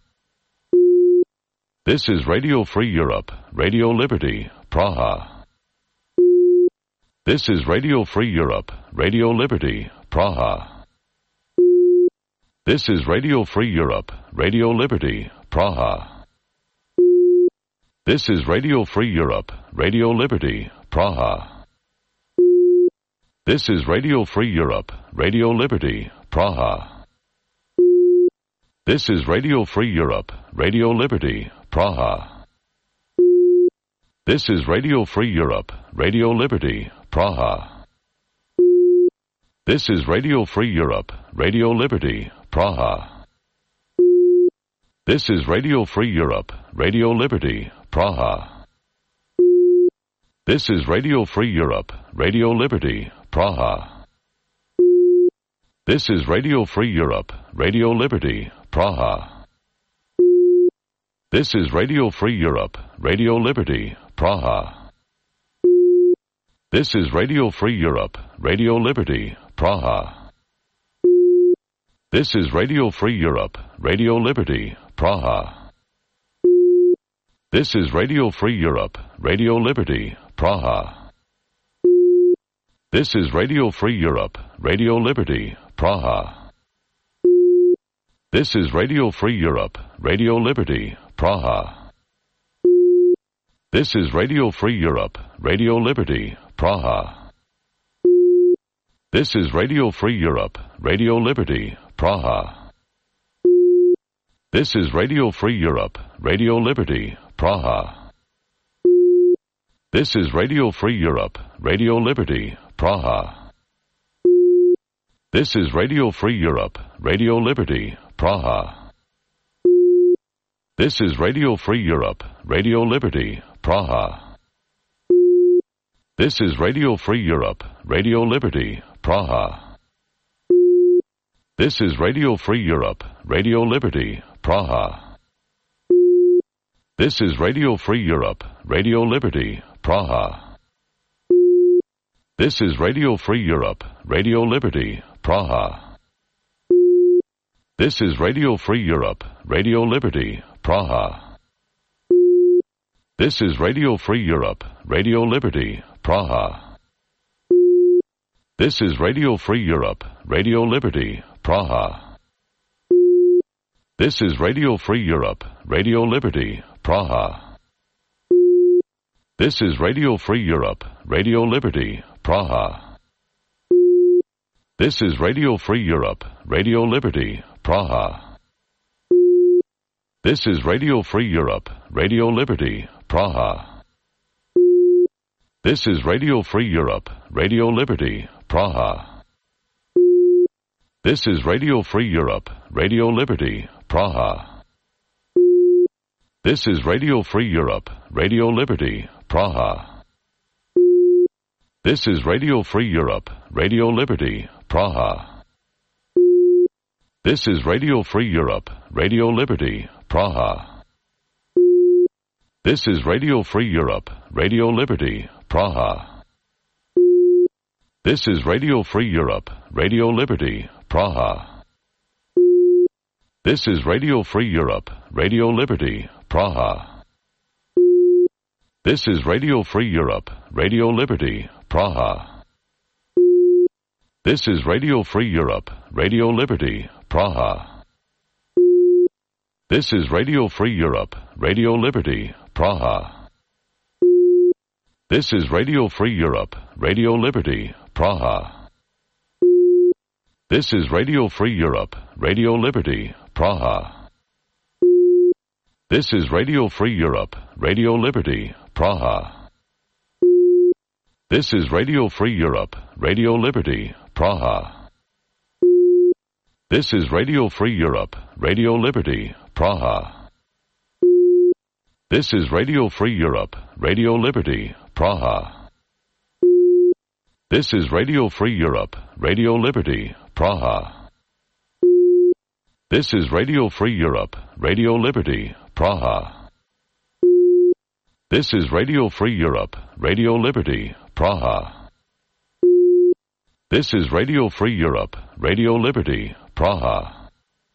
This is Radio Free Europe, Radio Liberty, Praha. This is Radio Free Europe, Radio Liberty, Praha. This is Radio Free Europe, Radio Liberty, Praha. This is Radio Free Europe, Radio Liberty, Praha. This is Radio Free Europe, Radio Liberty, Praha. This is Radio Free Europe, Radio Liberty, Praha. This is Radio Free Europe, Radio Liberty, Praha. This is Radio Free Europe, Radio Liberty, Praha. This is Radio Free Europe, Radio Liberty, Praha. This is Radio Free Europe, Radio Liberty, Praha. This is Radio Free Europe, Radio Liberty, Praha. This is Radio Free Europe, Radio Liberty, Praha. This is Radio Free Europe, Radio Liberty, Praha. This is Radio Free Europe, Radio Liberty, Praha. This is Radio Free Europe, Radio Liberty, Praha. This is Radio Free Europe, Radio Liberty, Praha. This is Radio Free Europe, Radio Liberty, Praha. This is Radio Free Europe, Radio Liberty, Praha. This is Radio Free Europe, Radio Liberty, Praha. This is Radio Free Europe, Radio Liberty, Praha. This is Radio Free Europe, Radio Liberty, Praha. This is Radio Free Europe, Radio Liberty, Praha. This is Radio Free Europe, Radio Liberty, Praha. This is Radio Free Europe, Radio Liberty, Praha. This is Radio Free Europe, Radio Liberty, Praha. This is Radio Free Europe, Radio Liberty, Praha. This is Radio Free Europe, Radio Liberty, Praha. This is Radio Free Europe, Radio Liberty, Praha. This is Radio Free Europe, Radio Liberty, Praha. This is Radio Free Europe, Radio Liberty, Praha. This is Radio Free Europe, Radio Liberty, Praha. This is Radio Free Europe, Radio Liberty, Praha. This is Radio Free Europe, Radio Liberty, Praha. This is Radio Free Europe, Radio Liberty, Praha. This is Radio Free Europe, Radio Liberty, Praha. This is Radio Free Europe, Radio Liberty, Praha. This is Radio Free Europe, Radio Liberty, Praha. This is Radio Free Europe, Radio Liberty, Praha. This is Radio Free Europe, Radio Liberty, Praha. This is Radio Free Europe, Radio Liberty, Praha. This is Radio Free Europe, Radio Liberty, Praha. This is Radio Free Europe, Radio Liberty, Praha. This is Radio Free Europe, Radio Liberty, Praha. This is Radio Free Europe, Radio Liberty, Praha. This is Radio Free Europe, Radio Liberty, Praha. This is Radio Free Europe, Radio Liberty, Praha. This is Radio Free Europe, Radio Liberty, Praha. This is Radio Free Europe, Radio Liberty, Praha. This is Radio Free Europe, Radio Liberty, Praha. This is Radio Free Europe, Radio Liberty, Praha. This is Radio Free Europe, Radio Liberty, Praha. This is Radio Free Europe, Radio Liberty, Praha. This is Radio Free Europe, Radio Liberty, Praha. This is Radio Free Europe, Radio Liberty, Praha. This is Radio Free Europe, Radio Liberty, Praha.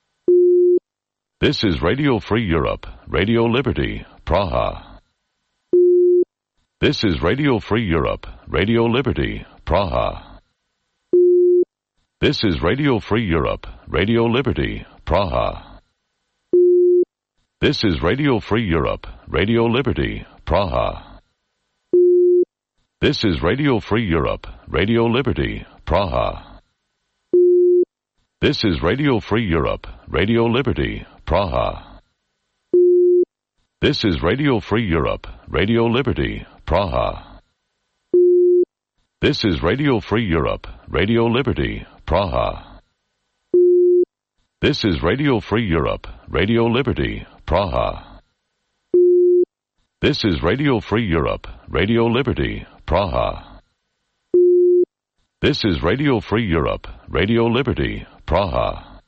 This is Radio Free Europe, Radio Liberty, Praha. This is Radio Free Europe, Radio Liberty, Praha. This is Radio Free Europe, Radio Liberty, Praha. This is Radio Free Europe, Radio Liberty, Praha. This is Radio Free Europe, Radio Liberty, Praha. This is Radio Free Europe, Radio Liberty, Praha. This is Radio Free Europe, Radio Liberty, Praha. This is Radio Free Europe, Radio Liberty, Praha. This is Radio Free Europe, Radio Liberty, Praha. This is Radio Free Europe, Radio Liberty, Praha. This is Radio Free Europe, Radio Liberty, Praha.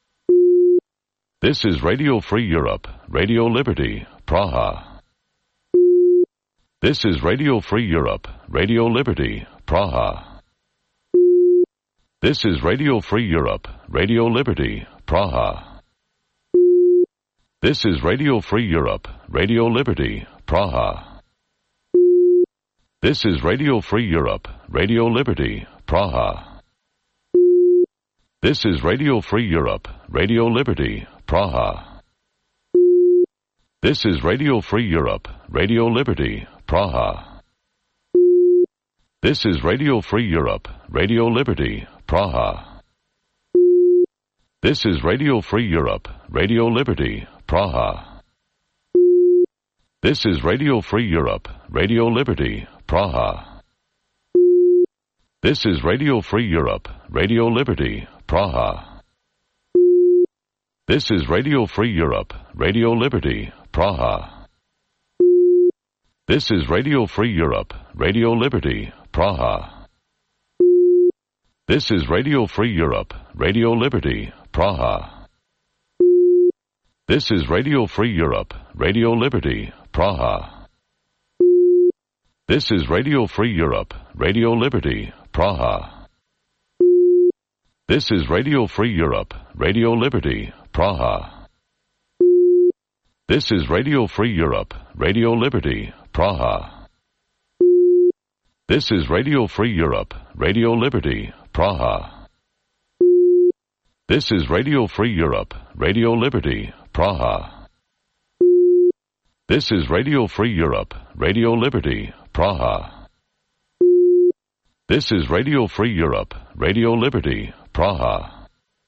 This is Radio Free Europe, Radio Liberty, Praha. This is Radio Free Europe, Radio Liberty, Praha. This is Radio Free Europe, Radio Liberty, Praha. This is Radio Free Europe, Radio Liberty, Praha. This is Radio Free Europe, Radio Liberty, Praha. This is Radio Free Europe, Radio Liberty, Praha. This is Radio Free Europe, Radio Liberty, Praha. This is Radio Free Europe, Radio Liberty, Praha. This is Radio Free Europe, Radio Liberty, Praha. This is Radio Free Europe, Radio Liberty, Praha. This is Radio Free Europe, Radio Liberty, Praha. This is Radio Free Europe, Radio Liberty, Praha. This is Radio Free Europe, Radio Liberty, Praha. This is Radio Free Europe, Radio Liberty, Praha. This is Radio Free Europe, Radio Liberty, Praha. This is Radio Free Europe, Radio Liberty, Praha. This is Radio Free Europe, Radio Liberty, Praha. This is Radio Free Europe, Radio Liberty, Praha. This is Radio Free Europe, Radio Liberty, Praha. This is Radio Free Europe, Radio Liberty, Praha. This is Radio Free Europe, Radio Liberty, Praha. This is Radio Free Europe, Radio Liberty, Praha.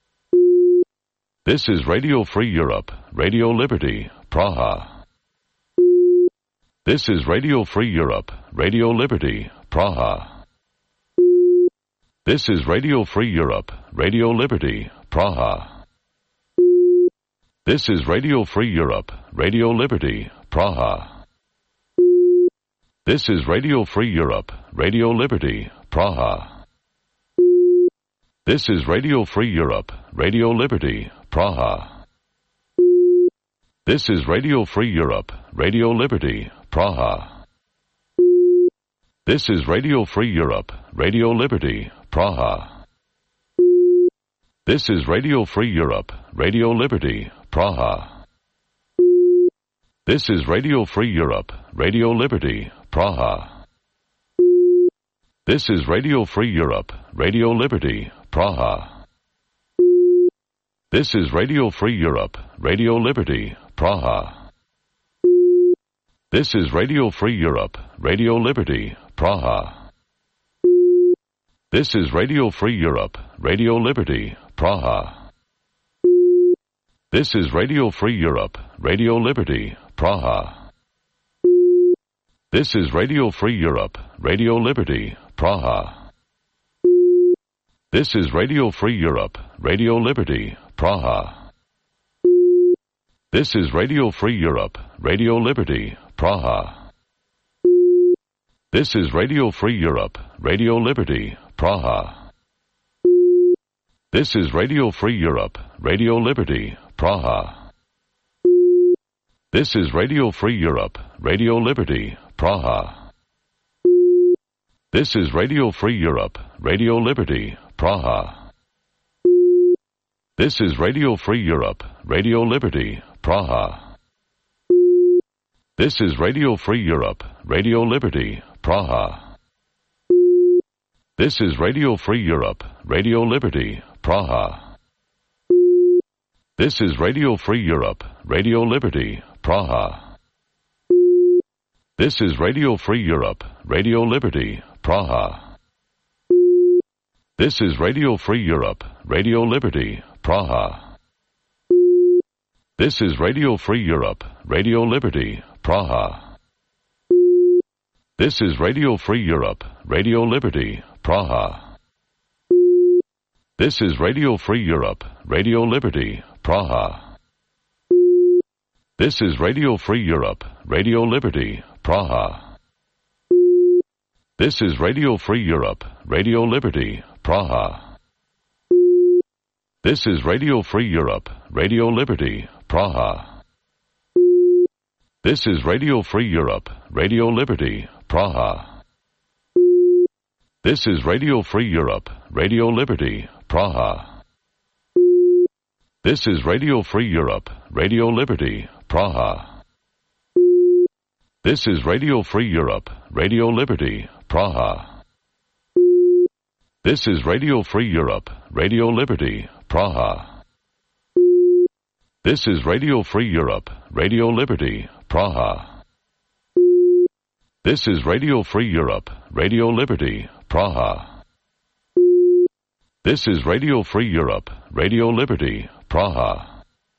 This is Radio Free Europe, Radio Liberty, Praha. This is Radio Free Europe, Radio Liberty, Praha. This is Radio Free Europe, Radio Liberty, Praha. This is Radio Free Europe, Radio Liberty, Praha. This is Radio Free Europe, Radio Liberty, Praha. This is Radio Free Europe, Radio Liberty, Praha. This is Radio Free Europe, Radio Liberty, Praha. This is Radio Free Europe, Radio Liberty, Praha. This is Radio Free Europe, Radio Liberty, Praha. This is Radio Free Europe, Radio Liberty, Praha. This is Radio Free Europe, Radio Liberty, Praha. This is Radio Free Europe, Radio Liberty, Praha. This is Radio Free Europe, Radio Liberty, Praha. This is Radio Free Europe, Radio Liberty, Praha. This is Radio Free Europe, Radio Liberty, Praha. This is Radio Free Europe, Radio Liberty, Praha. This is Radio Free Europe, Radio Liberty, Praha. This is Radio Free Europe, Radio Liberty, Praha. This is Radio Free Europe, Radio Liberty, Praha. This is Radio Free Europe, Radio Liberty, Praha. This is Radio Free Europe, Radio Liberty, Praha. This is Radio Free Europe, Radio Liberty, Praha. This is Radio Free Europe, Radio Liberty, Praha. This is Radio Free Europe, Radio Liberty, Praha. This is Radio Free Europe, Radio Liberty, Praha. This is Radio Free Europe, Radio Liberty, Praha. This is Radio Free Europe, Radio Liberty, Praha. This is Radio Free Europe, Radio Liberty, Praha. This is Radio Free Europe, Radio Liberty, Praha. This is Radio Free Europe, Radio Liberty, Praha. This is Radio Free Europe, Radio Liberty, Praha. This is Radio Free Europe, Radio Liberty, Praha. This is Radio Free Europe, Radio Liberty, Praha. This is Radio Free Europe, Radio Liberty, Praha. This is Radio Free Europe, Radio Liberty, Praha. This is Radio Free Europe, Radio Liberty, Praha. This is Radio Free Europe, Radio Liberty, Praha. This is Radio Free Europe, Radio Liberty, Praha. This is Radio Free Europe, Radio Liberty, Praha. This is Radio Free Europe, Radio Liberty, Praha. This is Radio Free Europe, Radio Liberty, Praha. This is Radio Free Europe, Radio Liberty, Praha.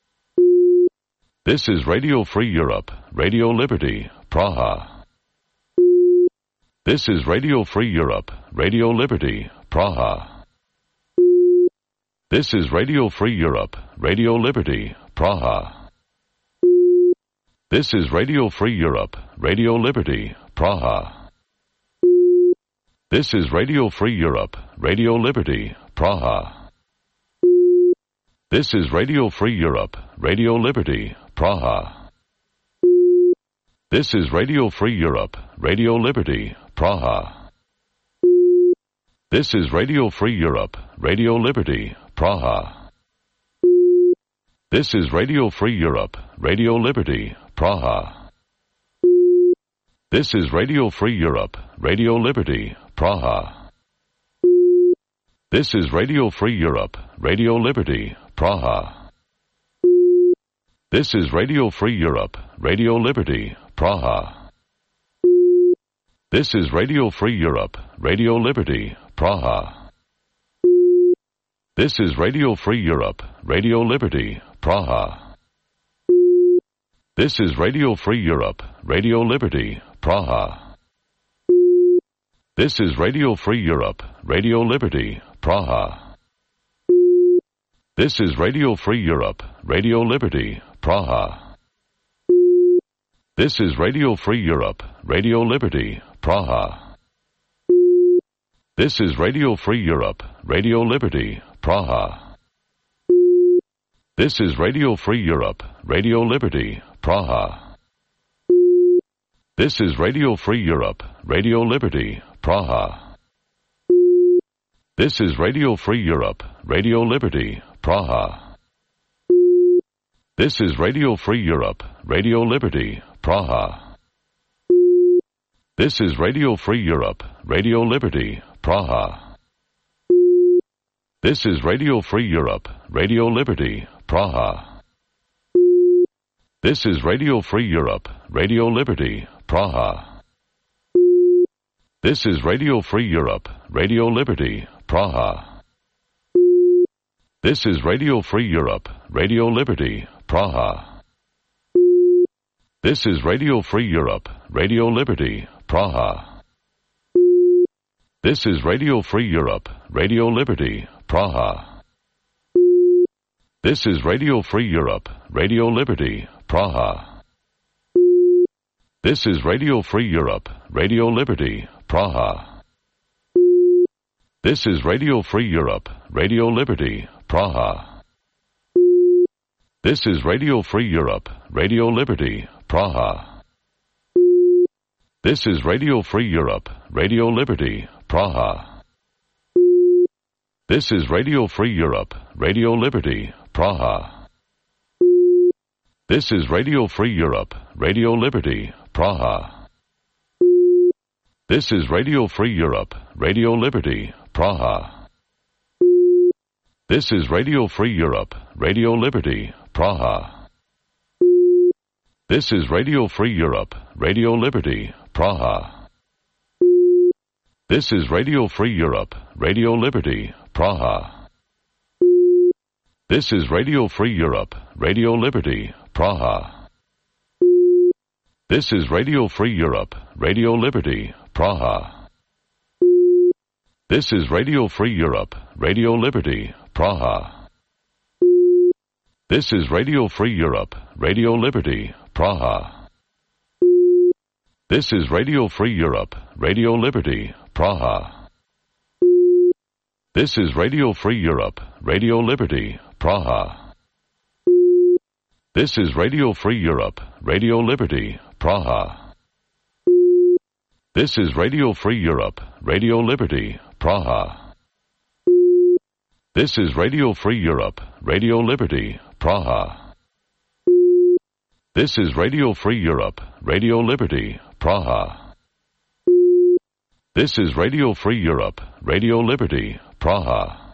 This is Radio Free Europe, Radio Liberty, Praha. This is Radio Free Europe, Radio Liberty, Praha. This is Radio Free Europe, Radio Liberty, Praha. This is Radio Free Europe, Radio Liberty, Praha. This is Radio Free Europe, Radio Liberty, Praha. This is Radio Free Europe, Radio Liberty, Praha. This is Radio Free Europe, Radio Liberty, Praha. This is Radio Free Europe, Radio Liberty, Praha. This is Radio Free Europe, Radio Liberty, Praha. This is Radio Free Europe, Radio Liberty, Praha. This is Radio Free Europe, Radio Liberty, Praha. This is Radio Free Europe, Radio Liberty, Praha. This is Radio Free Europe, Radio Liberty, Praha. This is Radio Free Europe, Radio Liberty, Praha. This is Radio Free Europe, Radio Liberty, Praha. This is Radio Free Europe, Radio Liberty, Praha. This is Radio Free Europe, Radio Liberty, Praha. This is Radio Free Europe, Radio Liberty, Praha. This is Radio Free Europe, Radio Liberty, Praha. This is Radio Free Europe, Radio Liberty, Praha. This is Radio Free Europe, Radio Liberty, Praha. This is Radio Free Europe, Radio Liberty, Praha. This is Radio Free Europe, Radio Liberty, Praha. This is Radio Free Europe, Radio Liberty, Praha. This is Radio Free Europe, Radio Liberty, Praha. This is Radio Free Europe, Radio Liberty, Praha. This is Radio Free Europe, Radio Liberty, Praha. This is Radio Free Europe, Radio Liberty, Praha. This is Radio Free Europe, Radio Liberty, Praha. This is Radio Free Europe, Radio Liberty, Praha. This is Radio Free Europe, Radio Liberty, Praha. This is Radio Free Europe, Radio Liberty, Praha. This is Radio Free Europe, Radio Liberty, Praha. This is Radio Free Europe, Radio Liberty, Praha. This is Radio Free Europe, Radio Liberty, Praha. This is Radio Free Europe, Radio Liberty, Praha. This is Radio Free Europe, Radio Liberty, Praha. This is Radio Free Europe, Radio Liberty, Praha. This is Radio Free Europe, Radio Liberty, Praha. This is Radio Free Europe, Radio Liberty, Praha. This is Radio Free Europe, Radio Liberty, Praha. This is Radio Free Europe, Radio Liberty, Praha. This is Radio Free Europe, Radio Liberty, Praha. This is Radio Free Europe, Radio Liberty, Praha. This is Radio Free Europe, Radio Liberty, Praha. This is Radio Free Europe, Radio Liberty, Praha. This is Radio Free Europe, Radio Liberty, Praha. This is Radio Free Europe, Radio Liberty, Praha. This is Radio Free Europe, Radio Liberty, Praha. This is Radio Free Europe, Radio Liberty, Praha. This is Radio Free Europe, Radio Liberty, Praha. This is Radio Free Europe, Radio Liberty, Praha.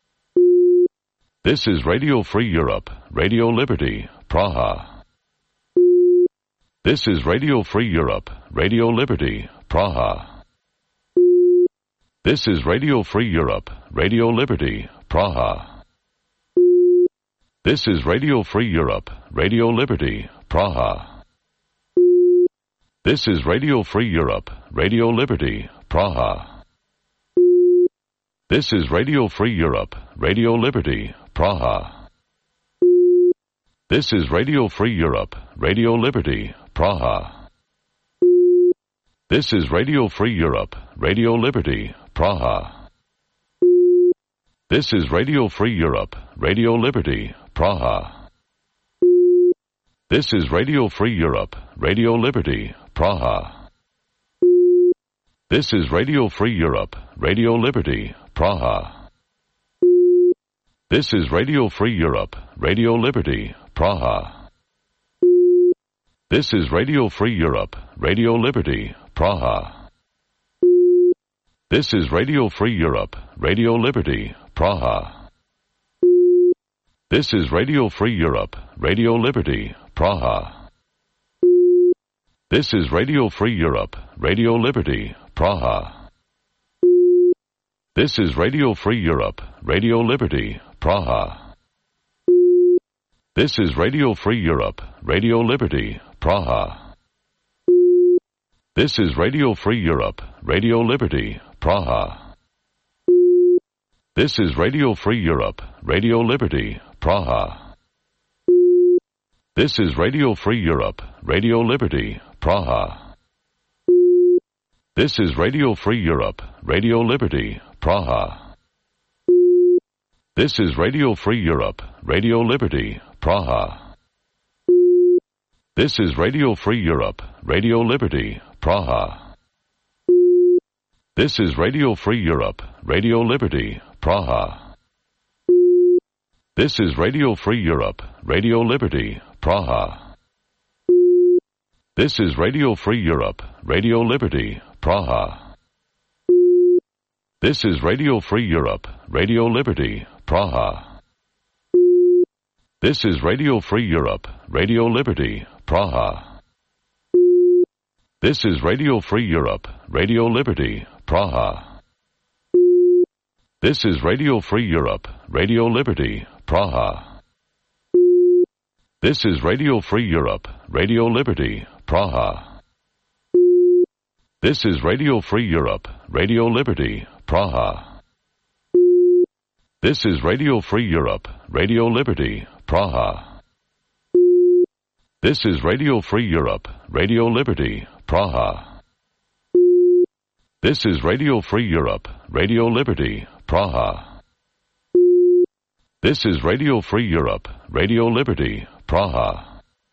This is Radio Free Europe, Radio Liberty, Praha. This is Radio Free Europe, Radio Liberty, Praha. This is Radio Free Europe, Radio Liberty, Praha. This is Radio Free Europe, Radio Liberty, Praha. This is Radio Free Europe, Radio Liberty, Praha. This is Radio Free Europe, Radio Liberty, Praha. This is Radio Free Europe, Radio Liberty, Praha. This is Radio Free Europe, Radio Liberty, Praha. This is Radio Free Europe, Radio Liberty, Praha. This is Radio Free Europe, Radio Liberty, Praha. This is Radio Free Europe, Radio Liberty, Praha. This is Radio Free Europe, Radio Liberty, Praha. This is Radio Free Europe, Radio Liberty, Praha. This is Radio Free Europe, Radio Liberty, Praha. This is Radio Free Europe, Radio Liberty, Praha. This is Radio Free Europe, Radio Liberty, Praha. This is Radio Free Europe, Radio Liberty, Praha. This is Radio Free Europe, Radio Liberty, Praha. This is Radio Free Europe, Radio Liberty, Praha. This is Radio Free Europe, Radio Liberty, Praha. This is Radio Free Europe, Radio Liberty, Praha. This is Radio Free Europe, Radio Liberty, Praha. This is Radio Free Europe, Radio Liberty, Praha. This is Radio Free Europe, Radio Liberty, Praha. This is Radio Free Europe, Radio Liberty, Praha. This is Radio Free Europe, Radio Liberty, Praha. This is Radio Free Europe, Radio Liberty, Praha. This is Radio Free Europe, Radio Liberty, Praha. This is Radio Free Europe, Radio Liberty, Praha. This is Radio Free Europe, Radio Liberty, Praha. This is Radio Free Europe, Radio Liberty, Praha. This is Radio Free Europe, Radio Liberty, Praha. This is Radio Free Europe, Radio Liberty, Praha. This is Radio Free Europe, Radio Liberty, Praha. This is Radio Free Europe, Radio Liberty, Praha. This is Radio Free Europe, Radio Liberty, Praha. This is Radio Free Europe, Radio Liberty, Praha.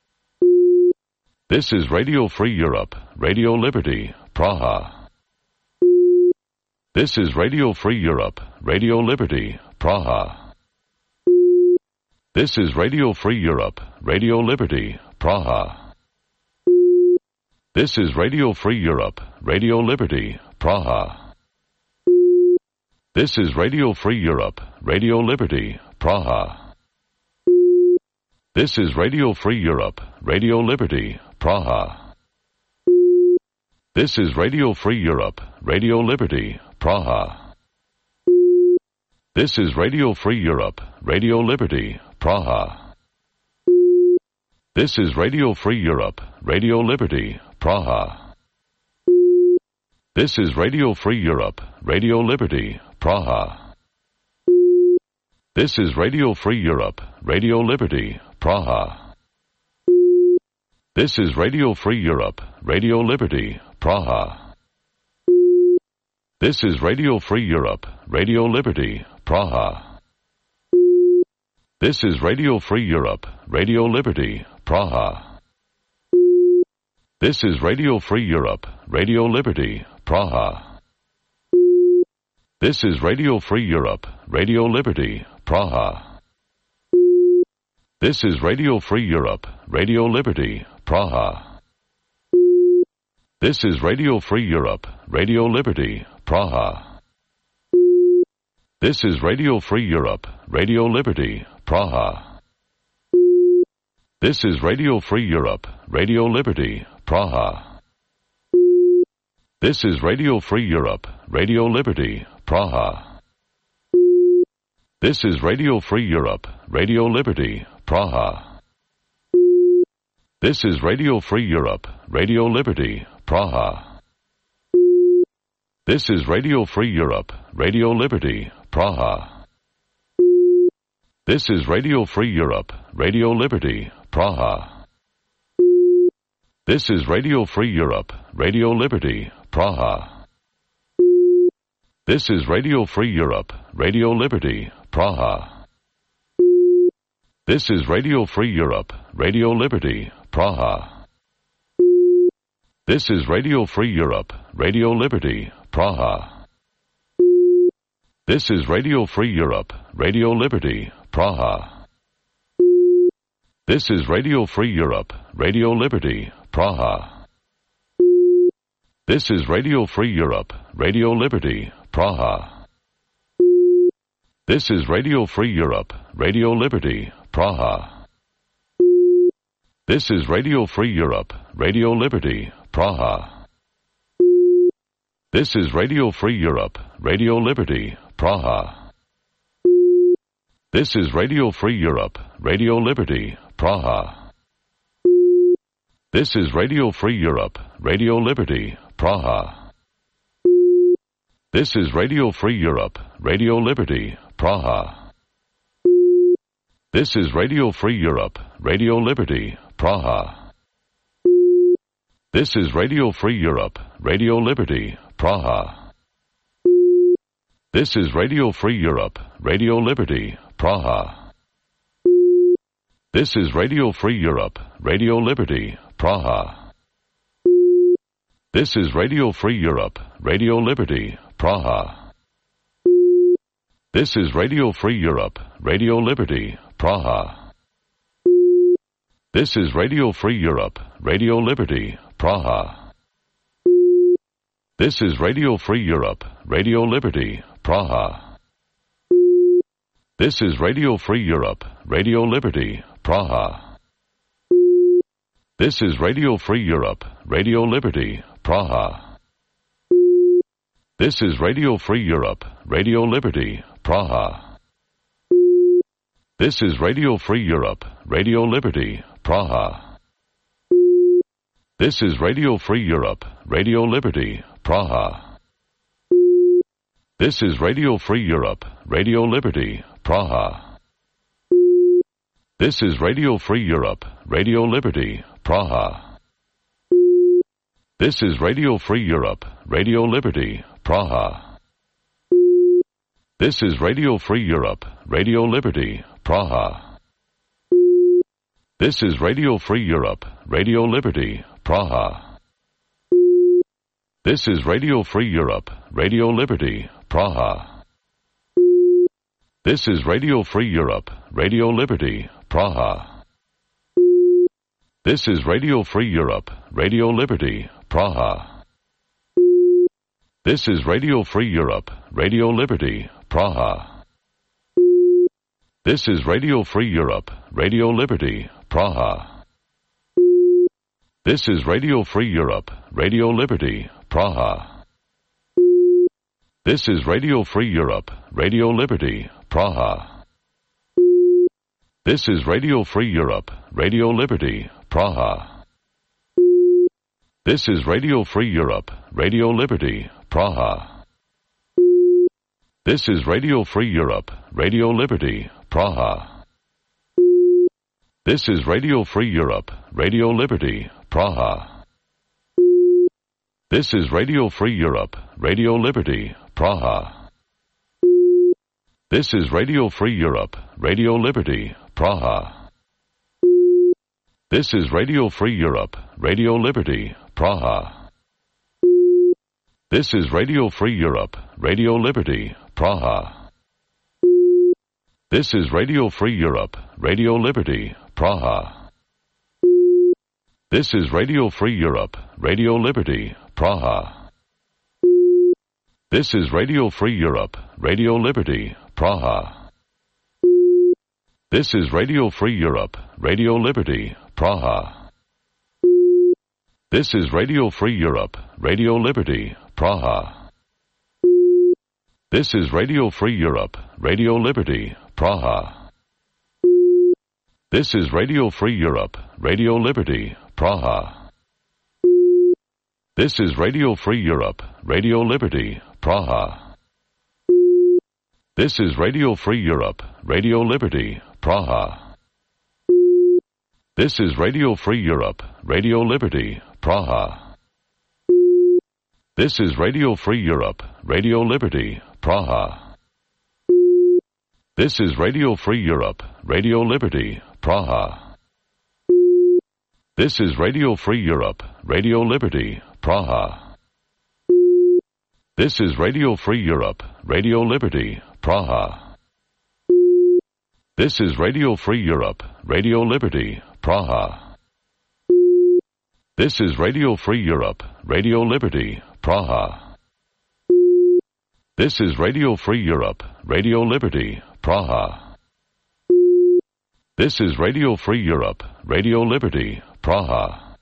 This is Radio Free Europe, Radio Liberty, Praha. This is Radio Free Europe, Radio Liberty, Praha. This is Radio Free Europe, Radio Liberty, Praha. This is Radio Free Europe, Radio Liberty, Praha. This is Radio Free Europe, Radio Liberty, Praha. This is Radio Free Europe, Radio Liberty, Praha. This is Radio Free Europe, Radio Liberty, Praha. This is Radio Free Europe, Radio Liberty, Praha. This is Radio Free Europe, Radio Liberty, Praha. This is Radio Free Europe, Radio Liberty, Praha. This is Radio Free Europe, Radio Liberty, Praha. This is Radio Free Europe, Radio Liberty, Praha. This is Radio Free Europe, Radio Liberty, Praha. This is Radio Free Europe, Radio Liberty, Praha. This is Radio Free Europe, Radio Liberty, Praha. This is Radio Free Europe, Radio Liberty, Praha. This is Radio Free Europe, Radio Liberty, Praha. This is Radio Free Europe, Radio Liberty, Praha. This is Radio Free Europe, Radio Liberty, Praha. This is Radio Free Europe, Radio Liberty, Praha. This is Radio Free Europe, Radio Liberty, Praha. This is Radio Free Europe, Radio Liberty, Praha. This is Radio Free Europe, Radio Liberty, Praha. This is Radio Free Europe, Radio Liberty, Praha. This is Radio Free Europe, Radio Liberty, Praha. This is Radio Free Europe, Radio Liberty, Praha. This is Radio Free Europe, Radio Liberty, Praha. This is Radio Free Europe, Radio Liberty, Praha. This is Radio Free Europe, Radio Liberty, Praha. This is Radio Free Europe, Radio Liberty, Praha. This is Radio Free Europe, Radio Liberty, Praha. This is Radio Free Europe, Radio Liberty, Praha. This is Radio Free Europe, Radio Liberty, Praha. This is Radio Free Europe, Radio Liberty, Praha. This is Radio Free Europe, Radio Liberty, Praha. This is Radio Free Europe, Radio Liberty, Praha. This is Radio Free Europe, Radio Liberty, Praha. This is Radio Free Europe, Radio Liberty, Praha. This is Radio Free Europe, Radio Liberty, Praha. This is Radio Free Europe, Radio Liberty, Praha. This is Radio Free Europe, Radio Liberty, Praha. This is Radio Free Europe, Radio Liberty, Praha. This is Radio Free Europe, Radio Liberty, Praha. This is Radio Free Europe, Radio Liberty, Praha. This is Radio Free Europe, Radio Liberty, Praha. This is Radio Free Europe, Radio Liberty, Praha. This is Radio Free Europe, Radio Liberty, Praha. This is Radio Free Europe, Radio Liberty, Praha. This is Radio Free Europe, Radio Liberty, Praha. This is Radio Free Europe, Radio Liberty, Praha. This is Radio Free Europe, Radio Liberty, Praha. This is Radio Free Europe, Radio Liberty, Praha. This is Radio Free Europe, Radio Liberty, Praha. This is Radio Free Europe, Radio Liberty, Praha. This is Radio Free Europe, Radio Liberty, Praha. This is Radio Free Europe, Radio Liberty, Praha. This is Radio Free Europe, Radio Liberty, Praha. This is Radio Free Europe, Radio Liberty, Praha. This is Radio Free Europe, Radio Liberty, Praha. This is Radio Free Europe, Radio Liberty, Praha. This is Radio Free Europe, Radio Liberty, Praha. This is Radio Free Europe, Radio Liberty, Praha. This is Radio Free Europe, Radio Liberty, Praha. This is Radio Free Europe, Radio Liberty, Praha. This is Radio Free Europe, Radio Liberty, Praha. This is Radio Free Europe, Radio Liberty, Praha. This is Radio Free Europe, Radio Liberty, Praha. This is Radio Free Europe, Radio Liberty, Praha. This is Radio Free Europe, Radio Liberty, Praha. This is Radio Free Europe, Radio Liberty, Praha. This is Radio Free Europe, Radio Liberty, Praha. This is Radio Free Europe, Radio Liberty, Praha. This is Radio Free Europe, Radio Liberty, Praha. This is Radio Free Europe, Radio Liberty, Praha. This is Radio Free Europe, Radio Liberty, Praha. This is Radio Free Europe, Radio Liberty, Praha. This is Radio Free Europe, Radio Liberty, Praha. This is Radio Free Europe, Radio Liberty, Praha. This is Radio Free Europe, Radio Liberty, Praha. This is Radio Free Europe, Radio Liberty, Praha. This is Radio Free Europe, Radio Liberty, Praha. This is Radio Free Europe, Radio Liberty, Praha. This is Radio Free Europe, Radio Liberty, Praha. This is Radio Free Europe, Radio Liberty, Praha. This is Radio Free Europe, Radio Liberty, Praha. This is Radio Free Europe, Radio Liberty, Praha. This is Radio Free Europe, Radio Liberty, Praha. This is Radio Free Europe, Radio Liberty, Praha. This is Radio Free Europe, Radio Liberty, Praha.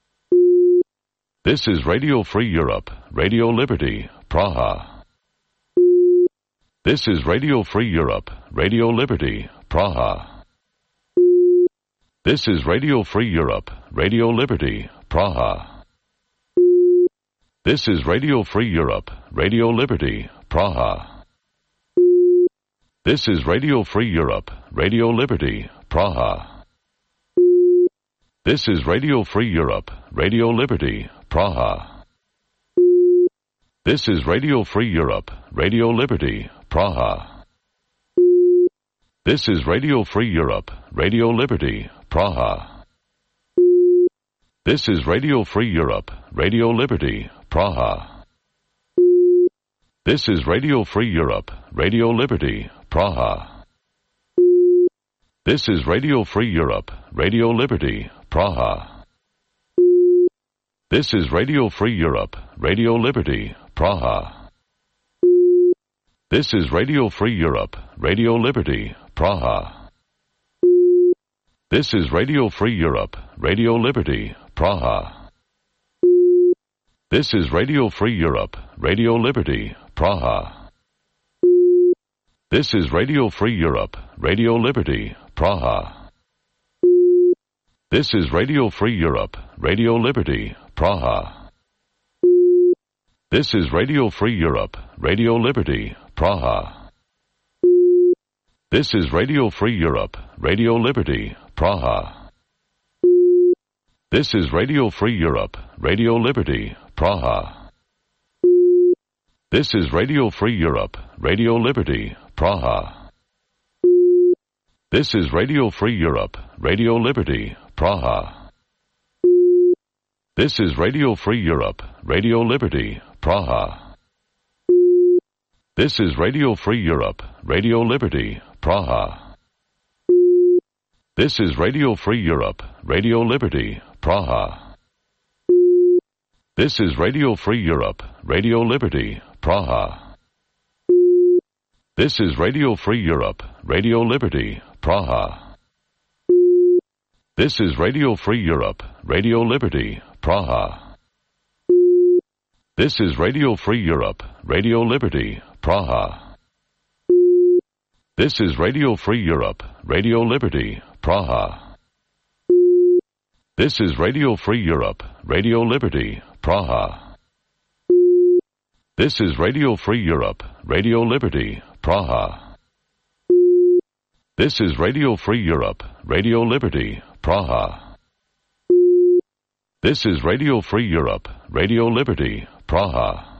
This is Radio Free Europe, Radio Liberty, Praha. This is Radio Free Europe, Radio Liberty, Praha. This is Radio Free Europe, Radio Liberty, Praha. This is Radio Free Europe, Radio Liberty, Praha. This is Radio Free Europe, Radio Liberty, Praha. This is Radio Free Europe, Radio Liberty, Praha. This is Radio Free Europe, Radio Liberty, Praha. This is Radio Free Europe, Radio Liberty, Praha. This is Radio Free Europe, Radio Liberty, Praha. This is Radio Free Europe, Radio Liberty, Praha. This is Radio Free Europe, Radio Liberty, Praha. This is Radio Free Europe, Radio Liberty, Praha. This is Radio Free Europe, Radio Liberty, Praha. This is Radio Free Europe, Radio Liberty, Praha. This is Radio Free Europe, Radio Liberty, Praha. This is Radio Free Europe, Radio Liberty, Praha. This is Radio Free Europe, Radio Liberty, Praha. This is Radio Free Europe, Radio Liberty, Praha. This is Radio Free Europe, Radio Liberty, Praha. This is Radio Free Europe, Radio Liberty, Praha. This is Radio Free Europe, Radio Liberty, Praha. This is Radio Free Europe, Radio Liberty, Praha. This is Radio Free Europe, Radio Liberty, Praha. This is Radio Free Europe, Radio Liberty, Praha. This is Radio Free Europe, Radio Liberty, Praha. This is Radio Free Europe, Radio Liberty, Praha. This is Radio Free Europe, Radio Liberty, Praha. This is Radio Free Europe, Radio Liberty, Praha. This is Radio Free Europe, Radio Liberty, Praha. This is Radio Free Europe, Radio Liberty, Praha. This is Radio Free Europe, Radio Liberty, Praha. This is Radio Free Europe, Radio Liberty, Praha. This is Radio Free Europe, Radio Liberty, Praha. This is Radio Free Europe, Radio Liberty, Praha.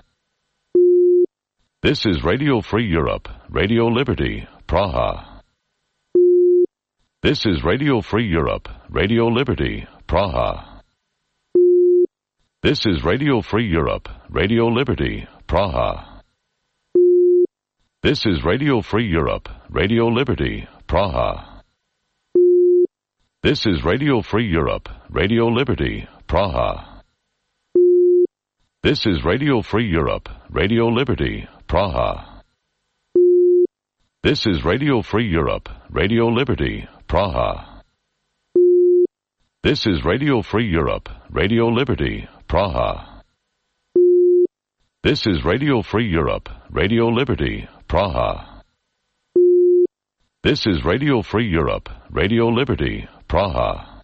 This is Radio Free Europe, Radio Liberty, Praha. This is Radio Free Europe, Radio Liberty, Praha. This is Radio Free Europe, Radio Liberty, Praha. This is Radio Free Europe, Radio Liberty, Praha. This is Radio Free Europe, Radio Liberty, Praha. This is Radio Free Europe, Radio Liberty, Praha. This is Radio Free Europe, Radio Liberty, Praha. This is Radio Free Europe, Radio Liberty, Praha. This is Radio Free Europe, Radio Liberty, Praha. This is Radio Free Europe, Radio Liberty, Praha.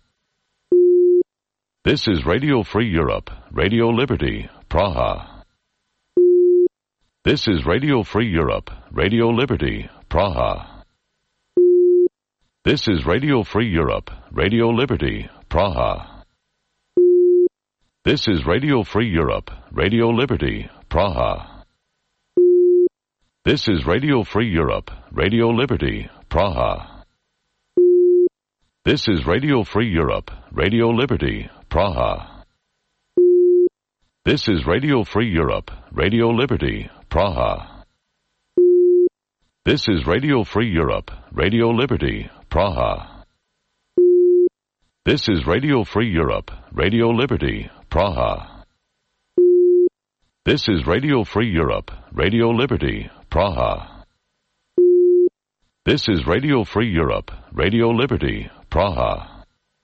This is Radio Free Europe, Radio Liberty, Praha. This is Radio Free Europe, Radio Liberty, Praha. This is Radio Free Europe, Radio Liberty, Praha. This is Radio Free Europe, Radio Liberty, Praha. This is Radio Free Europe, Radio Liberty, Praha. This is Radio Free Europe, Radio Liberty, Praha. This is Radio Free Europe, Radio Liberty, Praha. This is Radio Free Europe, Radio Liberty, Praha. This is Radio Free Europe, Radio Liberty, Praha. This is Radio Free Europe, Radio Liberty, Praha. This is Radio Free Europe, Radio Liberty, Praha.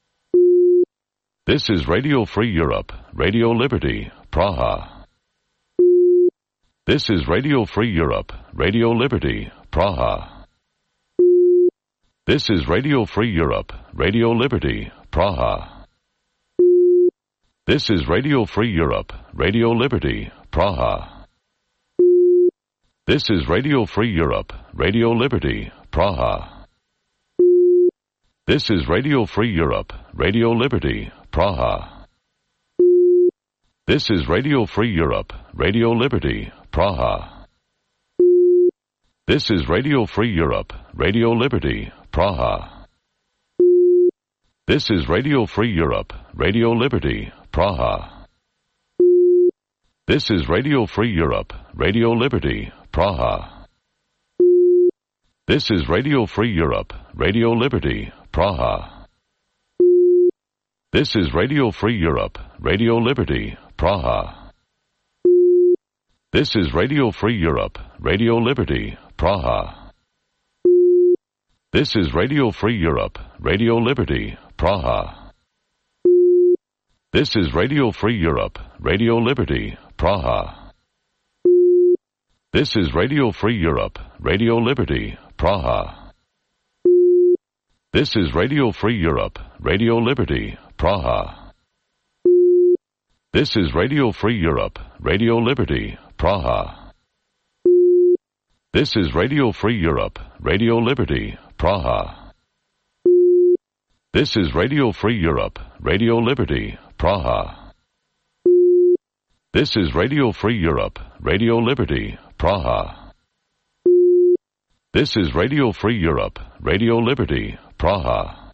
This is Radio Free Europe, Radio Liberty, Praha. This is Radio Free Europe, Radio Liberty, Praha. This is Radio Free Europe, Radio Liberty, Praha. This is Radio Free Europe, Radio Liberty, Praha. This is Radio Free Europe, Radio Liberty, Praha. This is Radio Free Europe, Radio Liberty, Praha. This is Radio Free Europe, Radio Liberty, Praha. This is Radio Free Europe, Radio Liberty, Praha. This is Radio Free Europe, Radio Liberty, Praha. This is Radio Free Europe, Radio Liberty, Praha. This is Radio Free Europe, Radio Liberty, Praha. This is Radio Free Europe, Radio Liberty, Praha. This is Radio Free Europe, Radio Liberty, Praha. This is Radio Free Europe, Radio Liberty, Praha. This is Radio Free Europe, Radio Liberty, Praha. This is Radio Free Europe, Radio Liberty, Praha. This is Radio Free Europe, Radio Liberty, Praha. This is Radio Free Europe, Radio Liberty, Praha. This is Radio Free Europe, Radio Liberty, Praha. This is Radio Free Europe, Radio Liberty, Praha. This is Radio Free Europe, Radio Liberty, Praha. This is Radio Free Europe, Radio Liberty, Praha.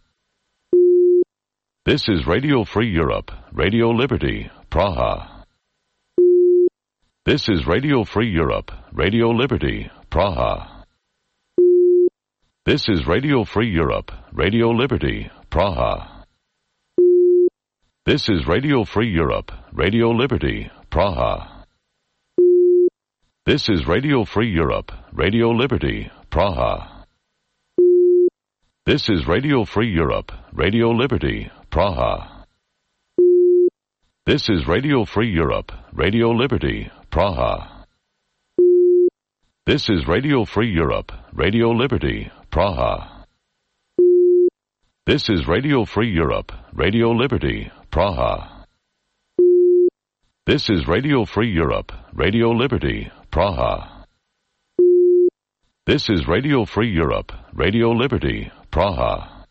This is Radio Free Europe, Radio Liberty, Praha. This is Radio Free Europe, Radio Liberty, Praha. This is Radio Free Europe, Radio Liberty, Praha. This is Radio Free Europe, Radio Liberty, Praha. This is Radio Free Europe, Radio Liberty, Praha. This is Radio Free Europe, Radio Liberty, Praha. This is Radio Free Europe, Radio Liberty, Praha. This is Radio Free Europe, Radio Liberty, Praha. This is Radio Free Europe, Radio Liberty, Praha. This is Radio Free Europe, Radio Liberty, Praha. This is Radio Free Europe, Radio Liberty, Praha.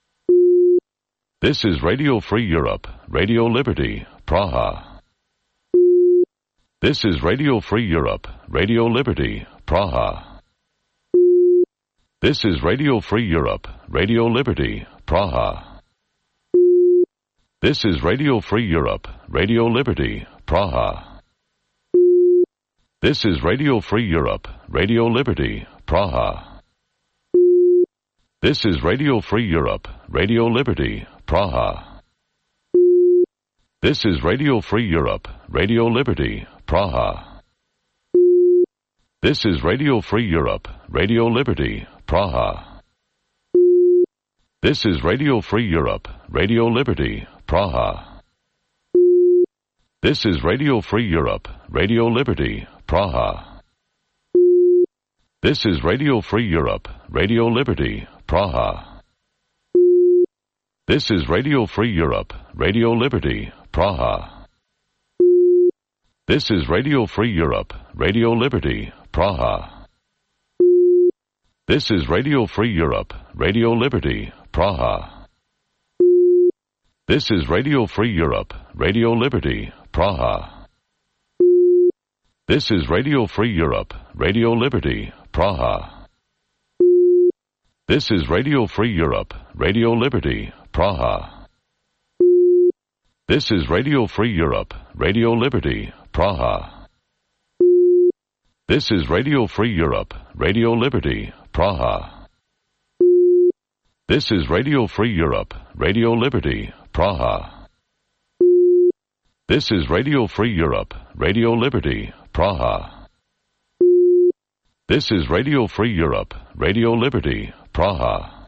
This is Radio Free Europe, Radio Liberty, Praha. This is Radio Free Europe, Radio Liberty, Praha. This is Radio Free Europe, Radio Liberty, Praha. This is Radio Free Europe, Radio Liberty, Praha. This is Radio Free Europe, Radio Liberty, Praha. This is Radio Free Europe, Radio Liberty, Praha. This is Radio Free Europe, Radio Liberty, Praha. This is Radio Free Europe, Radio Liberty, Praha. This is Radio Free Europe, Radio Liberty, Praha. This is Radio Free Europe, Radio Liberty, Praha. This is Radio Free Europe, Radio Liberty, Praha. This is Radio Free Europe, Radio Liberty, Praha. This is Radio Free Europe, Radio Liberty, Praha. This is Radio Free Europe, Radio Liberty, Praha. This is Radio Free Europe, Radio Liberty, Praha. This is Radio Free Europe, Radio Liberty, Praha. This is Radio Free Europe, Radio Liberty, Praha. This is Radio Free Europe, Radio Liberty, Praha. This is Radio Free Europe, Radio Liberty, Praha. This is Radio Free Europe, Radio Liberty, Praha. This is Radio Free Europe, Radio Liberty, Praha. This is Radio Free Europe, Radio Liberty, Praha.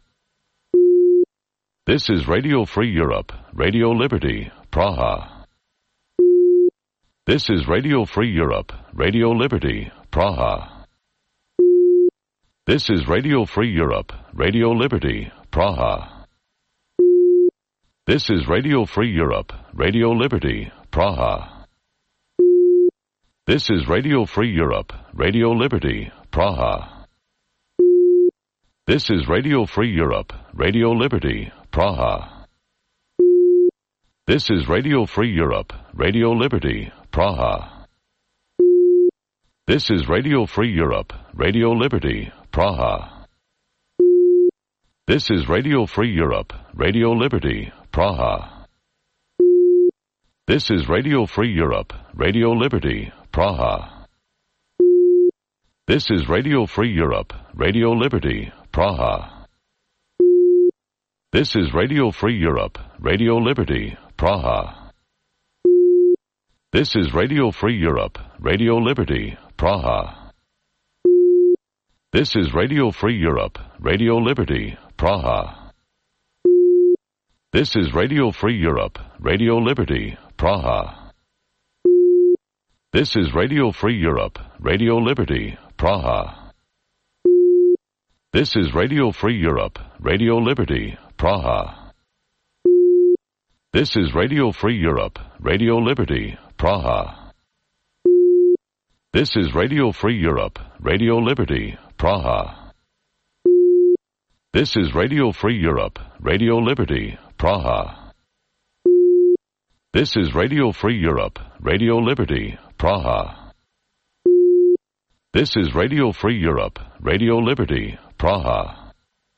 This is Radio Free Europe, Radio Liberty, Praha. This is Radio Free Europe, Radio Liberty, Praha. This is Radio Free Europe, Radio Liberty, Praha. This is Radio Free Europe, Radio Liberty, Praha. This is Radio Free Europe, Radio Liberty, Praha. This is Radio Free Europe, Radio Liberty, Praha. This is Radio Free Europe, Radio Liberty, Praha. This is Radio Free Europe, Radio Liberty, Praha. This is Radio Free Europe, Radio Liberty, Praha. This is Radio Free Europe, Radio Liberty, Praha. This is Radio Free Europe, Radio Liberty, Praha. This is Radio Free Europe, Radio Liberty, Praha. This is Radio Free Europe, Radio Liberty, Praha. This is Radio Free Europe, Radio Liberty, Praha. This is Radio Free Europe, Radio Liberty, Praha. This is Radio Free Europe, Radio Liberty, Praha. This is Radio Free Europe, Radio Liberty, Praha. This is Radio Free Europe, Radio Liberty, Praha. This is Radio Free Europe, Radio Liberty, Praha. This is Radio Free Europe, Radio Liberty, Praha. This is Radio Free Europe, Radio Liberty, Praha. This is Radio Free Europe, Radio Liberty, Praha.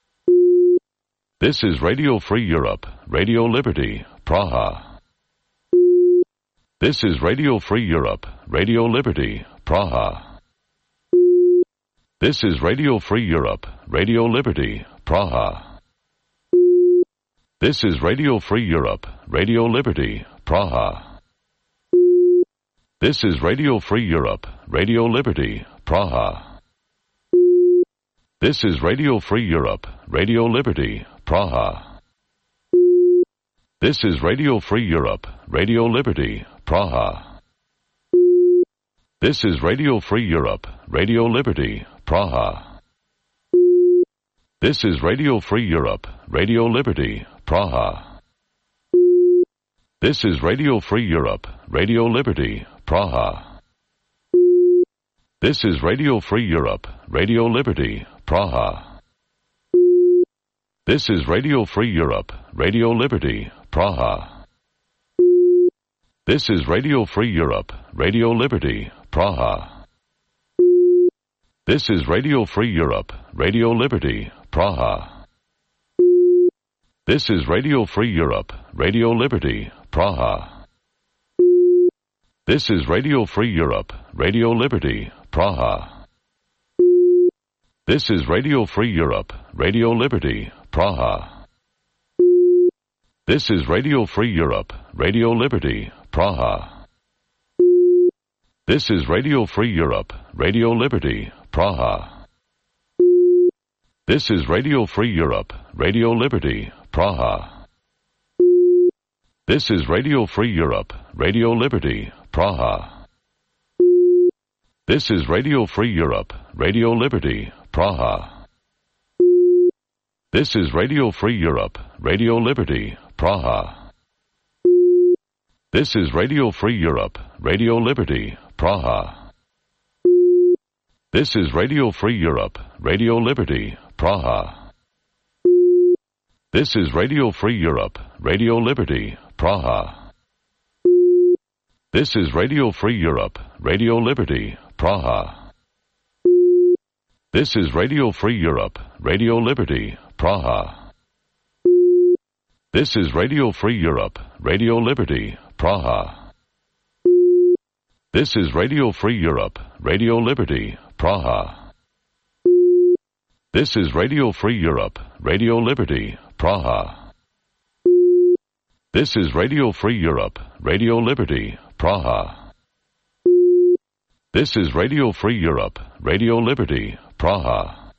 This is Radio Free Europe, Radio Liberty, Praha. This is Radio Free Europe, Radio Liberty, Praha. This is Radio Free Europe, Radio Liberty, Praha. This is Radio Free Europe, Radio Liberty, Praha. This is Radio Free Europe, Radio Liberty, Praha. This is Radio Free Europe, Radio Liberty, Praha. This is Radio Free Europe, Radio Liberty, Praha. This is Radio Free Europe, Radio Liberty, Praha. This is Radio Free Europe, Radio Liberty, Praha. This is Radio Free Europe, Radio Liberty, Praha. This is Radio Free Europe, Radio Liberty, Praha. This is Radio Free Europe, Radio Liberty, Praha. This is Radio Free Europe, Radio Liberty, Praha. This is Radio Free Europe, Radio Liberty, Praha. This is Radio Free Europe, Radio Liberty, Praha. This is Radio Free Europe, Radio Liberty, Praha. This is Radio Free Europe, Radio Liberty, Praha. This is Radio Free Europe, Radio Liberty, Praha. This is Radio Free Europe, Radio Liberty, Praha. This is Radio Free Europe, Radio Liberty, Praha. This is Radio Free Europe, Radio Liberty, Praha. This is Radio Free Europe, Radio Liberty, Praha. This is Radio Free Europe, Radio Liberty, Praha. This is Radio Free Europe, Radio Liberty, Praha. This is Radio Free Europe, Radio Liberty, Praha. This is Radio Free Europe, Radio Liberty, Praha. This is Radio Free Europe, Radio Liberty, Praha. This is Radio Free Europe, Radio Liberty, Praha. This is Radio Free Europe, Radio Liberty, Praha. This is Radio Free Europe, Radio Liberty, Praha. This is Radio Free Europe, Radio Liberty, Praha. This is Radio Free Europe, Radio Liberty, Praha. This is Radio Free Europe, Radio Liberty, Praha.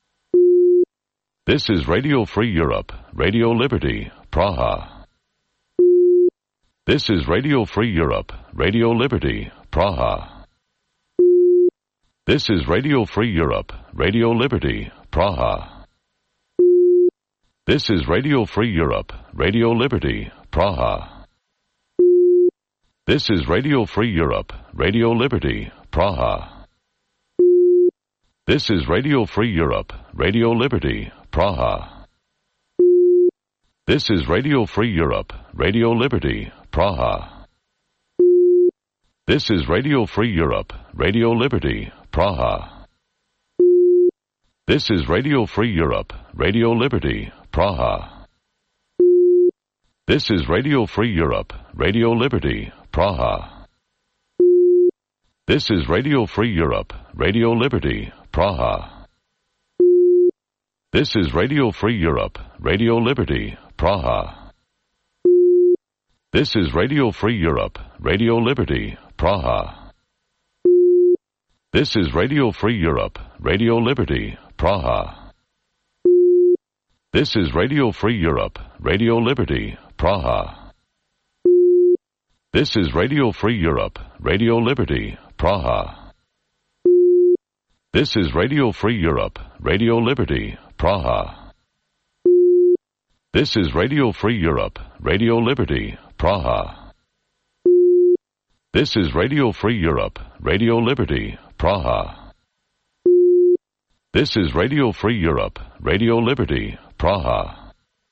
This is Radio Free Europe, Radio Liberty, Praha. This is Radio Free Europe, Radio Liberty, Praha. This is Radio Free Europe, Radio Liberty, Praha. This is Radio Free Europe, Radio Liberty, Praha. This is Radio Free Europe, Radio Liberty, Praha. This is Radio Free Europe, Radio Liberty, Praha. This is Radio Free Europe, Radio Liberty, Praha. This is Radio Free Europe, Radio Liberty, Praha. This is Radio Free Europe, Radio Liberty, Praha. This is Radio Free Europe, Radio Liberty, Praha. This is Radio Free Europe, Radio Liberty, Praha. This is Radio Free Europe, Radio Liberty, Praha. This is Radio Free Europe, Radio Liberty, Praha. This is Radio Free Europe, Radio Liberty, Praha. This is Radio Free Europe, Radio Liberty, Praha. This is Radio Free Europe, Radio Liberty, Praha. This is Radio Free Europe, Radio Liberty, Praha. This is Radio Free Europe, Radio Liberty, Praha. This is Radio Free Europe, Radio Liberty, Praha. This is Radio Free Europe, Radio Liberty, Praha.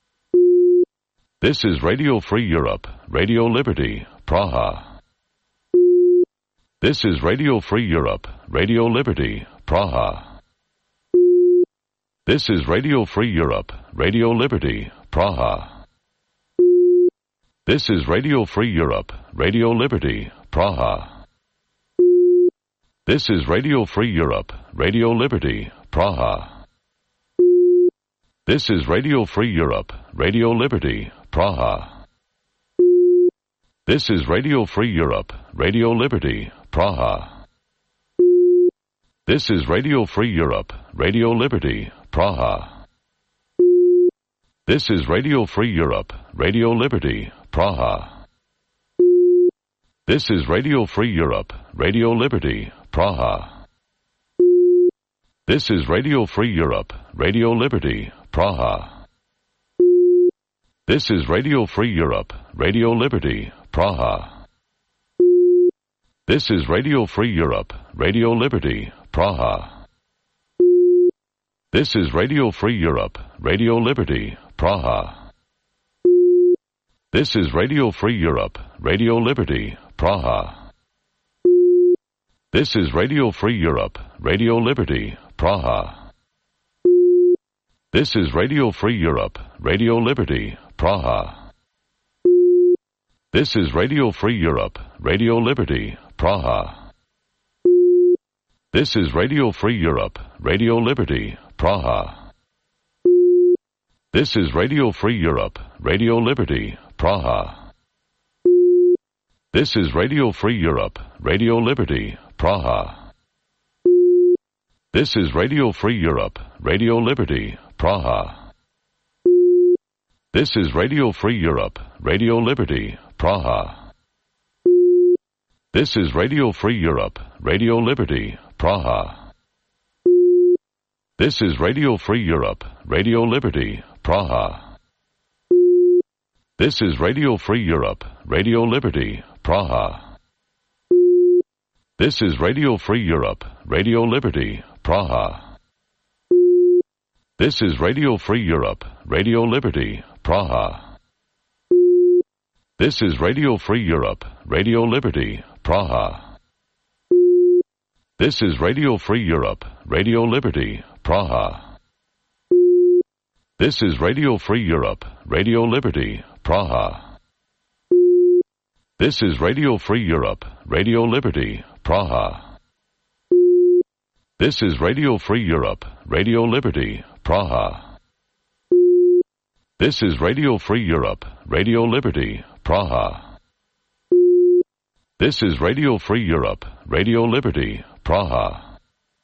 This is Radio Free Europe, Radio Liberty, Praha. This is Radio Free Europe, Radio Liberty, Praha. This is Radio Free Europe, Radio Liberty, Praha. This is Radio Free Europe, Radio Liberty, Praha. This is Radio Free Europe, Radio Liberty, Praha. This is Radio Free Europe, Radio Liberty, Praha. This is Radio Free Europe, Radio Liberty, Praha. This is Radio Free Europe, Radio Liberty, Praha. This is Radio Free Europe, Radio Liberty, Praha. This is Radio Free Europe, Radio Liberty, Praha. This is Radio Free Europe, Radio Liberty, Praha. This is Radio Free Europe, Radio Liberty, Praha. This is Radio Free Europe, Radio Liberty, Praha. This is Radio Free Europe, Radio Liberty, Praha. This is Radio Free Europe, Radio Liberty, Praha. This is Radio Free Europe, Radio Liberty, Praha. This is Radio Free Europe, Radio Liberty, Praha. This is Radio Free Europe, Radio Liberty, Praha. This is Radio Free Europe, Radio Liberty, Praha. This is Radio Free Europe, Radio Liberty, Praha. This is Radio Free Europe, Radio Liberty, Praha. This is Radio Free Europe, Radio Liberty, Praha. This is Radio Free Europe, Radio Liberty, Praha. This is Radio Free Europe, Radio Liberty, Praha. This is Radio Free Europe, Radio Liberty, Praha. This is Radio Free Europe, Radio Liberty, Praha. This is Radio Free Europe, Radio Liberty, Praha. This is Radio Free Europe, Radio Liberty, Praha. This is Radio Free Europe, Radio Liberty, Praha. This is Radio Free Europe, Radio Liberty, Praha. This is Radio Free Europe, Radio Liberty, Praha. This is Radio Free Europe, Radio Liberty, Praha. This is Radio Free Europe, Radio Liberty, Praha. This is Radio Free Europe, Radio Liberty, Praha. This is Radio Free Europe, Radio Liberty, Praha.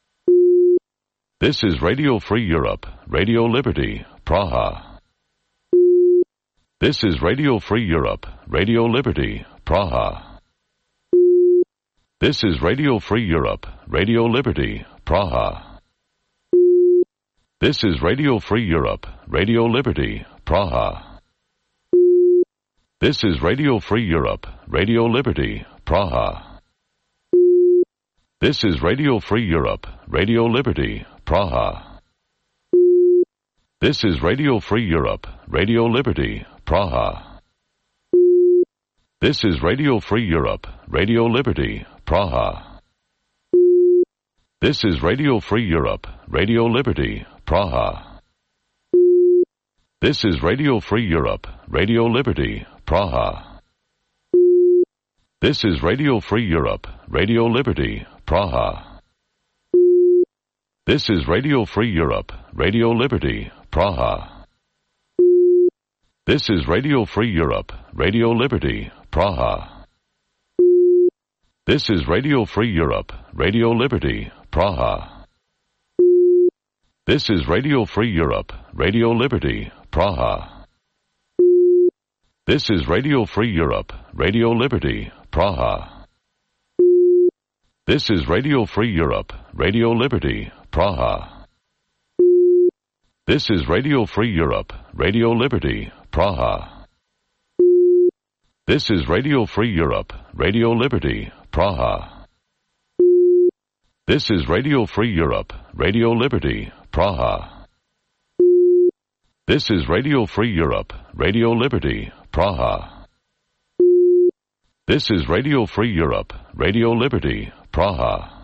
This is Radio Free Europe, Radio Liberty, Praha. This is Radio Free Europe, Radio Liberty, Praha. This is Radio Free Europe, Radio Liberty, Praha. This is Radio Free Europe, Radio Liberty, Praha. This is Radio Free Europe, Radio Liberty, Praha. This is Radio Free Europe, Radio Liberty, Praha. This is Radio Free Europe, Radio Liberty, Praha. This is Radio Free Europe, Radio Liberty, Praha. This is Radio Free Europe, Radio Liberty, Praha. This is Radio Free Europe, Radio Liberty, Praha. This is Radio Free Europe, Radio Liberty, Praha. This is Radio Free Europe, Radio Liberty, Praha. This is Radio Free Europe, Radio Liberty, Praha. This is Radio Free Europe, Radio Liberty, Praha. This is Radio Free Europe, Radio Liberty, Praha. This is Radio Free Europe, Radio Liberty, Praha. This is Radio Free Europe, Radio Liberty, Praha. This is Radio Free Europe, Radio Liberty, Praha. This is Radio Free Europe, Radio Liberty, Praha. This is Radio Free Europe, Radio Liberty, Praha. This is Radio Free Europe, Radio Liberty, Praha. This is Radio Free Europe, Radio Liberty, Praha.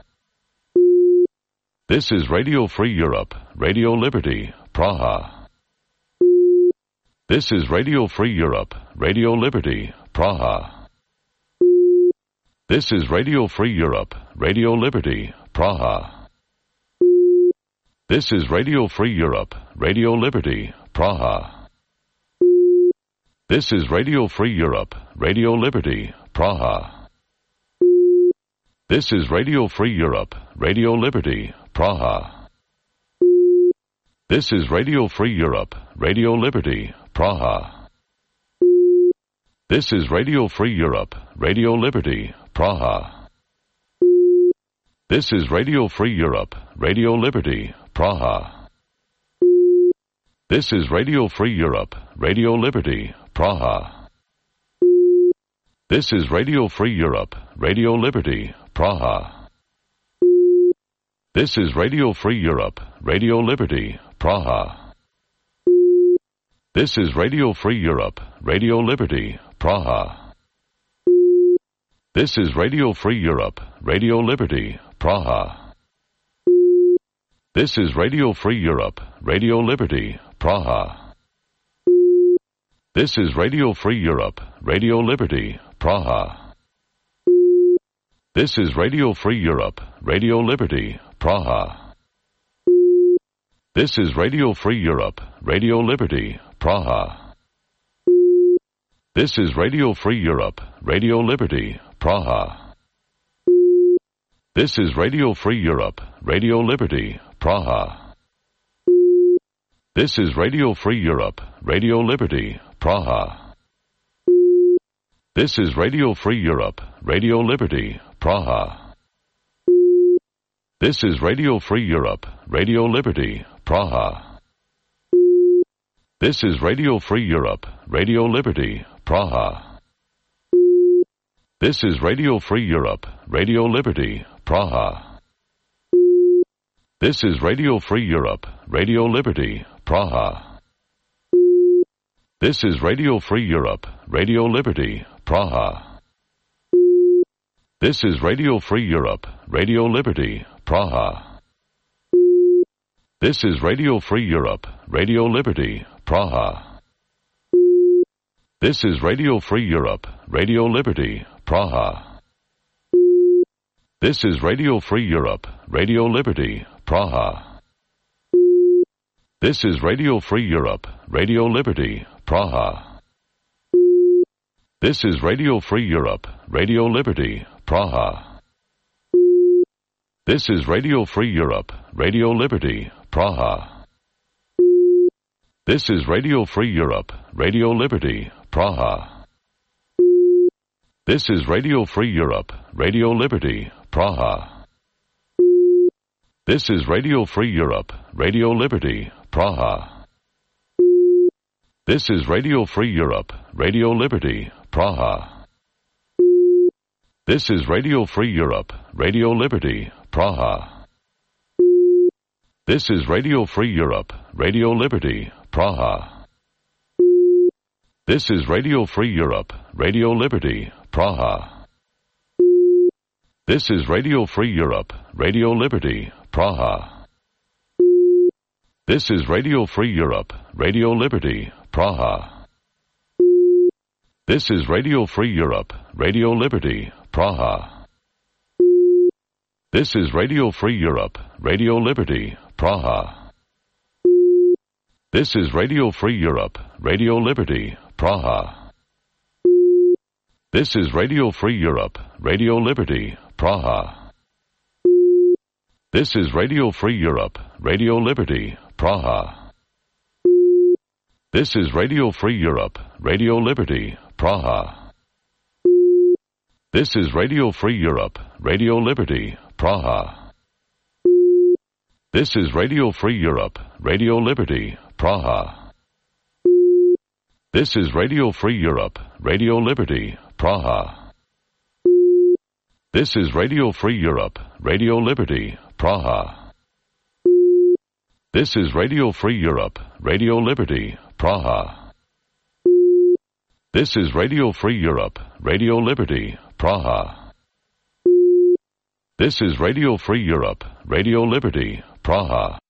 This is Radio Free Europe, Radio Liberty, Praha. This is Radio Free Europe, Radio Liberty, Praha. This is Radio Free Europe, Radio Liberty, Praha. This is Radio Free Europe, Radio Liberty, Praha. This is Radio Free Europe, Radio Liberty, Praha. This is Radio Free Europe, Radio Liberty, Praha. This is Radio Free Europe, Radio Liberty, Praha. This is Radio Free Europe, Radio Liberty, Praha. This is Radio Free Europe, Radio Liberty, Praha. This is Radio Free Europe, Radio Liberty, Praha. This is Radio Free Europe, Radio Liberty, Praha. This is Radio Free Europe, Radio Liberty, Praha. This is Radio Free Europe, Radio Liberty, Praha. This is Radio Free Europe, Radio Liberty, Praha. This is Radio Free Europe, Radio Liberty, Praha. This is Radio Free Europe, Radio Liberty, Praha. This is Radio Free Europe, Radio Liberty, Praha. This is Radio Free Europe, Radio Liberty, Praha. This is Radio Free Europe, Radio Liberty, Praha. This is Radio Free Europe, Radio Liberty, Praha. This is Radio Free Europe, Radio Liberty, Praha. This is Radio Free Europe, Radio Liberty, Praha. This is Radio Free Europe, Radio Liberty, Praha. This is Radio Free Europe, Radio Liberty, Praha. This is Radio Free Europe, Radio Liberty, Praha. This is Radio Free Europe, Radio Liberty, Praha. This is Radio Free Europe, Radio Liberty, Praha. This is Radio Free Europe, Radio Liberty, Praha. This is Radio Free Europe, Radio Liberty, Praha. This is Radio Free Europe, Radio Liberty, Praha. This is Radio Free Europe, Radio Liberty, Praha. This is Radio Free Europe, Radio Liberty, Praha. This is Radio Free Europe, Radio Liberty, Praha. This is Radio Free Europe, Radio Liberty, Praha. This is Radio Free Europe, Radio Liberty, Praha. This is Radio Free Europe, Radio Liberty, Praha. This is Radio Free Europe, Radio Liberty, Praha. This is Radio Free Europe, Radio Liberty, Praha. This is Radio Free Europe, Radio Liberty, Praha. This is Radio Free Europe, Radio Liberty, Praha. This is Radio Free Europe, Radio Liberty, Praha. This is Radio Free Europe, Radio Liberty, Praha. This is Radio Free Europe, Radio Liberty, Praha. This is Radio Free Europe, Radio Liberty, Praha. This is Radio Free Europe, Radio Liberty, Praha. This is Radio Free Europe, Radio Liberty, Praha. This is Radio Free Europe, Radio Liberty, Praha. This is Radio Free Europe, Radio Liberty, Praha. This is Radio Free Europe, Radio Liberty, Praha. This is Radio Free Europe, Radio Liberty, Praha. This is Radio Free Europe, Radio Liberty, Praha. This is Radio Free Europe, Radio Liberty, Praha. This is Radio Free Europe, Radio Liberty, Praha. This is Radio Free Europe, Radio Liberty, Praha. This is Radio Free Europe, Radio Liberty, Praha. This is Radio Free Europe, Radio Liberty, Praha.